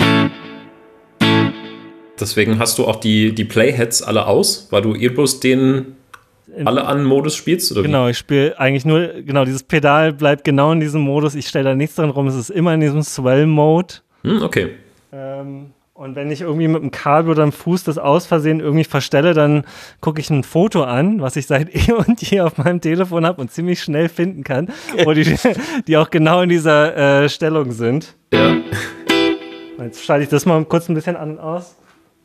Deswegen hast du auch die, die Playheads alle aus, weil du eh bloß den alle an Modus spielst? Oder genau, wie? Ich spiele eigentlich nur, genau, dieses Pedal bleibt genau in diesem Modus, ich stelle da nichts dran rum, es ist immer in diesem Swell-Mode. Hm, okay. Ähm, und wenn ich irgendwie mit dem Kabel oder dem Fuß das aus Versehen irgendwie verstelle, dann gucke ich ein Foto an, was ich seit eh und je auf meinem Telefon habe und ziemlich schnell finden kann, wo die, die auch genau in dieser äh, Stellung sind. Ja. Jetzt schalte ich das mal kurz ein bisschen an und aus.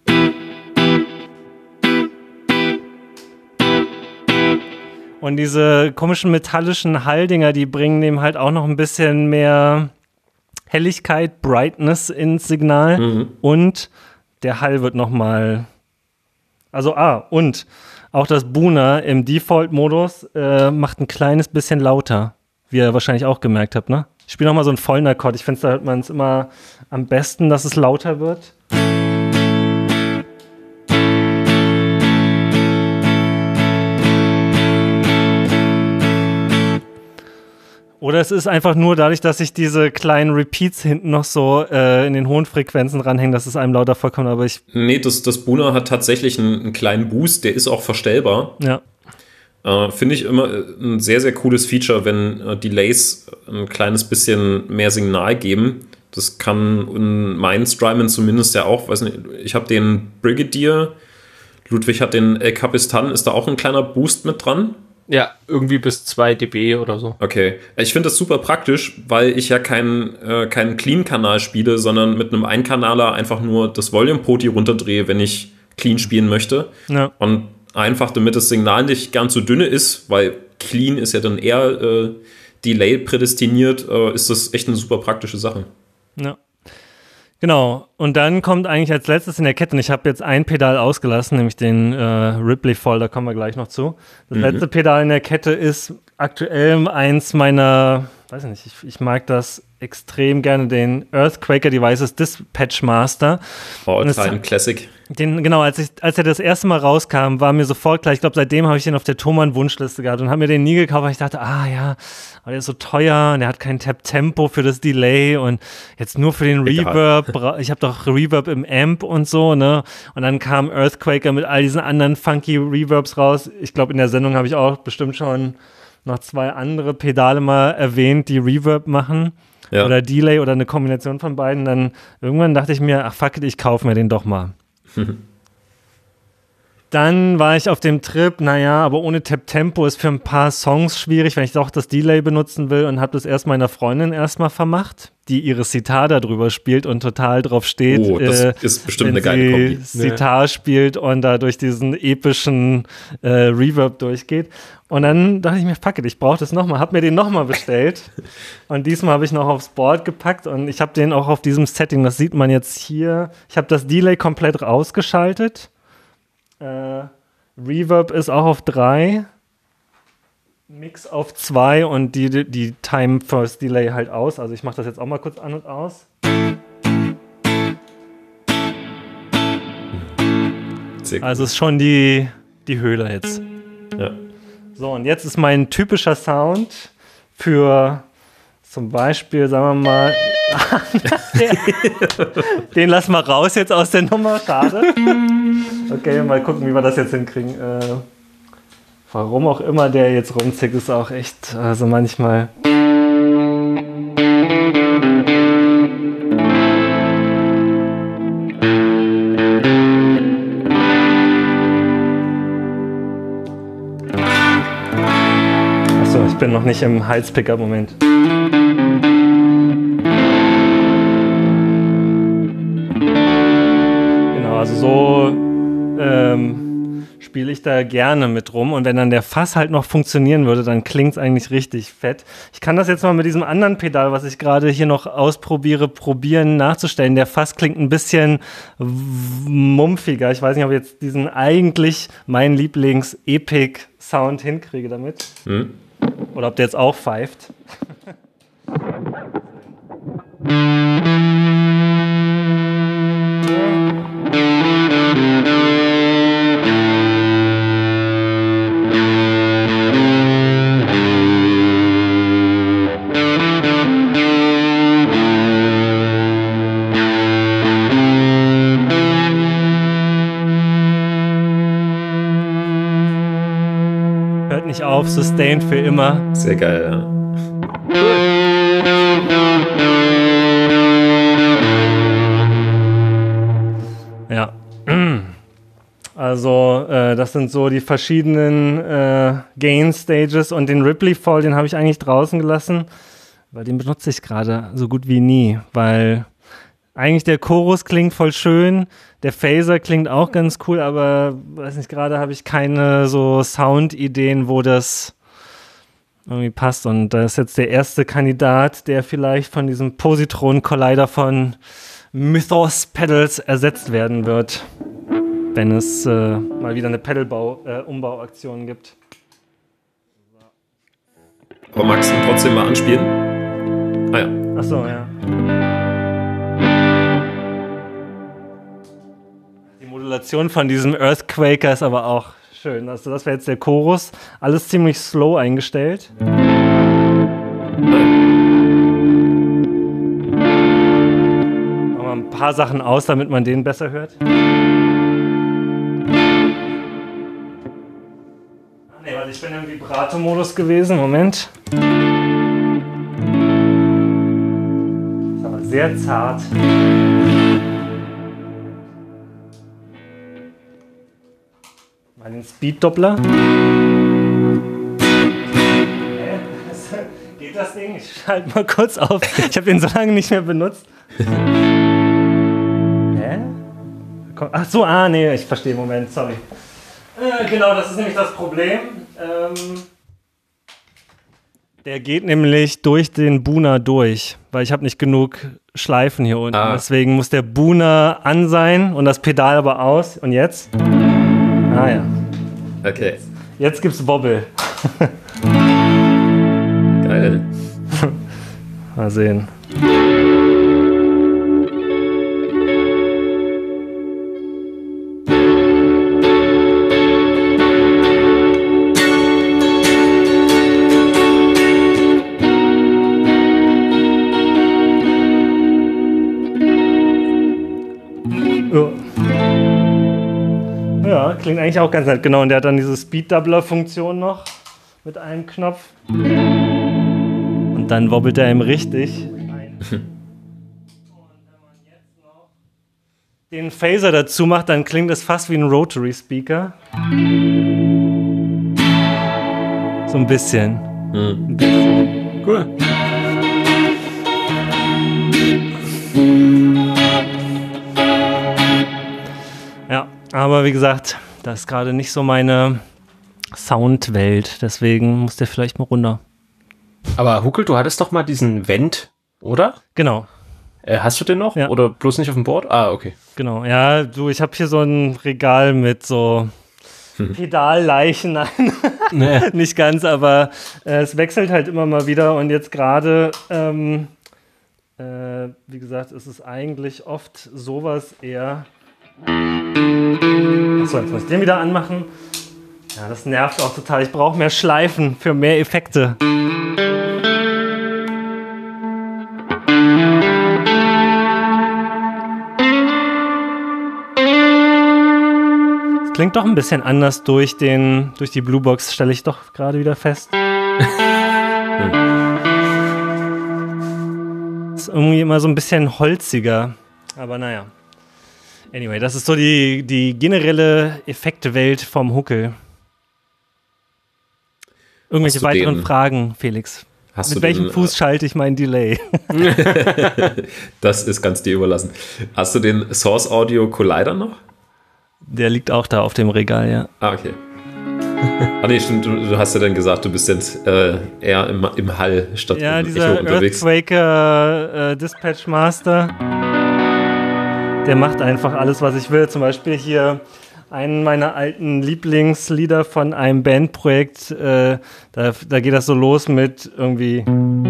Und diese komischen metallischen Halldinger, die bringen dem halt auch noch ein bisschen mehr Helligkeit, Brightness ins Signal. Mhm. Und der Hall wird nochmal, also ah, und auch das Buna im Default-Modus äh, macht ein kleines bisschen lauter, wie ihr wahrscheinlich auch gemerkt habt, ne? Ich spiele nochmal so einen vollen Akkord. Ich finde, da hört man es immer am besten, dass es lauter wird. Oder es ist einfach nur dadurch, dass sich diese kleinen Repeats hinten noch so äh, in den hohen Frequenzen ranhängen, dass es einem lauter vorkommt, aber ich... Nee, das, das Buna hat tatsächlich einen, einen kleinen Boost, der ist auch verstellbar. Ja. Äh, Finde ich immer ein sehr, sehr cooles Feature, wenn äh, Delays ein kleines bisschen mehr Signal geben. Das kann in meinen Strymon zumindest ja auch, weiß nicht, ich habe den Brigadier, Ludwig hat den El Capistan, ist da auch ein kleiner Boost mit dran? Ja, irgendwie bis zwei dB oder so. Okay, ich finde das super praktisch, weil ich ja keinen äh, keinen Clean-Kanal spiele, sondern mit einem Einkanaler einfach nur das Volume-Poti runterdrehe, wenn ich clean spielen möchte. Ja. Und einfach, damit das Signal nicht ganz so dünne ist, weil clean ist ja dann eher äh, Delay prädestiniert, äh, ist das echt eine super praktische Sache. Ja. Genau, und dann kommt eigentlich als letztes in der Kette, und ich habe jetzt ein Pedal ausgelassen, nämlich den äh, Ripley Fall, da kommen wir gleich noch zu. Das mhm. letzte Pedal in der Kette ist aktuell eins meiner, weiß ich nicht, ich, ich mag das extrem gerne, den Earthquaker Devices Dispatch Master. All-Time Classic. Den, genau, als, ich, als er das erste Mal rauskam, war mir sofort klar, ich glaube, seitdem habe ich den auf der Thomann-Wunschliste gehabt und habe mir den nie gekauft, weil ich dachte, ah ja, aber der ist so teuer und der hat kein Tap-Tempo für das Delay und jetzt nur für den Reverb, ich habe doch Reverb im Amp und so, ne, und dann kam Earthquaker mit all diesen anderen funky Reverbs raus. Ich glaube, in der Sendung habe ich auch bestimmt schon noch zwei andere Pedale mal erwähnt, die Reverb machen. Ja. Oder Delay oder eine Kombination von beiden. Dann irgendwann dachte ich mir, ach fuck it, ich kaufe mir den doch mal. Dann war ich auf dem Trip, naja, aber ohne Tap-Tempo ist für ein paar Songs schwierig, wenn ich doch das Delay benutzen will, und habe das erst meiner Freundin erstmal vermacht, die ihre Sitar da drüber spielt und total drauf steht. Oh, das äh, ist bestimmt eine geile Kombi. Sitar spielt und da durch diesen epischen äh, Reverb durchgeht. Und dann dachte ich mir, fuck it, ich brauche das nochmal, habe mir den nochmal bestellt und diesmal habe ich noch aufs Board gepackt und ich habe den auch auf diesem Setting, das sieht man jetzt hier, ich habe das Delay komplett rausgeschaltet, äh, Reverb ist auch auf drei, Mix auf zwei und die, die, die Time First Delay halt aus, also ich mache das jetzt auch mal kurz an und aus. Also ist schon die, die Höhle jetzt. Ja. So, und jetzt ist mein typischer Sound für zum Beispiel, sagen wir mal, den lassen wir raus jetzt aus der Nummer, schade. Okay, mal gucken, wie wir das jetzt hinkriegen. Äh, warum auch immer der jetzt rumzickt, ist auch echt, also manchmal... Ich bin noch nicht im Heizpicker-Moment. Genau, also so ähm, spiele ich da gerne mit rum. Und wenn dann der Fass halt noch funktionieren würde, dann klingt es eigentlich richtig fett. Ich kann das jetzt mal mit diesem anderen Pedal, was ich gerade hier noch ausprobiere, probieren nachzustellen. Der Fass klingt ein bisschen mumpfiger. Ich weiß nicht, ob ich jetzt diesen eigentlich meinen Lieblings-Epic-Sound hinkriege damit. Mhm. Oder ob der jetzt auch pfeift. Hört nicht auf, sustained für immer. Sehr geil, ja. Ja. Also, äh, das sind so die verschiedenen äh, Gain-Stages und den Ripley Fall, den habe ich eigentlich draußen gelassen, weil den benutze ich gerade so gut wie nie, weil eigentlich der Chorus klingt voll schön, der Phaser klingt auch ganz cool, aber weiß nicht, gerade habe ich keine so Sound-Ideen, wo das irgendwie passt. Und da ist jetzt der erste Kandidat, der vielleicht von diesem Positron-Collider von Mythos Pedals ersetzt werden wird, wenn es äh, mal wieder eine Pedal-Umbauaktion äh, gibt. Aber magst du ihn trotzdem mal anspielen? Ah ja. Achso, ja. Die Modulation von diesem Earthquaker ist aber auch schön. Also das wäre jetzt der Chorus. Alles ziemlich slow eingestellt. Machen wir ein paar Sachen aus, damit man den besser hört. Nee, warte, ich bin im Vibrato-Modus gewesen. Moment. Ist aber sehr zart. Mal den Speed-Doppler. Hä? Geht das Ding? Ich schalte mal kurz auf. Ich habe den so lange nicht mehr benutzt. Hä? Ach so, ah, nee, ich verstehe. Moment, sorry. Äh, genau, das ist nämlich das Problem. Ähm, der geht nämlich durch den Booner durch, weil ich habe nicht genug Schleifen hier unten. Ah. Deswegen muss der Booner an sein und das Pedal aber aus. Und jetzt? Ah ja. Okay. Jetzt, jetzt gibt's Wobble. Geil. Mal sehen. Ja, klingt eigentlich auch ganz nett. Genau, und der hat dann diese Speed-Doubler-Funktion noch mit einem Knopf. Und dann wobbelt er ihm richtig. Und wenn man jetzt noch den Phaser dazu macht, dann klingt es fast wie ein Rotary-Speaker. So ein bisschen. Hm. Ein bisschen. Cool. Ja, aber wie gesagt, das ist gerade nicht so meine Soundwelt, deswegen muss der vielleicht mal runter. Aber Huckel, du hattest doch mal diesen Vent, oder? Genau. Äh, hast du den noch? Ja. Oder bloß nicht auf dem Board? Ah, okay. Genau, ja, du, ich habe hier so ein Regal mit so Pedalleichen, nein, Nee. nicht ganz, aber äh, es wechselt halt immer mal wieder und jetzt gerade, ähm, äh, wie gesagt, ist es eigentlich oft sowas eher. Achso, jetzt muss ich den wieder anmachen. Ja, das nervt auch total. Ich brauche mehr Schleifen für mehr Effekte. Es klingt doch ein bisschen anders durch, den, durch die Bluebox, stelle ich doch gerade wieder fest. Ist irgendwie immer so ein bisschen holziger. Aber naja. Anyway, das ist so die, die generelle Effektewelt vom Huckel. Irgendwelche weiteren den, Fragen, Felix? Hast Mit du welchem den, Fuß schalte ich mein Delay? Das ist ganz dir überlassen. Hast du den Source Audio Collider noch? Der liegt auch da auf dem Regal, ja. Ah, okay. Ah nee, stimmt, du, du hast ja dann gesagt, du bist jetzt äh, eher im, im Hall statt ja, im dieser Echo unterwegs. Earthquaker äh, Dispatch Master, der macht einfach alles, was ich will. Zum Beispiel hier einen meiner alten Lieblingslieder von einem Bandprojekt, äh, da, da geht das so los mit irgendwie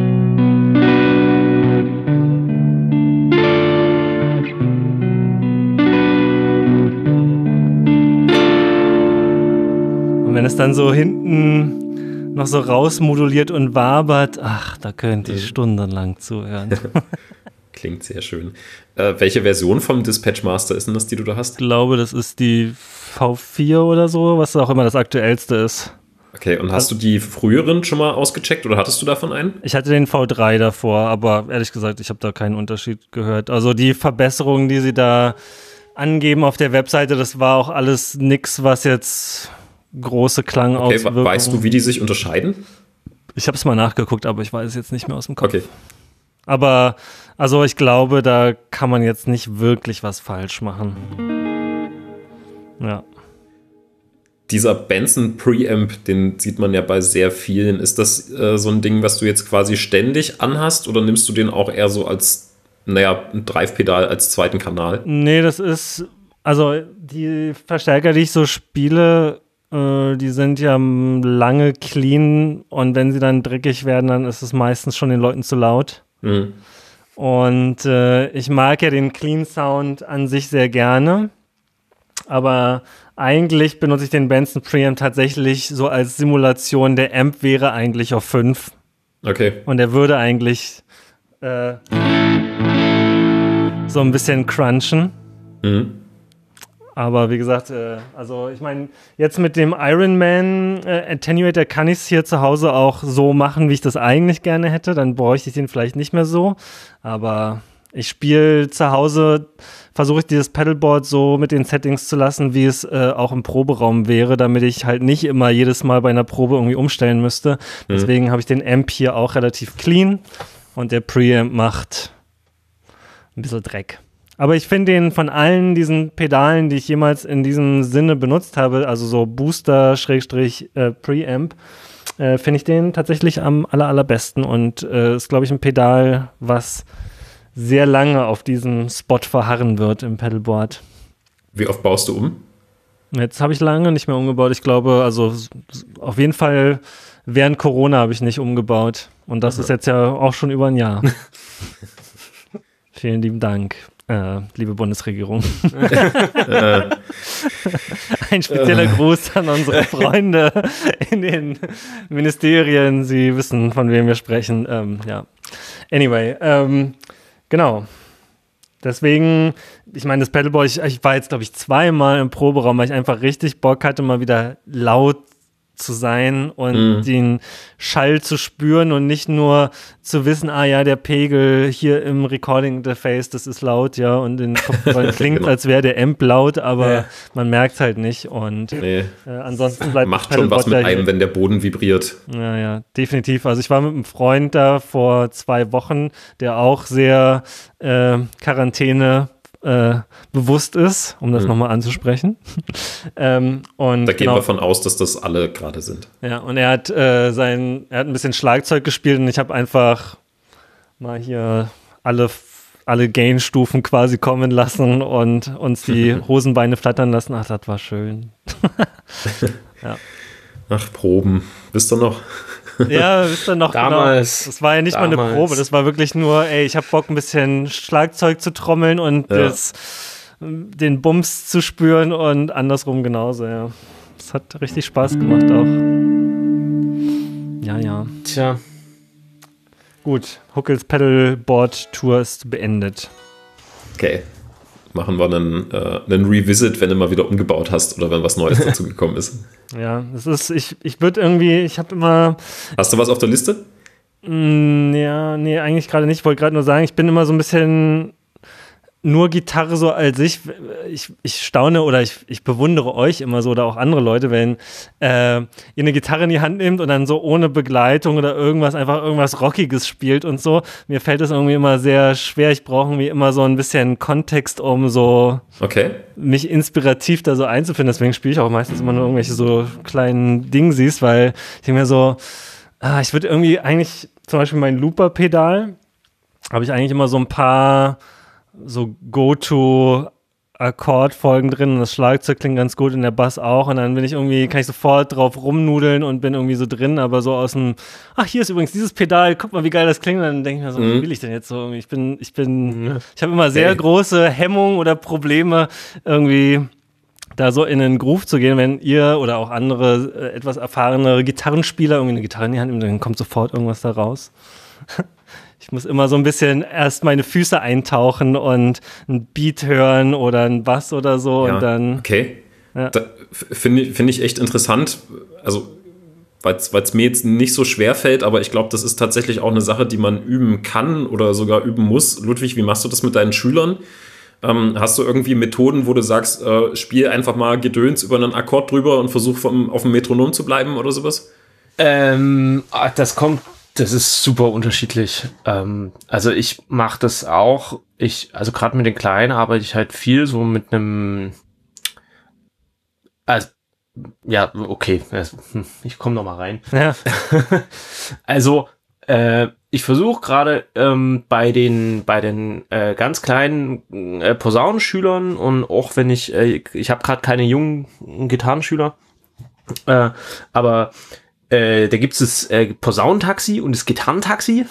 und wenn es dann so hinten noch so rausmoduliert und wabert, ach, da könnt ihr mhm. stundenlang zuhören. Klingt sehr schön. Äh, welche Version vom Dispatch Master ist denn das, die du da hast? Ich glaube, das ist die V vier oder so, was auch immer das aktuellste ist. Okay, und hast du die früheren schon mal ausgecheckt oder hattest du davon einen? Ich hatte den V drei davor, aber ehrlich gesagt, ich habe da keinen Unterschied gehört. Also die Verbesserungen, die sie da angeben auf der Webseite, das war auch alles nix, was jetzt große Klangauswirkungen... Okay, weißt du, wie die sich unterscheiden? Ich habe es mal nachgeguckt, aber ich weiß es jetzt nicht mehr aus dem Kopf. Okay. Aber, also ich glaube, da kann man jetzt nicht wirklich was falsch machen. Ja. Dieser Benson Preamp, den sieht man ja bei sehr vielen. Ist das äh, so ein Ding, was du jetzt quasi ständig anhast oder nimmst du den auch eher so als, naja, ein Drive-Pedal als zweiten Kanal? Nee, das ist, also die Verstärker, die ich so spiele, äh, die sind ja lange clean und wenn sie dann dreckig werden, dann ist es meistens schon den Leuten zu laut. Mhm. Und äh, ich mag ja den Clean Sound an sich sehr gerne, aber eigentlich benutze ich den Benson Preamp tatsächlich so als Simulation. Der Amp wäre eigentlich auf fünf. Okay. Und er würde eigentlich äh, so ein bisschen crunchen. Mhm. Aber wie gesagt, äh, also ich meine, jetzt mit dem Iron Man äh, Attenuator kann ich es hier zu Hause auch so machen, wie ich das eigentlich gerne hätte. Dann bräuchte ich den vielleicht nicht mehr so. Aber ich spiele zu Hause, versuche ich dieses Pedalboard so mit den Settings zu lassen, wie es äh, auch im Proberaum wäre, damit ich halt nicht immer jedes Mal bei einer Probe irgendwie umstellen müsste. Mhm. Deswegen habe ich den Amp hier auch relativ clean und der Preamp macht ein bisschen Dreck. Aber ich finde den von allen diesen Pedalen, die ich jemals in diesem Sinne benutzt habe, also so Booster, Schrägstrich, äh, Preamp, äh, finde ich den tatsächlich am aller, allerbesten und äh, ist, glaube ich, ein Pedal, was sehr lange auf diesem Spot verharren wird im Pedalboard. Wie oft baust du um? Jetzt habe ich lange nicht mehr umgebaut. Ich glaube, also auf jeden Fall während Corona habe ich nicht umgebaut. Und das Aha. ist jetzt ja auch schon über ein Jahr. Vielen lieben Dank. Äh, liebe Bundesregierung. Ein spezieller Gruß an unsere Freunde in den Ministerien. Sie wissen, von wem wir sprechen. Ähm, ja. Anyway, ähm, genau. Deswegen, ich meine, das Pedalboard, ich, ich war jetzt, glaube ich, zweimal im Proberaum, weil ich einfach richtig Bock hatte, mal wieder laut zu sein und mhm. den Schall zu spüren und nicht nur zu wissen, ah ja, der Pegel hier im Recording-Interface, das ist laut, ja, und in Kopfhörern klingt, genau. als wäre der Amp laut, aber ja. man merkt halt nicht und nee. äh, ansonsten bleibt macht schon was mit einem, wenn der Boden vibriert. Ja, ja, definitiv. Also ich war mit einem Freund da vor zwei Wochen, der auch sehr äh, Quarantäne Äh, bewusst ist, um das mhm. nochmal anzusprechen. ähm, und da gehen genau, wir von aus, dass das alle gerade sind. Ja, und er hat äh, sein, er hat ein bisschen Schlagzeug gespielt und ich habe einfach mal hier alle, alle Gain-Stufen quasi kommen lassen und uns die Hosenbeine flattern lassen. Ach, das war schön. ja. Ach, Proben. Wisst ihr noch? Ja, wisst ihr noch, damals, genau. Das war ja nicht damals. mal eine Probe, das war wirklich nur, ey, ich hab Bock, ein bisschen Schlagzeug zu trommeln und ja. das, den Bums zu spüren und andersrum genauso, ja. Das hat richtig Spaß gemacht auch. Ja, ja. Tja. Gut, Huckels Pedalboard-Tour ist beendet. Okay. Machen wir einen, äh, einen Revisit, wenn du mal wieder umgebaut hast oder wenn was Neues dazu gekommen ist. Ja, das ist, ich, ich würde irgendwie, ich habe immer... Hast du was auf der Liste? Mh, ja, nee, eigentlich gerade nicht. Ich wollte gerade nur sagen, ich bin immer so ein bisschen nur Gitarre so als ich. Ich, ich staune oder ich, ich bewundere euch immer so oder auch andere Leute, wenn äh, ihr eine Gitarre in die Hand nehmt und dann so ohne Begleitung oder irgendwas, einfach irgendwas Rockiges spielt und so. Mir fällt das irgendwie immer sehr schwer. Ich brauche irgendwie immer so ein bisschen Kontext, um so okay. mich inspirativ da so einzufinden. Deswegen spiele ich auch meistens immer nur irgendwelche so kleinen Dingsies, weil ich denke mir so, ah, ich würde irgendwie eigentlich, zum Beispiel mein Looper-Pedal, habe ich eigentlich immer so ein paar so Go-To-Akkordfolgen drin und das Schlagzeug klingt ganz gut und der Bass auch und dann bin ich irgendwie, kann ich sofort drauf rumnudeln und bin irgendwie so drin, aber so aus dem, ach, hier ist übrigens dieses Pedal, guck mal, wie geil das klingt und dann denke ich mir so, mhm. was will ich denn jetzt so? Ich bin, ich bin, mhm. ich habe immer sehr hey. große Hemmungen oder Probleme irgendwie da so in einen Groove zu gehen, wenn ihr oder auch andere äh, etwas erfahrene Gitarrenspieler irgendwie eine Gitarre in die Hand nehmen, dann kommt sofort irgendwas da raus. Ich muss immer so ein bisschen erst meine Füße eintauchen und ein Beat hören oder ein Bass oder so ja, und dann... Okay, ja. Finde ich, find ich echt interessant, also weil es mir jetzt nicht so schwer fällt, aber ich glaube, das ist tatsächlich auch eine Sache, die man üben kann oder sogar üben muss. Ludwig, wie machst du das mit deinen Schülern? Ähm, hast du irgendwie Methoden, wo du sagst, äh, spiel einfach mal Gedöns über einen Akkord drüber und versuch vom, auf dem Metronom zu bleiben oder sowas? Ähm, das kommt, das ist super unterschiedlich. Ähm, also ich mache das auch, ich, also gerade mit den Kleinen arbeite ich halt viel so mit einem, also, ja, okay, ich komme noch mal rein. Ja. Also, äh, ich versuche gerade ähm, bei den bei den äh, ganz kleinen äh, Posaunenschülern und auch wenn ich äh, ich habe gerade keine jungen Gitarrenschüler, äh, aber äh, da gibt es das äh, Posaunentaxi und das Gitarrentaxi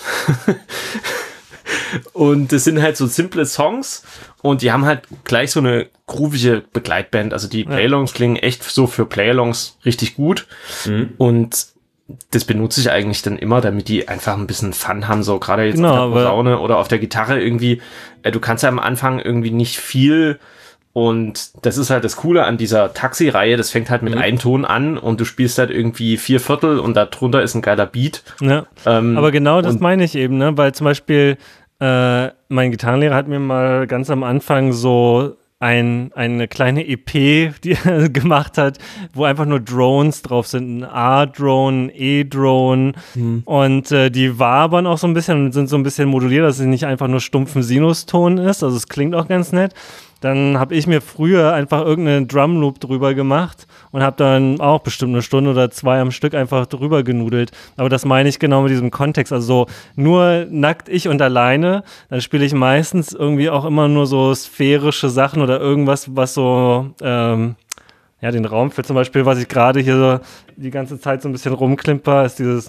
und das sind halt so simple Songs und die haben halt gleich so eine groovige Begleitband, also die Playalongs klingen echt so für Playalongs richtig gut mhm. und das benutze ich eigentlich dann immer, damit die einfach ein bisschen Fun haben, so gerade jetzt Genau, auf der Posaune oder auf der Gitarre irgendwie. Äh, du kannst ja am Anfang irgendwie nicht viel und das ist halt das Coole an dieser Taxi-Reihe, das fängt halt mit mhm. einem Ton an und du spielst halt irgendwie vier Viertel und darunter ist ein geiler Beat. Ja, ähm, aber genau das meine ich eben, ne? Weil zum Beispiel äh, mein Gitarrenlehrer hat mir mal ganz am Anfang so Ein, eine kleine E P, die er gemacht hat, wo einfach nur Drones drauf sind. Ein A-Drone, ein E-Drone. Mhm. Und äh, die wabern auch so ein bisschen und sind so ein bisschen moduliert, dass es nicht einfach nur stumpfen Sinuston ist. Also es klingt auch ganz nett. Dann habe ich mir früher einfach irgendeinen Drumloop drüber gemacht und habe dann auch bestimmt eine Stunde oder zwei am Stück einfach drüber genudelt. Aber das meine ich genau mit diesem Kontext. Also so nur nackt ich und alleine, dann spiele ich meistens irgendwie auch immer nur so sphärische Sachen oder irgendwas, was so ähm, ja, den Raum für zum Beispiel, was ich gerade hier so die ganze Zeit so ein bisschen rumklimper, ist dieses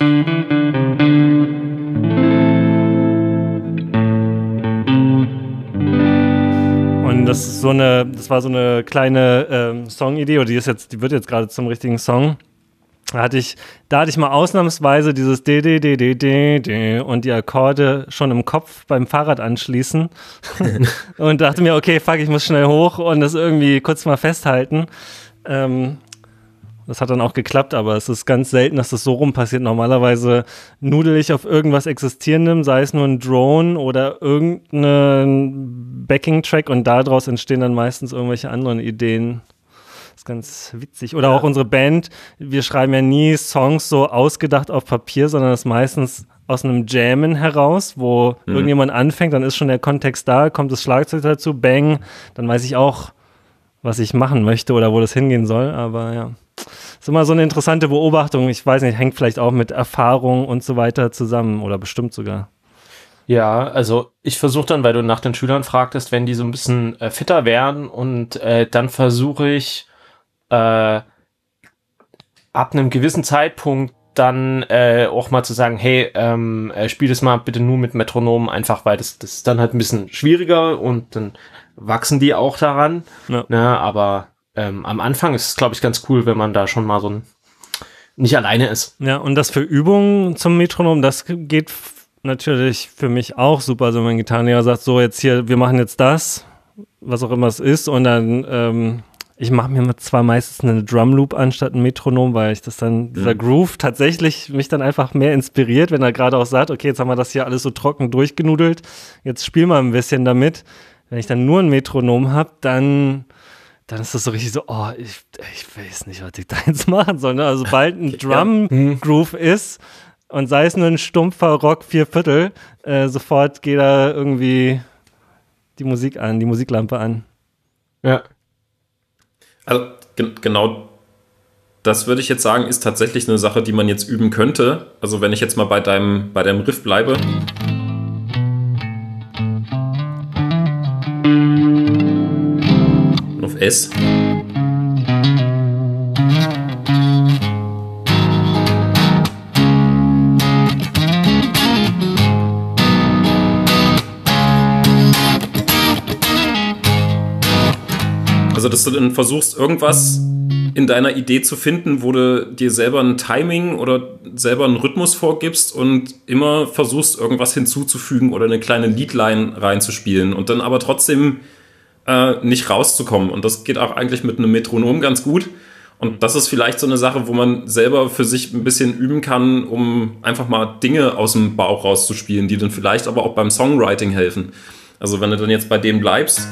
Und das ist so eine, das war so eine kleine ähm, Songidee, oder die ist jetzt, die wird jetzt gerade zum richtigen Song. Da hatte ich, da hatte ich mal ausnahmsweise dieses D, D, D, D, D, D und die Akkorde schon im Kopf beim Fahrrad anschließen und dachte mir, okay, fuck, ich muss schnell hoch und das irgendwie kurz mal festhalten. Ähm, Das hat dann auch geklappt, aber es ist ganz selten, dass das so rum passiert. Normalerweise nudel ich auf irgendwas Existierendem, sei es nur ein Drone oder irgendein Backing-Track und daraus entstehen dann meistens irgendwelche anderen Ideen. Das ist ganz witzig. Oder ja. Auch unsere Band, wir schreiben ja nie Songs so ausgedacht auf Papier, sondern das ist meistens aus einem Jammen heraus, wo mhm. irgendjemand anfängt, dann ist schon der Kontext da, kommt das Schlagzeug dazu, bang, dann weiß ich auch, was ich machen möchte oder wo das hingehen soll, aber ja. Das ist immer so eine interessante Beobachtung. Ich weiß nicht, hängt vielleicht auch mit Erfahrung und so weiter zusammen oder bestimmt sogar. Ja, also ich versuche dann, weil du nach den Schülern fragtest, wenn die so ein bisschen äh, fitter werden und äh, dann versuche ich äh, ab einem gewissen Zeitpunkt dann äh, auch mal zu sagen, hey, ähm, äh, spiel das mal bitte nur mit Metronom, einfach weil das, das ist dann halt ein bisschen schwieriger und dann wachsen die auch daran. Ja. Ne, aber Ähm, am Anfang ist es, glaube ich, ganz cool, wenn man da schon mal so ein, nicht alleine ist. Ja, und das für Übungen zum Metronom, das geht f- natürlich für mich auch super. Also mein Gitarrenlehrer sagt so, jetzt hier, wir machen jetzt das, was auch immer es ist, und dann, ähm, ich mache mir zwar meistens eine Drumloop anstatt ein Metronom, weil ich das dann, dieser mhm. Groove tatsächlich mich dann einfach mehr inspiriert, wenn er gerade auch sagt, okay, jetzt haben wir das hier alles so trocken durchgenudelt, jetzt spiel mal ein bisschen damit. Wenn ich dann nur ein Metronom habe, dann dann ist das so richtig so, oh, ich, ich weiß nicht, was ich da jetzt machen soll. Ne? Also sobald ein Drum-Groove ist und sei es nur ein stumpfer Rock vier Viertel, äh, sofort geht da irgendwie die Musik an, die Musiklampe an. Ja. Also gen- genau das würde ich jetzt sagen, ist tatsächlich eine Sache, die man jetzt üben könnte. Also wenn ich jetzt mal bei deinem, bei deinem Riff bleibe. Auf S. Also, dass du dann versuchst, irgendwas in deiner Idee zu finden, wo du dir selber ein Timing oder selber einen Rhythmus vorgibst und immer versuchst, irgendwas hinzuzufügen oder eine kleine Leadline reinzuspielen und dann aber trotzdem Äh, nicht rauszukommen. Und das geht auch eigentlich mit einem Metronom ganz gut. Und das ist vielleicht so eine Sache, wo man selber für sich ein bisschen üben kann, um einfach mal Dinge aus dem Bauch rauszuspielen, die dann vielleicht aber auch beim Songwriting helfen. Also wenn du dann jetzt bei dem bleibst.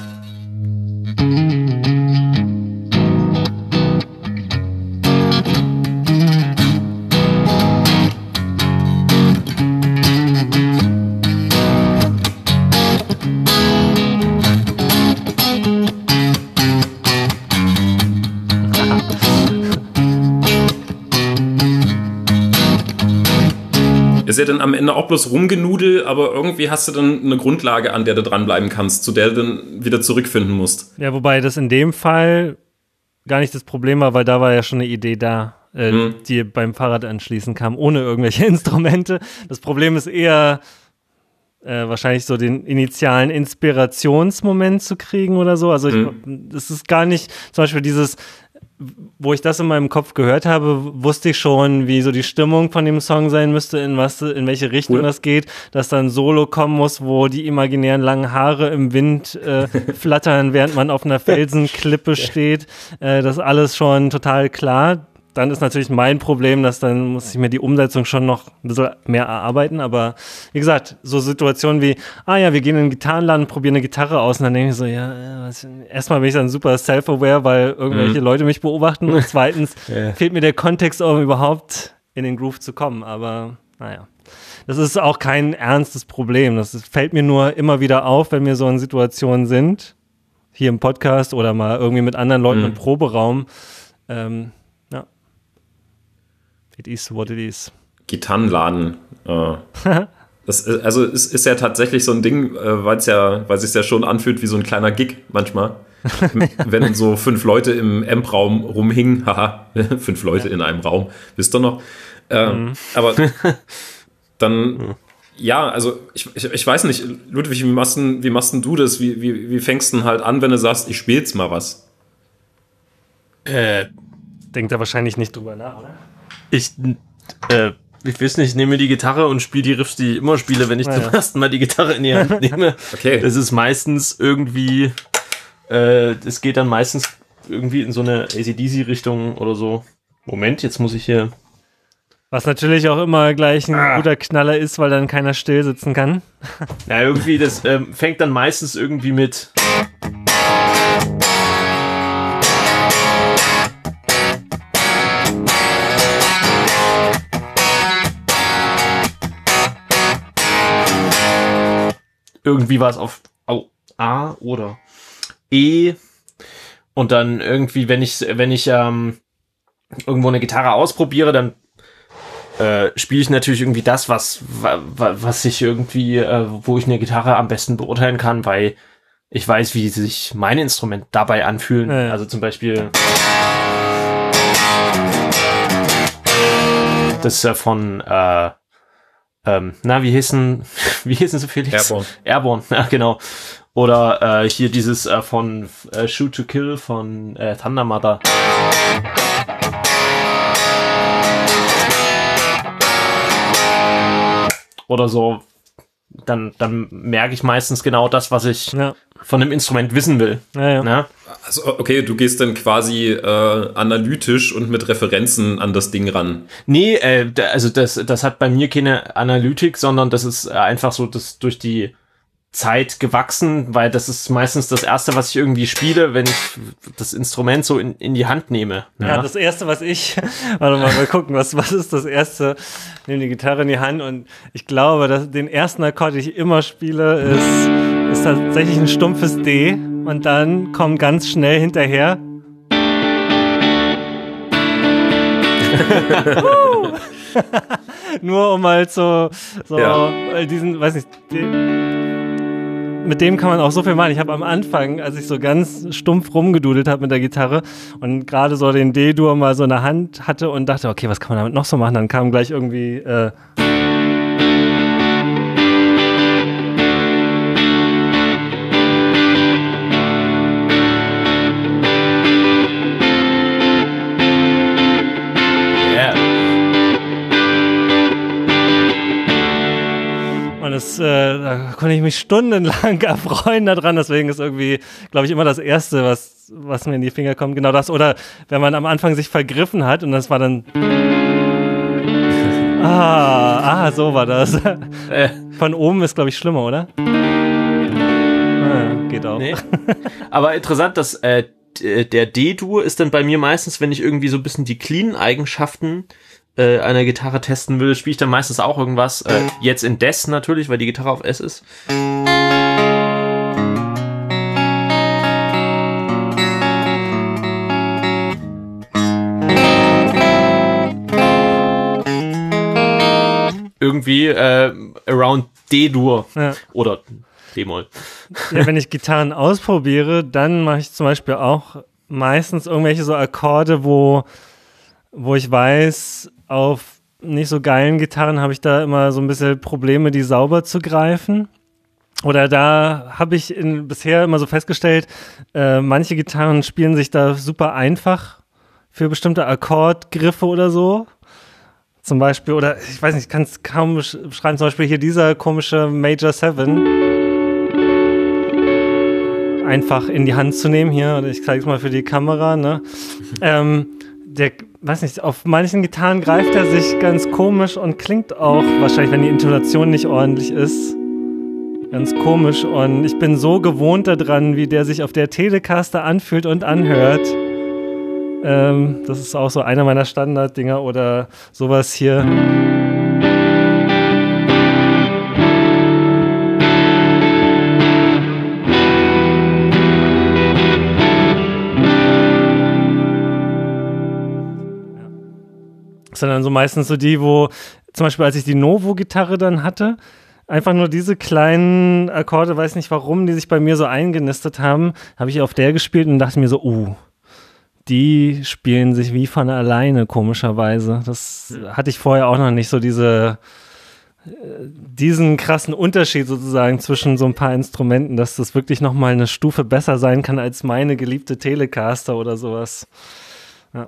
Ist ja dann am Ende auch bloß rumgenudel, aber irgendwie hast du dann eine Grundlage, an der du dranbleiben kannst, zu der du dann wieder zurückfinden musst. Ja, wobei das in dem Fall gar nicht das Problem war, weil da war ja schon eine Idee da, äh, hm. die beim Fahrrad anschließen kam, ohne irgendwelche Instrumente. Das Problem ist eher äh, wahrscheinlich so den initialen Inspirationsmoment zu kriegen oder so. Also es hm. ist gar nicht, zum Beispiel dieses wo ich das in meinem Kopf gehört habe, wusste ich schon, wie so die Stimmung von dem Song sein müsste, in was, in welche Richtung cool. das geht, dass dann ein Solo kommen muss, wo die imaginären langen Haare im Wind äh, flattern, während man auf einer Felsenklippe steht. Äh, das ist alles schon total klar. Dann ist natürlich mein Problem, dass dann muss ich mir die Umsetzung schon noch ein bisschen mehr erarbeiten. Aber wie gesagt, so Situationen wie, ah ja, wir gehen in den Gitarrenladen, probieren eine Gitarre aus und dann denke ich so, ja, was, erstmal bin ich dann super self-aware, weil irgendwelche mhm. Leute mich beobachten und zweitens ja. fehlt mir der Kontext, um überhaupt in den Groove zu kommen. Aber naja, das ist auch kein ernstes Problem. Das fällt mir nur immer wieder auf, wenn wir so in Situationen sind, hier im Podcast oder mal irgendwie mit anderen Leuten mhm. im Proberaum. Ähm, It is what it is. Gitarrenladen. Äh, das, also es ist ja tatsächlich so ein Ding, äh, weil es ja, weil es sich ja schon anfühlt wie so ein kleiner Gig manchmal. Wenn so fünf Leute im Amp-Raum rumhingen, haha, fünf Leute ja. in einem Raum, wisst ihr noch? Äh, mhm. Aber dann, ja, also ich, ich, ich weiß nicht, Ludwig, wie machst, denn, wie machst denn du das? Wie, wie, wie fängst du denn halt an, wenn du sagst, ich spiele jetzt mal was? Äh, denkt da wahrscheinlich nicht drüber nach, oder? Ich, äh, ich weiß nicht, ich nehme die Gitarre und spiele die Riffs, die ich immer spiele, wenn ich naja. zum ersten Mal die Gitarre in die Hand nehme. Okay. Das ist meistens irgendwie, äh, das geht dann meistens irgendwie in so eine A C D C-Richtung oder so. Moment, jetzt muss ich hier... Was natürlich auch immer gleich ein ah. guter Knaller ist, weil dann keiner still sitzen kann. Ja, irgendwie, das ähm, fängt dann meistens irgendwie mit... Irgendwie war es auf oh, A oder E und dann irgendwie, wenn ich wenn ich ähm, irgendwo eine Gitarre ausprobiere, dann äh, spiele ich natürlich irgendwie das, was was ich irgendwie, äh, wo ich eine Gitarre am besten beurteilen kann, weil ich weiß, wie sich meine Instrumente dabei anfühlen. Ja, ja. Also zum Beispiel das ist ja von äh, Ähm, na, wie hießen, wie hießen sie, Felix? Airborne. Airborne, ja, genau. Oder äh, hier dieses äh, von äh, Shoot to Kill von äh, Thunder Mother. Oder so. Dann, dann merke ich meistens genau das, was ich ja. von dem Instrument wissen will. Ja, ja. Na? Also, okay, du gehst dann quasi äh, analytisch und mit Referenzen an das Ding ran. Nee, äh, da, also das, das hat bei mir keine Analytik, sondern das ist einfach so, das durch die Zeit gewachsen, weil das ist meistens das Erste, was ich irgendwie spiele, wenn ich das Instrument so in, in die Hand nehme. Ja, ja das Erste, was ich, warte mal, mal gucken, was, was ist das Erste? Ich nehme die Gitarre in die Hand und ich glaube, dass den ersten Akkord, den ich immer spiele, ist, ist tatsächlich ein stumpfes D und dann kommt ganz schnell hinterher nur um halt so, so ja. diesen, weiß nicht, den, mit dem kann man auch so viel machen. Ich habe am Anfang, als ich so ganz stumpf rumgedudelt habe mit der Gitarre und gerade so den D-Dur mal so in der Hand hatte und dachte, okay, was kann man damit noch so machen? Dann kam gleich irgendwie äh Das, äh, da konnte ich mich stundenlang erfreuen daran, deswegen ist irgendwie, glaube ich, immer das Erste, was, was mir in die Finger kommt, genau das. Oder wenn man am Anfang sich vergriffen hat und das war dann ah, ah, so war das. Von oben ist, glaube ich, schlimmer, oder? Ah, geht auch. Nee. Aber interessant, dass äh, der D-Dur ist dann bei mir meistens, wenn ich irgendwie so ein bisschen die Clean-Eigenschaften einer Gitarre testen will, spiele ich dann meistens auch irgendwas. Äh, jetzt in Des natürlich, weil die Gitarre auf S ist. Irgendwie äh, around D-Dur ja. oder D-Moll. Ja, wenn ich Gitarren ausprobiere, dann mache ich zum Beispiel auch meistens irgendwelche so Akkorde, wo, wo ich weiß, auf nicht so geilen Gitarren habe ich da immer so ein bisschen Probleme, die sauber zu greifen. Oder da habe ich in, bisher immer so festgestellt, äh, manche Gitarren spielen sich da super einfach für bestimmte Akkordgriffe oder so. Zum Beispiel, oder ich weiß nicht, ich kann es kaum beschreiben, zum Beispiel hier dieser komische Major Seven einfach in die Hand zu nehmen hier, ich zeige es mal für die Kamera, ne? ähm, der, weiß nicht, auf manchen Gitarren greift er sich ganz komisch und klingt auch, wahrscheinlich, wenn die Intonation nicht ordentlich ist, ganz komisch. Und ich bin so gewohnt daran, wie der sich auf der Telecaster anfühlt und anhört. Ähm, das ist auch so einer meiner Standarddinger oder sowas hier. Sondern so meistens so die, wo, zum Beispiel als ich die Novo-Gitarre dann hatte, einfach nur diese kleinen Akkorde, weiß nicht warum, die sich bei mir so eingenistet haben, habe ich auf der gespielt und dachte mir so, uh, die spielen sich wie von alleine, komischerweise. Das hatte ich vorher auch noch nicht, so diese, diesen krassen Unterschied sozusagen zwischen so ein paar Instrumenten, dass das wirklich nochmal eine Stufe besser sein kann als meine geliebte Telecaster oder sowas. Ja.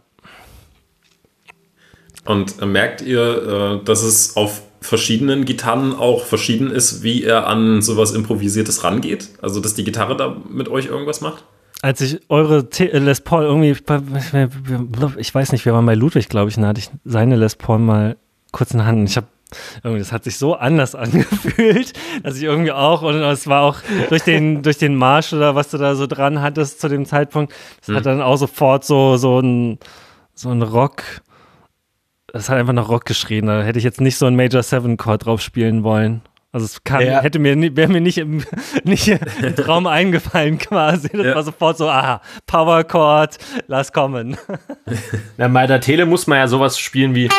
Und äh, merkt ihr, äh, dass es auf verschiedenen Gitarren auch verschieden ist, wie er an sowas Improvisiertes rangeht? Also, dass die Gitarre da mit euch irgendwas macht? Als ich eure T- Les Paul irgendwie, ich weiß nicht, wir waren bei Ludwig, glaube ich, und da hatte ich seine Les Paul mal kurz in der Hand. Und ich habe irgendwie, das hat sich so anders angefühlt, dass ich irgendwie auch, und es war auch durch den, durch den Marsch oder was du da so dran hattest zu dem Zeitpunkt, das hm. hat dann auch sofort so, so ein, so ein Rock, das hat einfach nach Rock geschrien. Da hätte ich jetzt nicht so einen Major Seven Chord drauf spielen wollen. Also es kann, ja. hätte mir, wäre mir nicht im, nicht im Traum eingefallen quasi. Das ja. war sofort so, aha, Power Chord, lass kommen. Na, bei der Tele muss man ja sowas spielen wie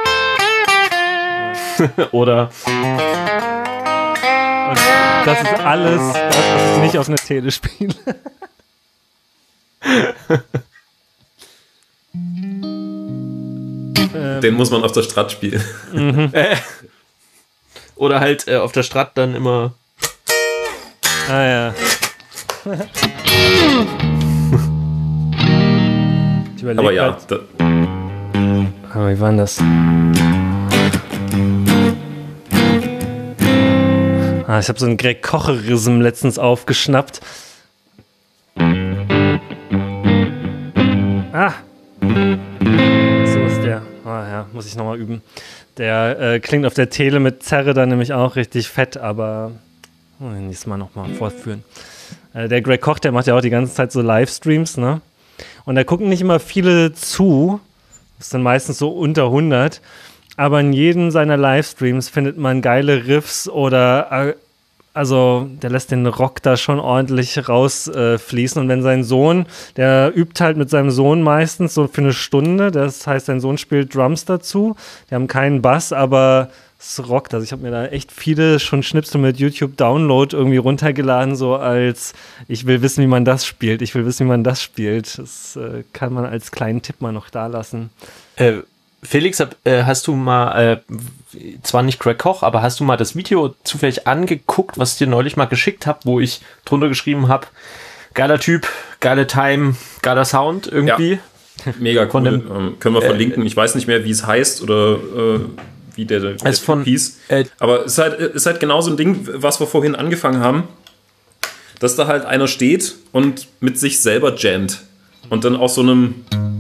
oder und das ist alles, das, was ich nicht auf einer Tele spiele. Den muss man auf der Strat spielen. Mhm. Oder halt äh, auf der Strat dann immer. Ah ja. Ich Aber ja. Da Aber wie war denn das? Ah, ich habe so einen Greg Kocherism letztens aufgeschnappt. Ah! So ist der. Ah ja, muss ich nochmal üben. Der äh, klingt auf der Tele mit Zerre dann nämlich auch richtig fett, aber oh, nächstes Mal nochmal fortführen. Äh, der Greg Koch, der macht ja auch die ganze Zeit so Livestreams, ne? Und da gucken nicht immer viele zu. Das sind meistens so unter hundert. Aber in jedem seiner Livestreams findet man geile Riffs oder äh, also der lässt den Rock da schon ordentlich rausfließen. Äh, und wenn sein Sohn, der übt halt mit seinem Sohn meistens so für eine Stunde, das heißt, sein Sohn spielt Drums dazu, die haben keinen Bass, aber es rockt. Also ich habe mir da echt viele schon Schnipsel mit YouTube Download irgendwie runtergeladen, so als ich will wissen, wie man das spielt, ich will wissen, wie man das spielt. Das äh, kann man als kleinen Tipp mal noch da lassen. Äh, Felix, äh, hast du mal, äh, zwar nicht Greg Koch, aber hast du mal das Video zufällig angeguckt, was ich dir neulich mal geschickt habe, wo ich drunter geschrieben habe, geiler Typ, geile Time, geiler Sound irgendwie? Ja, mega cool. Von dem, ähm, können wir verlinken. Äh, ich weiß nicht mehr, wie es heißt oder äh, wie der, der also von, hieß. Äh, aber es ist halt, ist halt genau so ein Ding, was wir vorhin angefangen haben, dass da halt einer steht und mit sich selber jammt und dann aus so einem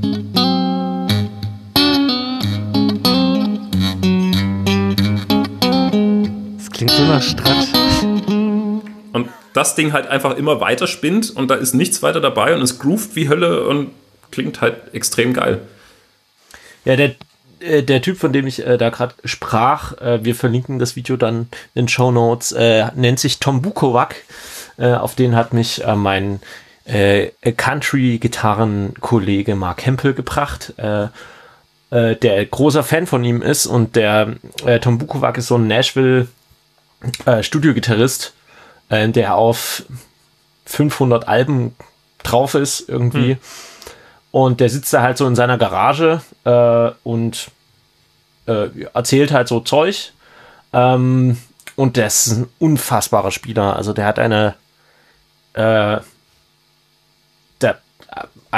klingt so nach Strat. Und das Ding halt einfach immer weiter spinnt und da ist nichts weiter dabei und es groovt wie Hölle und klingt halt extrem geil. Ja, der, äh, der Typ, von dem ich äh, da gerade sprach, äh, wir verlinken das Video dann in den Shownotes, äh, nennt sich Tom Bukovac. Äh, auf den hat mich äh, mein äh, Country-Gitarren-Kollege Mark Hempel gebracht, äh, äh, der großer Fan von ihm ist und der äh, Tom Bukovac ist so ein Nashville Äh, Studiogitarrist, äh, der auf fünfhundert Alben drauf ist irgendwie. Hm. Und der sitzt da halt so in seiner Garage äh, und äh, erzählt halt so Zeug. Ähm, und der ist ein unfassbarer Spieler. Also der hat eine äh, der, äh, anschauen.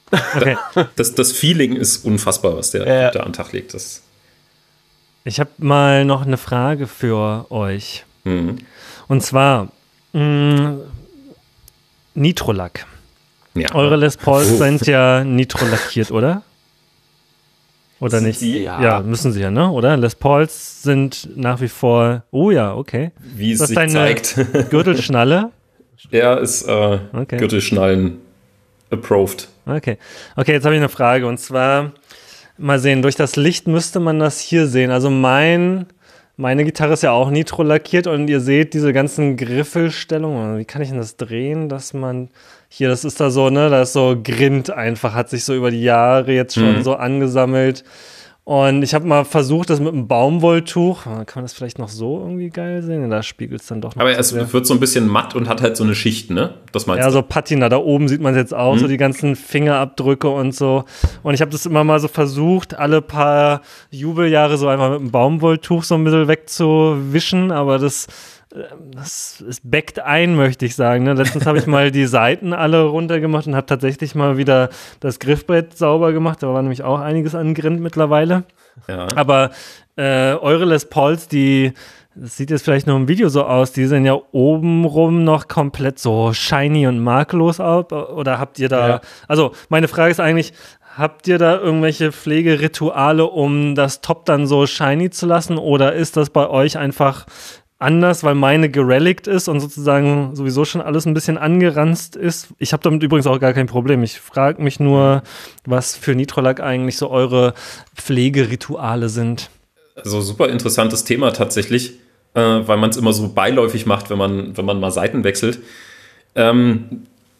Okay. Das, das Feeling ist unfassbar, was der Ja. da an den Tag legt. Das, Ich habe mal noch eine Frage für euch. mhm. Und zwar mh, Nitrolack. ja. Eure Les Pauls Oh. sind ja nitrolackiert, oder? Oder Sind nicht? sie? Ja. Ja. müssen sie ja, ne? Oder? Les Pauls sind nach wie vor. Oh ja, okay. Wie es Das sich ist zeigt. deine Gürtelschnalle. Er ist äh, Okay. Gürtelschnallen approved. Okay. Okay, jetzt habe ich eine Frage. Und zwar, mal sehen, durch das Licht müsste man das hier sehen. Also mein, meine Gitarre ist ja auch nitrolackiert und ihr seht diese ganzen Griffelstellungen. Wie kann ich denn das drehen, dass man hier, das ist da so, ne, da ist so Grind einfach, hat sich so über die Jahre jetzt schon Mhm. so angesammelt. Und ich habe mal versucht, das mit einem Baumwolltuch, kann man das vielleicht noch so irgendwie geil sehen? Da spiegelt es dann doch noch. Aber zu es sehr. wird so ein bisschen matt und hat halt so eine Schicht, ne? Das meinst Ja, du? so Patina, da oben sieht man es jetzt auch, Mhm. so die ganzen Fingerabdrücke und so. Und ich habe das immer mal so versucht, alle paar Jubeljahre so einfach mit einem Baumwolltuch so ein bisschen wegzuwischen, aber das, äh, das, es backt ein, möchte ich sagen. Ne? Letztens habe ich mal die Seiten alle runtergemacht und habe tatsächlich mal wieder das Griffbrett sauber gemacht. Da war nämlich auch einiges an Grind mittlerweile. Ja. Aber äh, eure Les Pauls, die, das sieht jetzt vielleicht nur im Video so aus, die sehen ja obenrum noch komplett so shiny und makellos aus. Oder habt ihr da, Ja. also meine Frage ist eigentlich, habt ihr da irgendwelche Pflegerituale, um das Top dann so shiny zu lassen? Oder ist das bei euch einfach anders, weil meine gerelict ist und sozusagen sowieso schon alles ein bisschen angeranzt ist? Ich habe damit übrigens auch gar kein Problem. Ich frage mich nur, was für Nitrolack eigentlich so eure Pflegerituale sind. Also super interessantes Thema tatsächlich, äh, weil man es immer so beiläufig macht, wenn man, wenn man mal Seiten wechselt. Ähm,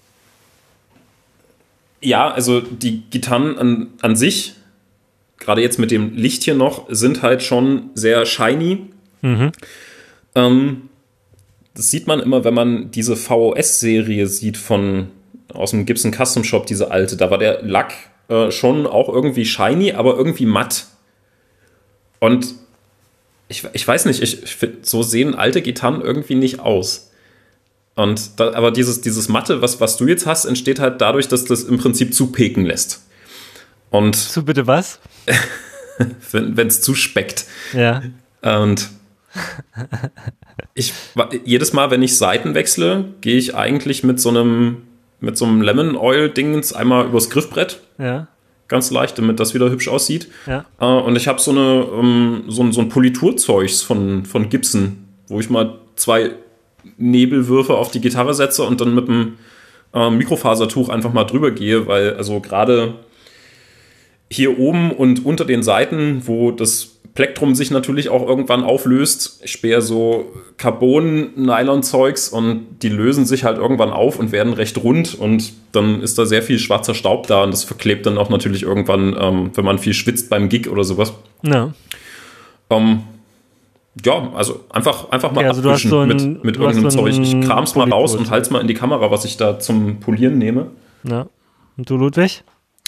ja, also die Gitarren an, an sich, gerade jetzt mit dem Licht hier noch, sind halt schon sehr shiny. Mhm. Ähm, das sieht man immer, wenn man diese V O S-Serie sieht von aus dem Gibson Custom Shop, diese alte. Da war der Lack äh, schon auch irgendwie shiny, aber irgendwie matt. Und ich, ich weiß nicht, ich, ich find, so sehen alte Gitarren irgendwie nicht aus. Und da, aber dieses, dieses Matte, was, was du jetzt hast, entsteht halt dadurch, dass das im Prinzip zupeken lässt. Und Zu bitte was? wenn es zuspeckt. Ja. Und ich, jedes Mal, wenn ich Seiten wechsle, gehe ich eigentlich mit so einem, mit so einem Lemon Oil Dingens einmal übers Griffbrett. Ja. Ganz leicht, damit das wieder hübsch aussieht. Ja. Äh, und ich habe so, eine, um, so, ein, so ein Politurzeugs von, von Gibson, wo ich mal zwei Nebelwürfe auf die Gitarre setze und dann mit einem äh, Mikrofasertuch einfach mal drüber gehe, weil also gerade hier oben und unter den Seiten, wo das Plektrum sich natürlich auch irgendwann auflöst, ich spähe so Carbon-Nylon-Zeugs und die lösen sich halt irgendwann auf und werden recht rund und dann ist da sehr viel schwarzer Staub da und das verklebt dann auch natürlich irgendwann, ähm, wenn man viel schwitzt beim Gig oder sowas. Ja. Ähm, ja, also einfach, einfach mal Okay, also du hast abwischen so ein- mit, mit du hast irgendeinem so Zeug. Ich ein kram's mal raus Politur- und halt's mal in die Kamera, was ich da zum Polieren nehme. Ja. Und du, Ludwig?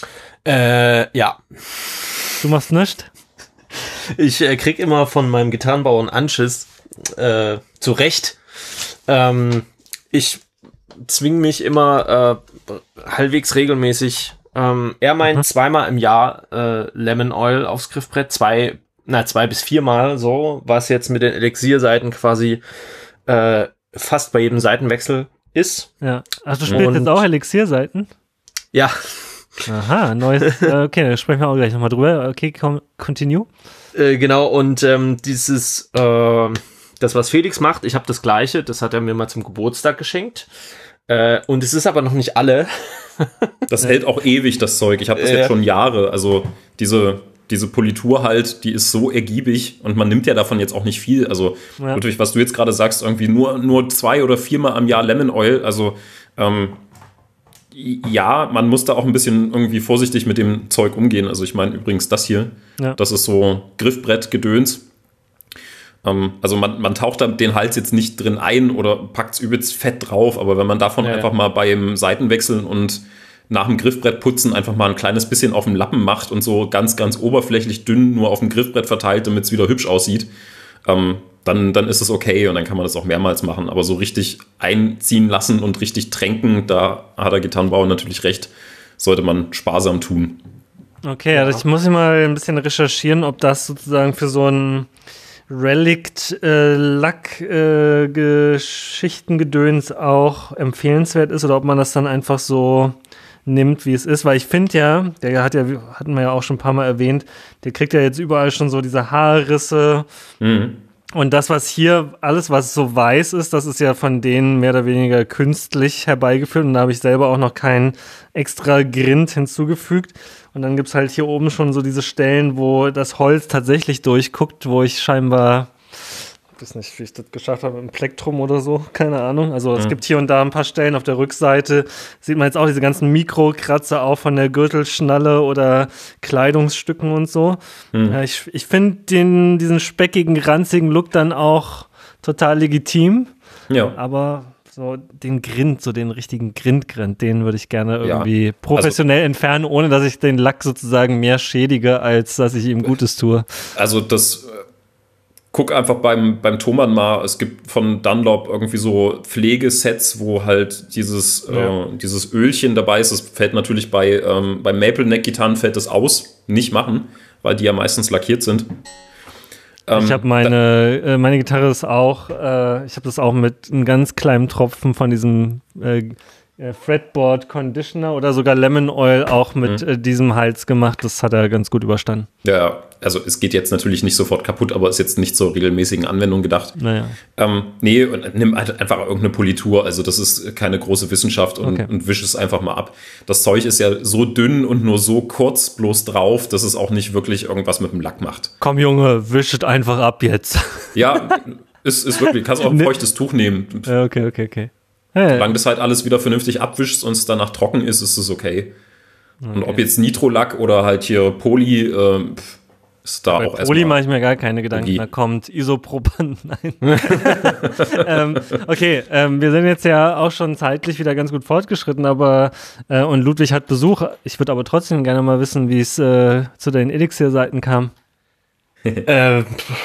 Äh, ja. Du machst nichts? Ich äh, krieg immer von meinem Gitarrenbauer einen Anschiss, äh, zu Recht. Ähm, ich zwinge mich immer äh, halbwegs regelmäßig. Ähm, er meint Mhm. zweimal im Jahr äh, Lemon Oil aufs Griffbrett, zwei, na zwei bis viermal so, was jetzt mit den Elixierseiten quasi äh, fast bei jedem Seitenwechsel ist. Ja. Ach, du spielst Und- jetzt auch Elixierseiten? Ja, Aha, neues. äh, okay, da sprechen wir auch gleich nochmal drüber. Okay, komm, continue. Äh, genau, und ähm, dieses, äh, das, was Felix macht, ich habe das Gleiche, das hat er mir mal zum Geburtstag geschenkt. Äh, und es ist aber noch nicht alle. Das hält auch ewig, das Zeug. Ich habe das Ja. jetzt schon Jahre. Also diese, diese Politur halt, die ist so ergiebig und man nimmt ja davon jetzt auch nicht viel. Also Ja. natürlich, was du jetzt gerade sagst, irgendwie nur, nur zwei oder viermal am Jahr Lemon Oil. Also ähm, ja, man muss da auch ein bisschen irgendwie vorsichtig mit dem Zeug umgehen. Also ich meine übrigens das hier, Ja. das ist so Griffbrett-Gedöns. Ähm, also man, man taucht da den Hals jetzt nicht drin ein oder packt es übelst fett drauf, aber wenn man davon Ja, ja. einfach mal beim Seitenwechseln und nach dem Griffbrett putzen einfach mal ein kleines bisschen auf dem Lappen macht und so ganz, ganz oberflächlich dünn nur auf dem Griffbrett verteilt, damit es wieder hübsch aussieht, ähm, dann, dann ist es okay und dann kann man das auch mehrmals machen. Aber so richtig einziehen lassen und richtig tränken, da hat der Gitarrenbauer natürlich recht, sollte man sparsam tun. Okay, ja. Also ich muss mal ein bisschen recherchieren, ob das sozusagen für so ein Relic-Lack-Geschichtengedöns äh, auch empfehlenswert ist oder ob man das dann einfach so nimmt, wie es ist, weil ich finde ja, der hat ja, hatten wir ja auch schon ein paar Mal erwähnt, der kriegt ja jetzt überall schon so diese Haarrisse. Mhm. Und das, was hier, alles, was so weiß ist, das ist ja von denen mehr oder weniger künstlich herbeigeführt. Und da habe ich selber auch noch keinen extra Grind hinzugefügt. Und dann gibt's halt hier oben schon so diese Stellen, wo das Holz tatsächlich durchguckt, wo ich scheinbar, ich weiß nicht, wie ich das geschafft habe, mit einem Plektrum oder so, keine Ahnung. Also es mhm. gibt hier und da ein paar Stellen auf der Rückseite, sieht man jetzt auch diese ganzen Mikrokratzer auch von der Gürtelschnalle oder Kleidungsstücken und so. Mhm. Ja, ich ich finde den diesen speckigen, ranzigen Look dann auch total legitim. Ja. Aber so den Grind, so den richtigen Grind-Grind, den würde ich gerne irgendwie ja. professionell also, entfernen, ohne dass ich den Lack sozusagen mehr schädige, als dass ich ihm Gutes tue. Also das guck einfach beim, beim Thomann mal, es gibt von Dunlop irgendwie so Pflegesets, wo halt dieses, ja. äh, dieses Ölchen dabei ist. Das fällt natürlich bei, ähm, bei Maple Neck Gitarren fällt das aus, nicht machen, weil die ja meistens lackiert sind. Ähm, ich habe meine, äh, meine Gitarre ist auch, äh, ich habe das auch mit einem ganz kleinen Tropfen von diesem äh, Fretboard Conditioner oder sogar Lemon Oil auch mit mhm. äh, diesem Hals gemacht. Das hat er ganz gut überstanden. Ja, also es geht jetzt natürlich nicht sofort kaputt, aber ist jetzt nicht zur regelmäßigen Anwendung gedacht. Naja. Ähm, nee, und nimm halt einfach irgendeine Politur. Also das ist keine große Wissenschaft und, okay. und wisch es einfach mal ab. Das Zeug ist ja so dünn und nur so kurz bloß drauf, dass es auch nicht wirklich irgendwas mit dem Lack macht. Komm Junge, wisch es einfach ab jetzt. Ja, ist, ist wirklich, kannst auch ein feuchtes Tuch nehmen. Ja, okay, okay, okay. Hey. Solange das halt alles wieder vernünftig abwischst und es danach trocken ist, ist es okay. okay. Und ob jetzt Nitrolack oder halt hier Poly, äh, ist da Bei auch erstmal. Poly mache ich mir gar keine Gedanken. Poly. Da kommt Isopropan. Nein. ähm, okay, ähm, wir sind jetzt ja auch schon zeitlich wieder ganz gut fortgeschritten, aber äh, und Ludwig hat Besuch. Ich würde aber trotzdem gerne mal wissen, wie es äh, zu den Elixir-Seiten kam. äh,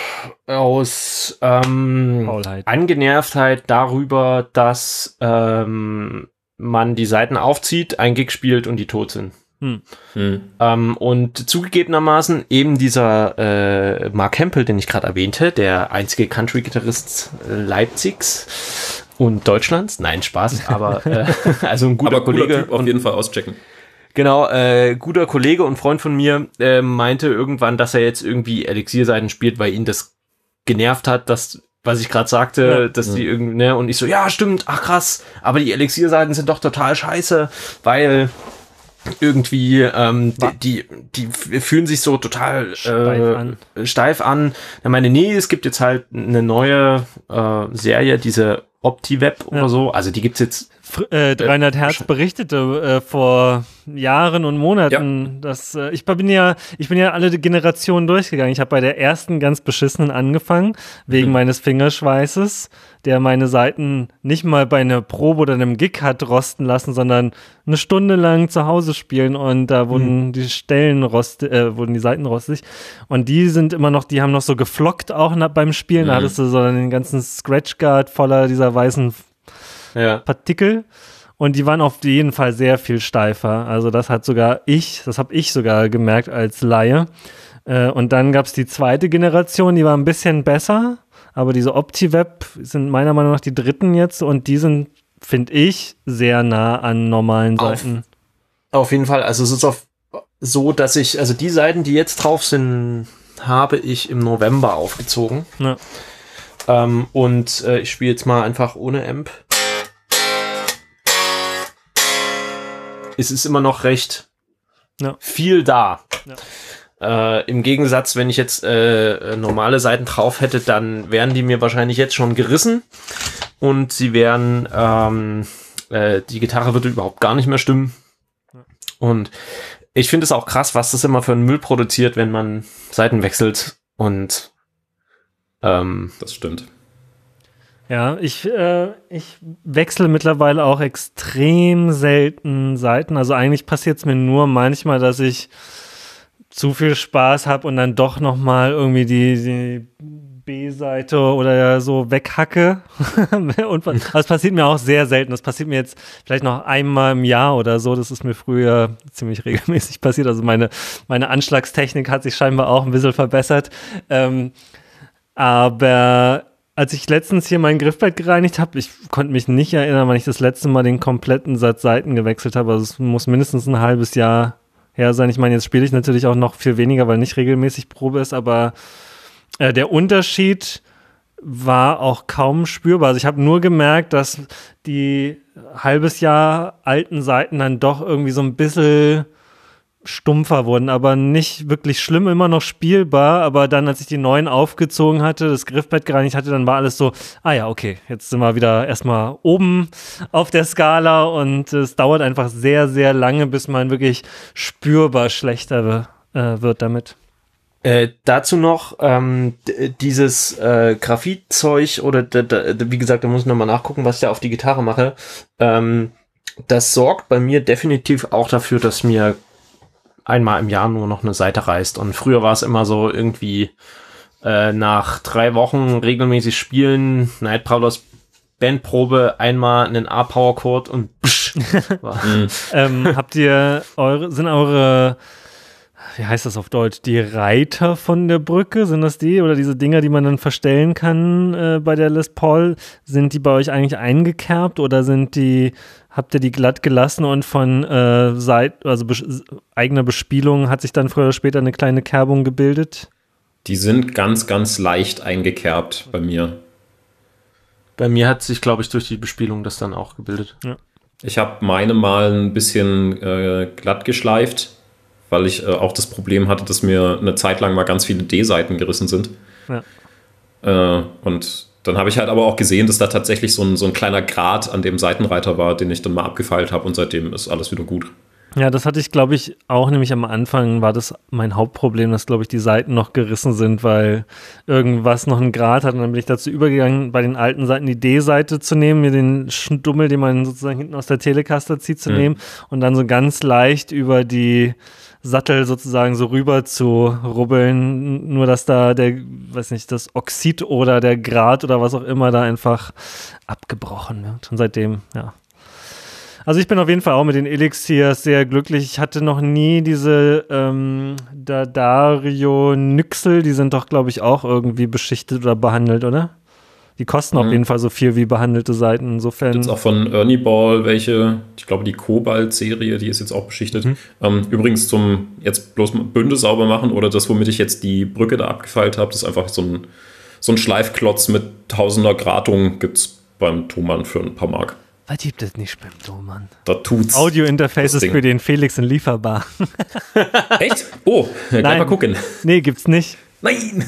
aus ähm, Angenervtheit darüber, dass ähm, man die Seiten aufzieht, ein Gig spielt und die tot sind. Hm. Hm. Ähm, und zugegebenermaßen eben dieser äh, Mark Hempel, den ich gerade erwähnte, der einzige Country-Gitarrist Leipzigs und Deutschlands. Nein, Spaß, aber äh, also ein guter aber Kollege. Typ auf jeden Fall auschecken. Genau, äh, guter Kollege und Freund von mir äh, meinte irgendwann, dass er jetzt irgendwie Elixir-Seiten spielt, weil ihn das genervt hat, dass, was ich gerade sagte, ja, dass ja. die irgendwie, ne, und ich so, ja, stimmt, ach krass, aber die Elixir-Seiten sind doch total scheiße, weil irgendwie ähm, die, die, die fühlen sich so total steif äh, an. steif an. Er meine, nee, es gibt jetzt halt eine neue äh, Serie, diese OptiWeb ja. oder so, also die gibt's jetzt Äh, dreihundert Hertz berichtete äh, vor Jahren und Monaten, ja. dass äh, ich bin ja, ich bin ja alle Generationen durchgegangen. Ich habe bei der ersten ganz beschissenen angefangen, wegen mhm. meines Fingerschweißes, der meine Seiten nicht mal bei einer Probe oder einem Gig hat rosten lassen, sondern eine Stunde lang zu Hause spielen und da wurden mhm. die Stellen rostig, äh, wurden die Seiten rostig und die sind immer noch, die haben noch so geflockt auch nach, beim Spielen, mhm. da hattest du so den ganzen Scratchguard voller dieser weißen Ja. Partikel und die waren auf jeden Fall sehr viel steifer. Also das hat sogar ich, das habe ich sogar gemerkt als Laie. Äh, und dann gab es die zweite Generation, die war ein bisschen besser, aber diese OptiWeb sind meiner Meinung nach die dritten jetzt und die sind, finde ich, sehr nah an normalen auf, Seiten. Auf jeden Fall, also es ist auf, so, dass ich, also die Seiten, die jetzt drauf sind, habe ich im November aufgezogen. Ja. Ähm, und äh, ich spiele jetzt mal einfach ohne Amp. Es ist immer noch recht ja. viel da. Ja. Äh, im Gegensatz, wenn ich jetzt äh, normale Seiten drauf hätte, dann wären die mir wahrscheinlich jetzt schon gerissen und sie wären, ähm, äh, die Gitarre würde überhaupt gar nicht mehr stimmen. Ja. Und ich finde es auch krass, was das immer für einen Müll produziert, wenn man Seiten wechselt und ähm, das stimmt. Ja, ich, äh, ich wechsle mittlerweile auch extrem selten Seiten. Also eigentlich passiert es mir nur manchmal, dass ich zu viel Spaß habe und dann doch nochmal irgendwie die, die B-Seite oder so weghacke. Und das passiert mir auch sehr selten. Das passiert mir jetzt vielleicht noch einmal im Jahr oder so. Das ist mir früher ziemlich regelmäßig passiert. Also meine, meine Anschlagstechnik hat sich scheinbar auch ein bisschen verbessert. Ähm, aber als ich letztens hier mein Griffbrett gereinigt habe, ich konnte mich nicht erinnern, wann ich das letzte Mal den kompletten Satz Seiten gewechselt habe. Also es muss mindestens ein halbes Jahr her sein. Ich meine, jetzt spiele ich natürlich auch noch viel weniger, weil nicht regelmäßig Probe ist, aber äh, der Unterschied war auch kaum spürbar. Also ich habe nur gemerkt, dass die halbes Jahr alten Seiten dann doch irgendwie so ein bisschen stumpfer wurden, aber nicht wirklich schlimm, immer noch spielbar, aber dann, als ich die neuen aufgezogen hatte, das Griffbrett gereinigt hatte, dann war alles so, ah ja, okay, jetzt sind wir wieder erstmal oben auf der Skala und es dauert einfach sehr, sehr lange, bis man wirklich spürbar schlechter äh, wird damit. Äh, dazu noch ähm, d- dieses äh, Graphitzeug oder d- d- wie gesagt, da muss ich nochmal nachgucken, was ich da auf die Gitarre mache. Ähm, das sorgt bei mir definitiv auch dafür, dass mir einmal im Jahr nur noch eine Seite reißt. Und früher war es immer so irgendwie äh, nach drei Wochen regelmäßig spielen, Night Prowlers Bandprobe, einmal einen A-Power-Chord und psch. ähm, habt ihr eure, sind eure, wie heißt das auf Deutsch, die Reiter von der Brücke, sind das die? Oder diese Dinger, die man dann verstellen kann äh, bei der Les Paul, sind die bei euch eigentlich eingekerbt oder sind die, habt ihr die glatt gelassen und von äh, Seit, also bes- eigener Bespielung hat sich dann früher oder später eine kleine Kerbung gebildet? Die sind ganz, ganz leicht eingekerbt bei mir. Bei mir hat sich, glaube ich, durch die Bespielung das dann auch gebildet. Ja. Ich habe meine mal ein bisschen äh, glatt geschleift, weil ich äh, auch das Problem hatte, dass mir eine Zeit lang mal ganz viele D-Seiten gerissen sind. Ja. Äh, und dann habe ich halt aber auch gesehen, dass da tatsächlich so ein, so ein kleiner Grat an dem Seitenreiter war, den ich dann mal abgefeilt habe und seitdem ist alles wieder gut. Ja, das hatte ich, glaube ich, auch nämlich am Anfang war das mein Hauptproblem, dass, glaube ich, die Seiten noch gerissen sind, weil irgendwas noch einen Grat hat und dann bin ich dazu übergegangen, bei den alten Seiten die D-Seite zu nehmen, mir den Stummel, den man sozusagen hinten aus der Telecaster zieht, zu mhm. nehmen und dann so ganz leicht über die Sattel sozusagen so rüber zu rubbeln, nur dass da der, weiß nicht, das Oxid oder der Grat oder was auch immer da einfach abgebrochen wird. Und seitdem, ja. Also ich bin auf jeden Fall auch mit den Elixirs sehr glücklich. Ich hatte noch nie diese ähm, D'Addario Nyxel, die sind doch, glaube ich, auch irgendwie beschichtet oder behandelt, oder? Die kosten mhm. auf jeden Fall so viel wie behandelte Seiten. Insofern. Gibt es auch von Ernie Ball welche, ich glaube die Kobalt-Serie, die ist jetzt auch beschichtet. Mhm. Ähm, übrigens zum jetzt bloß Bünde sauber machen oder das, womit ich jetzt die Brücke da abgefeilt habe, das ist einfach so ein, so ein Schleifklotz mit tausender Gratung, gibt es beim Thomann für ein paar Mark. Was gibt es nicht beim Thomann? Da tut's. Audio-Interfaces für den Felix in lieferbar. Echt? Oh, gleich mal gucken. Nee, gibt's nicht. Nein!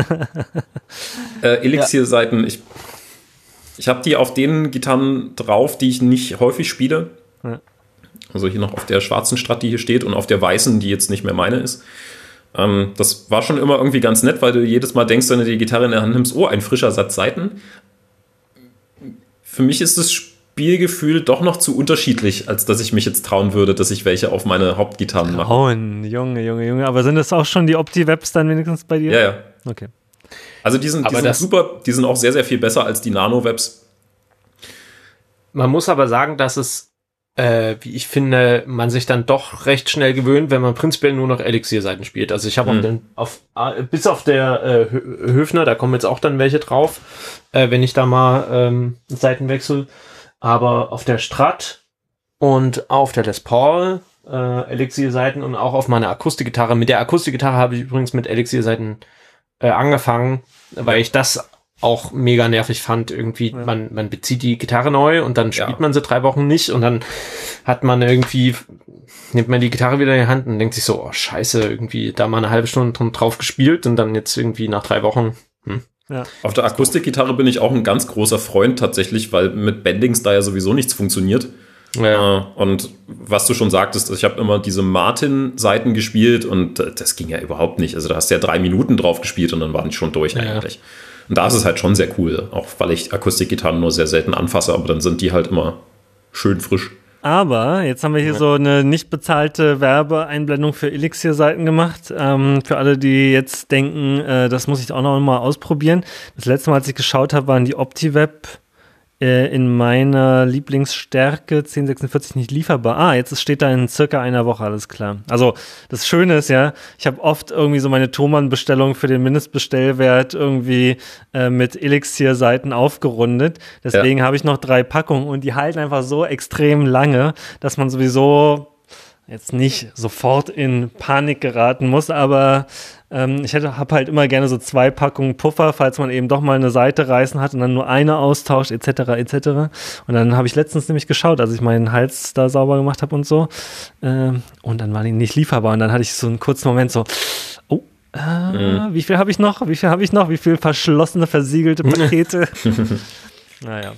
äh, Elixir-Seiten, ich, ich habe die auf den Gitarren drauf, die ich nicht häufig spiele. Ja. Also hier noch auf der schwarzen Strat, die hier steht, und auf der weißen, die jetzt nicht mehr meine ist. Ähm, das war schon immer irgendwie ganz nett, weil du jedes Mal denkst, wenn du die Gitarre in der Hand nimmst, oh, ein frischer Satz Saiten. Für mich ist das Spielgefühl doch noch zu unterschiedlich, als dass ich mich jetzt trauen würde, dass ich welche auf meine Hauptgitarren mache. Trauen, Junge, Junge, Junge. Aber sind das auch schon die Opti-Webs dann wenigstens bei dir? Ja, ja. Okay. Also die sind, die sind super, die sind auch sehr, sehr viel besser als die Nano-Webs. Man muss aber sagen, dass es, äh, wie ich finde, man sich dann doch recht schnell gewöhnt, wenn man prinzipiell nur noch Elixir-Seiten spielt. Also ich habe hm. auf, auf bis auf der äh, Höfner, da kommen jetzt auch dann welche drauf, äh, wenn ich da mal ähm, Seiten wechsle. Aber auf der Strat und auf der Les Paul äh, Elixir-Seiten und auch auf meiner Akustikgitarre. Mit der Akustikgitarre habe ich übrigens mit Elixir-Seiten äh, angefangen, weil ich das auch mega nervig fand. Irgendwie, ja. man, man bezieht die Gitarre neu und dann spielt ja. man sie drei Wochen nicht und dann hat man irgendwie, nimmt man die Gitarre wieder in die Hand und denkt sich so, oh scheiße, irgendwie da mal eine halbe Stunde drauf gespielt und dann jetzt irgendwie nach drei Wochen, hm. Ja. Auf der Akustikgitarre bin ich auch ein ganz großer Freund tatsächlich, weil mit Bendings da ja sowieso nichts funktioniert. Ja. Und was du schon sagtest, ich habe immer diese Martin-Seiten gespielt und das ging ja überhaupt nicht. Also da hast du ja drei Minuten drauf gespielt und dann waren die schon durch ja. eigentlich. Und da ist es halt schon sehr cool, auch weil ich Akustikgitarren nur sehr selten anfasse, aber dann sind die halt immer schön frisch. Aber jetzt haben wir hier ja. so eine nicht bezahlte Werbeeinblendung für Elixir-Seiten gemacht. Ähm, für alle, die jetzt denken, äh, das muss ich auch noch mal ausprobieren. Das letzte Mal, als ich geschaut habe, waren die OptiWeb äh, in meiner Lieblingsstärke zehn sechsundvierzig nicht lieferbar. Ah, jetzt steht da in circa einer Woche, alles klar. Also das Schöne ist ja, ich habe oft irgendwie so meine Thomann-Bestellung für den Mindestbestellwert irgendwie äh, mit Elixir-Seiten aufgerundet. Deswegen ja. habe ich noch drei Packungen und die halten einfach so extrem lange, dass man sowieso jetzt nicht sofort in Panik geraten muss, aber ähm, ich habe halt immer gerne so zwei Packungen Puffer, falls man eben doch mal eine Seite reißen hat und dann nur eine austauscht, et cetera et cetera. Und dann habe ich letztens nämlich geschaut, als ich meinen Hals da sauber gemacht habe und so. Ähm, und dann war die nicht lieferbar und dann hatte ich so einen kurzen Moment so, oh, äh, mhm. wie viel habe ich noch? Wie viel habe ich noch? Wie viel verschlossene, versiegelte Pakete? Naja.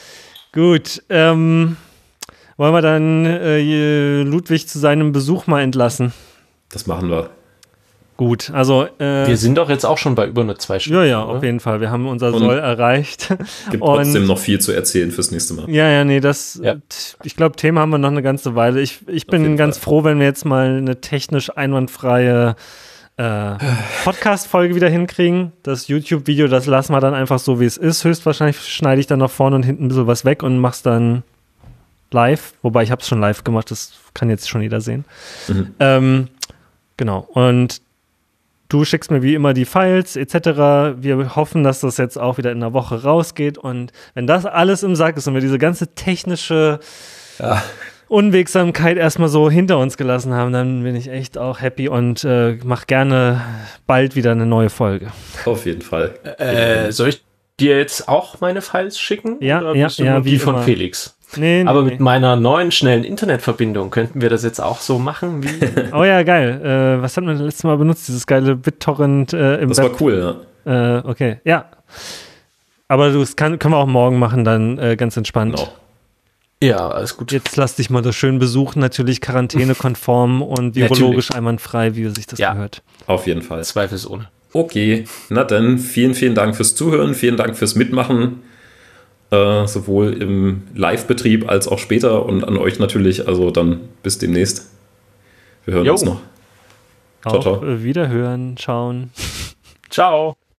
Gut, ähm, wollen wir dann äh, Ludwig zu seinem Besuch mal entlassen? Das machen wir. Gut, also äh, wir sind doch jetzt auch schon bei über eine zwei Stunden. Ja, ja, oder? Auf jeden Fall. Wir haben unser und Soll erreicht. Gibt und, trotzdem noch viel zu erzählen fürs nächste Mal. Ja, ja, nee, das, ja. ich glaube, Thema haben wir noch eine ganze Weile. Ich, ich bin ganz Fall. froh, wenn wir jetzt mal eine technisch einwandfreie äh, Podcast-Folge wieder hinkriegen. Das YouTube-Video, das lassen wir dann einfach so, wie es ist. Höchstwahrscheinlich schneide ich dann noch vorne und hinten ein bisschen was weg und mach's dann live, wobei ich habe es schon live gemacht, das kann jetzt schon jeder sehen. Mhm. Ähm, genau, und du schickst mir wie immer die Files et cetera. Wir hoffen, dass das jetzt auch wieder in einer Woche rausgeht und wenn das alles im Sack ist und wir diese ganze technische ja. Unwegsamkeit erstmal so hinter uns gelassen haben, dann bin ich echt auch happy und äh, mach gerne bald wieder eine neue Folge. Auf jeden Fall. Äh, soll ich dir jetzt auch meine Files schicken? Ja, oder ja, bist du ja, nur wie die von immer. Felix? Nee, Aber nee, mit meiner neuen schnellen Internetverbindung könnten wir das jetzt auch so machen wie. Oh ja, geil. Äh, was hat man das letzte Mal benutzt? Dieses geile BitTorrent äh, im Das Web. war cool, ja. Äh, okay, ja. Aber das kann, können wir auch morgen machen, dann äh, ganz entspannt. Genau. Ja, alles gut. Jetzt lass dich mal das schön besuchen, natürlich quarantänekonform und virologisch einwandfrei, wie sich das ja, gehört. Auf jeden Fall. Zweifelsohne. Okay, na dann, vielen, vielen Dank fürs Zuhören, vielen Dank fürs Mitmachen. Äh, sowohl im Live-Betrieb als auch später und an euch natürlich. Also dann bis demnächst. Wir hören jo. uns noch. Ciao, ciao. Auf Wiederhören, schauen. Ciao.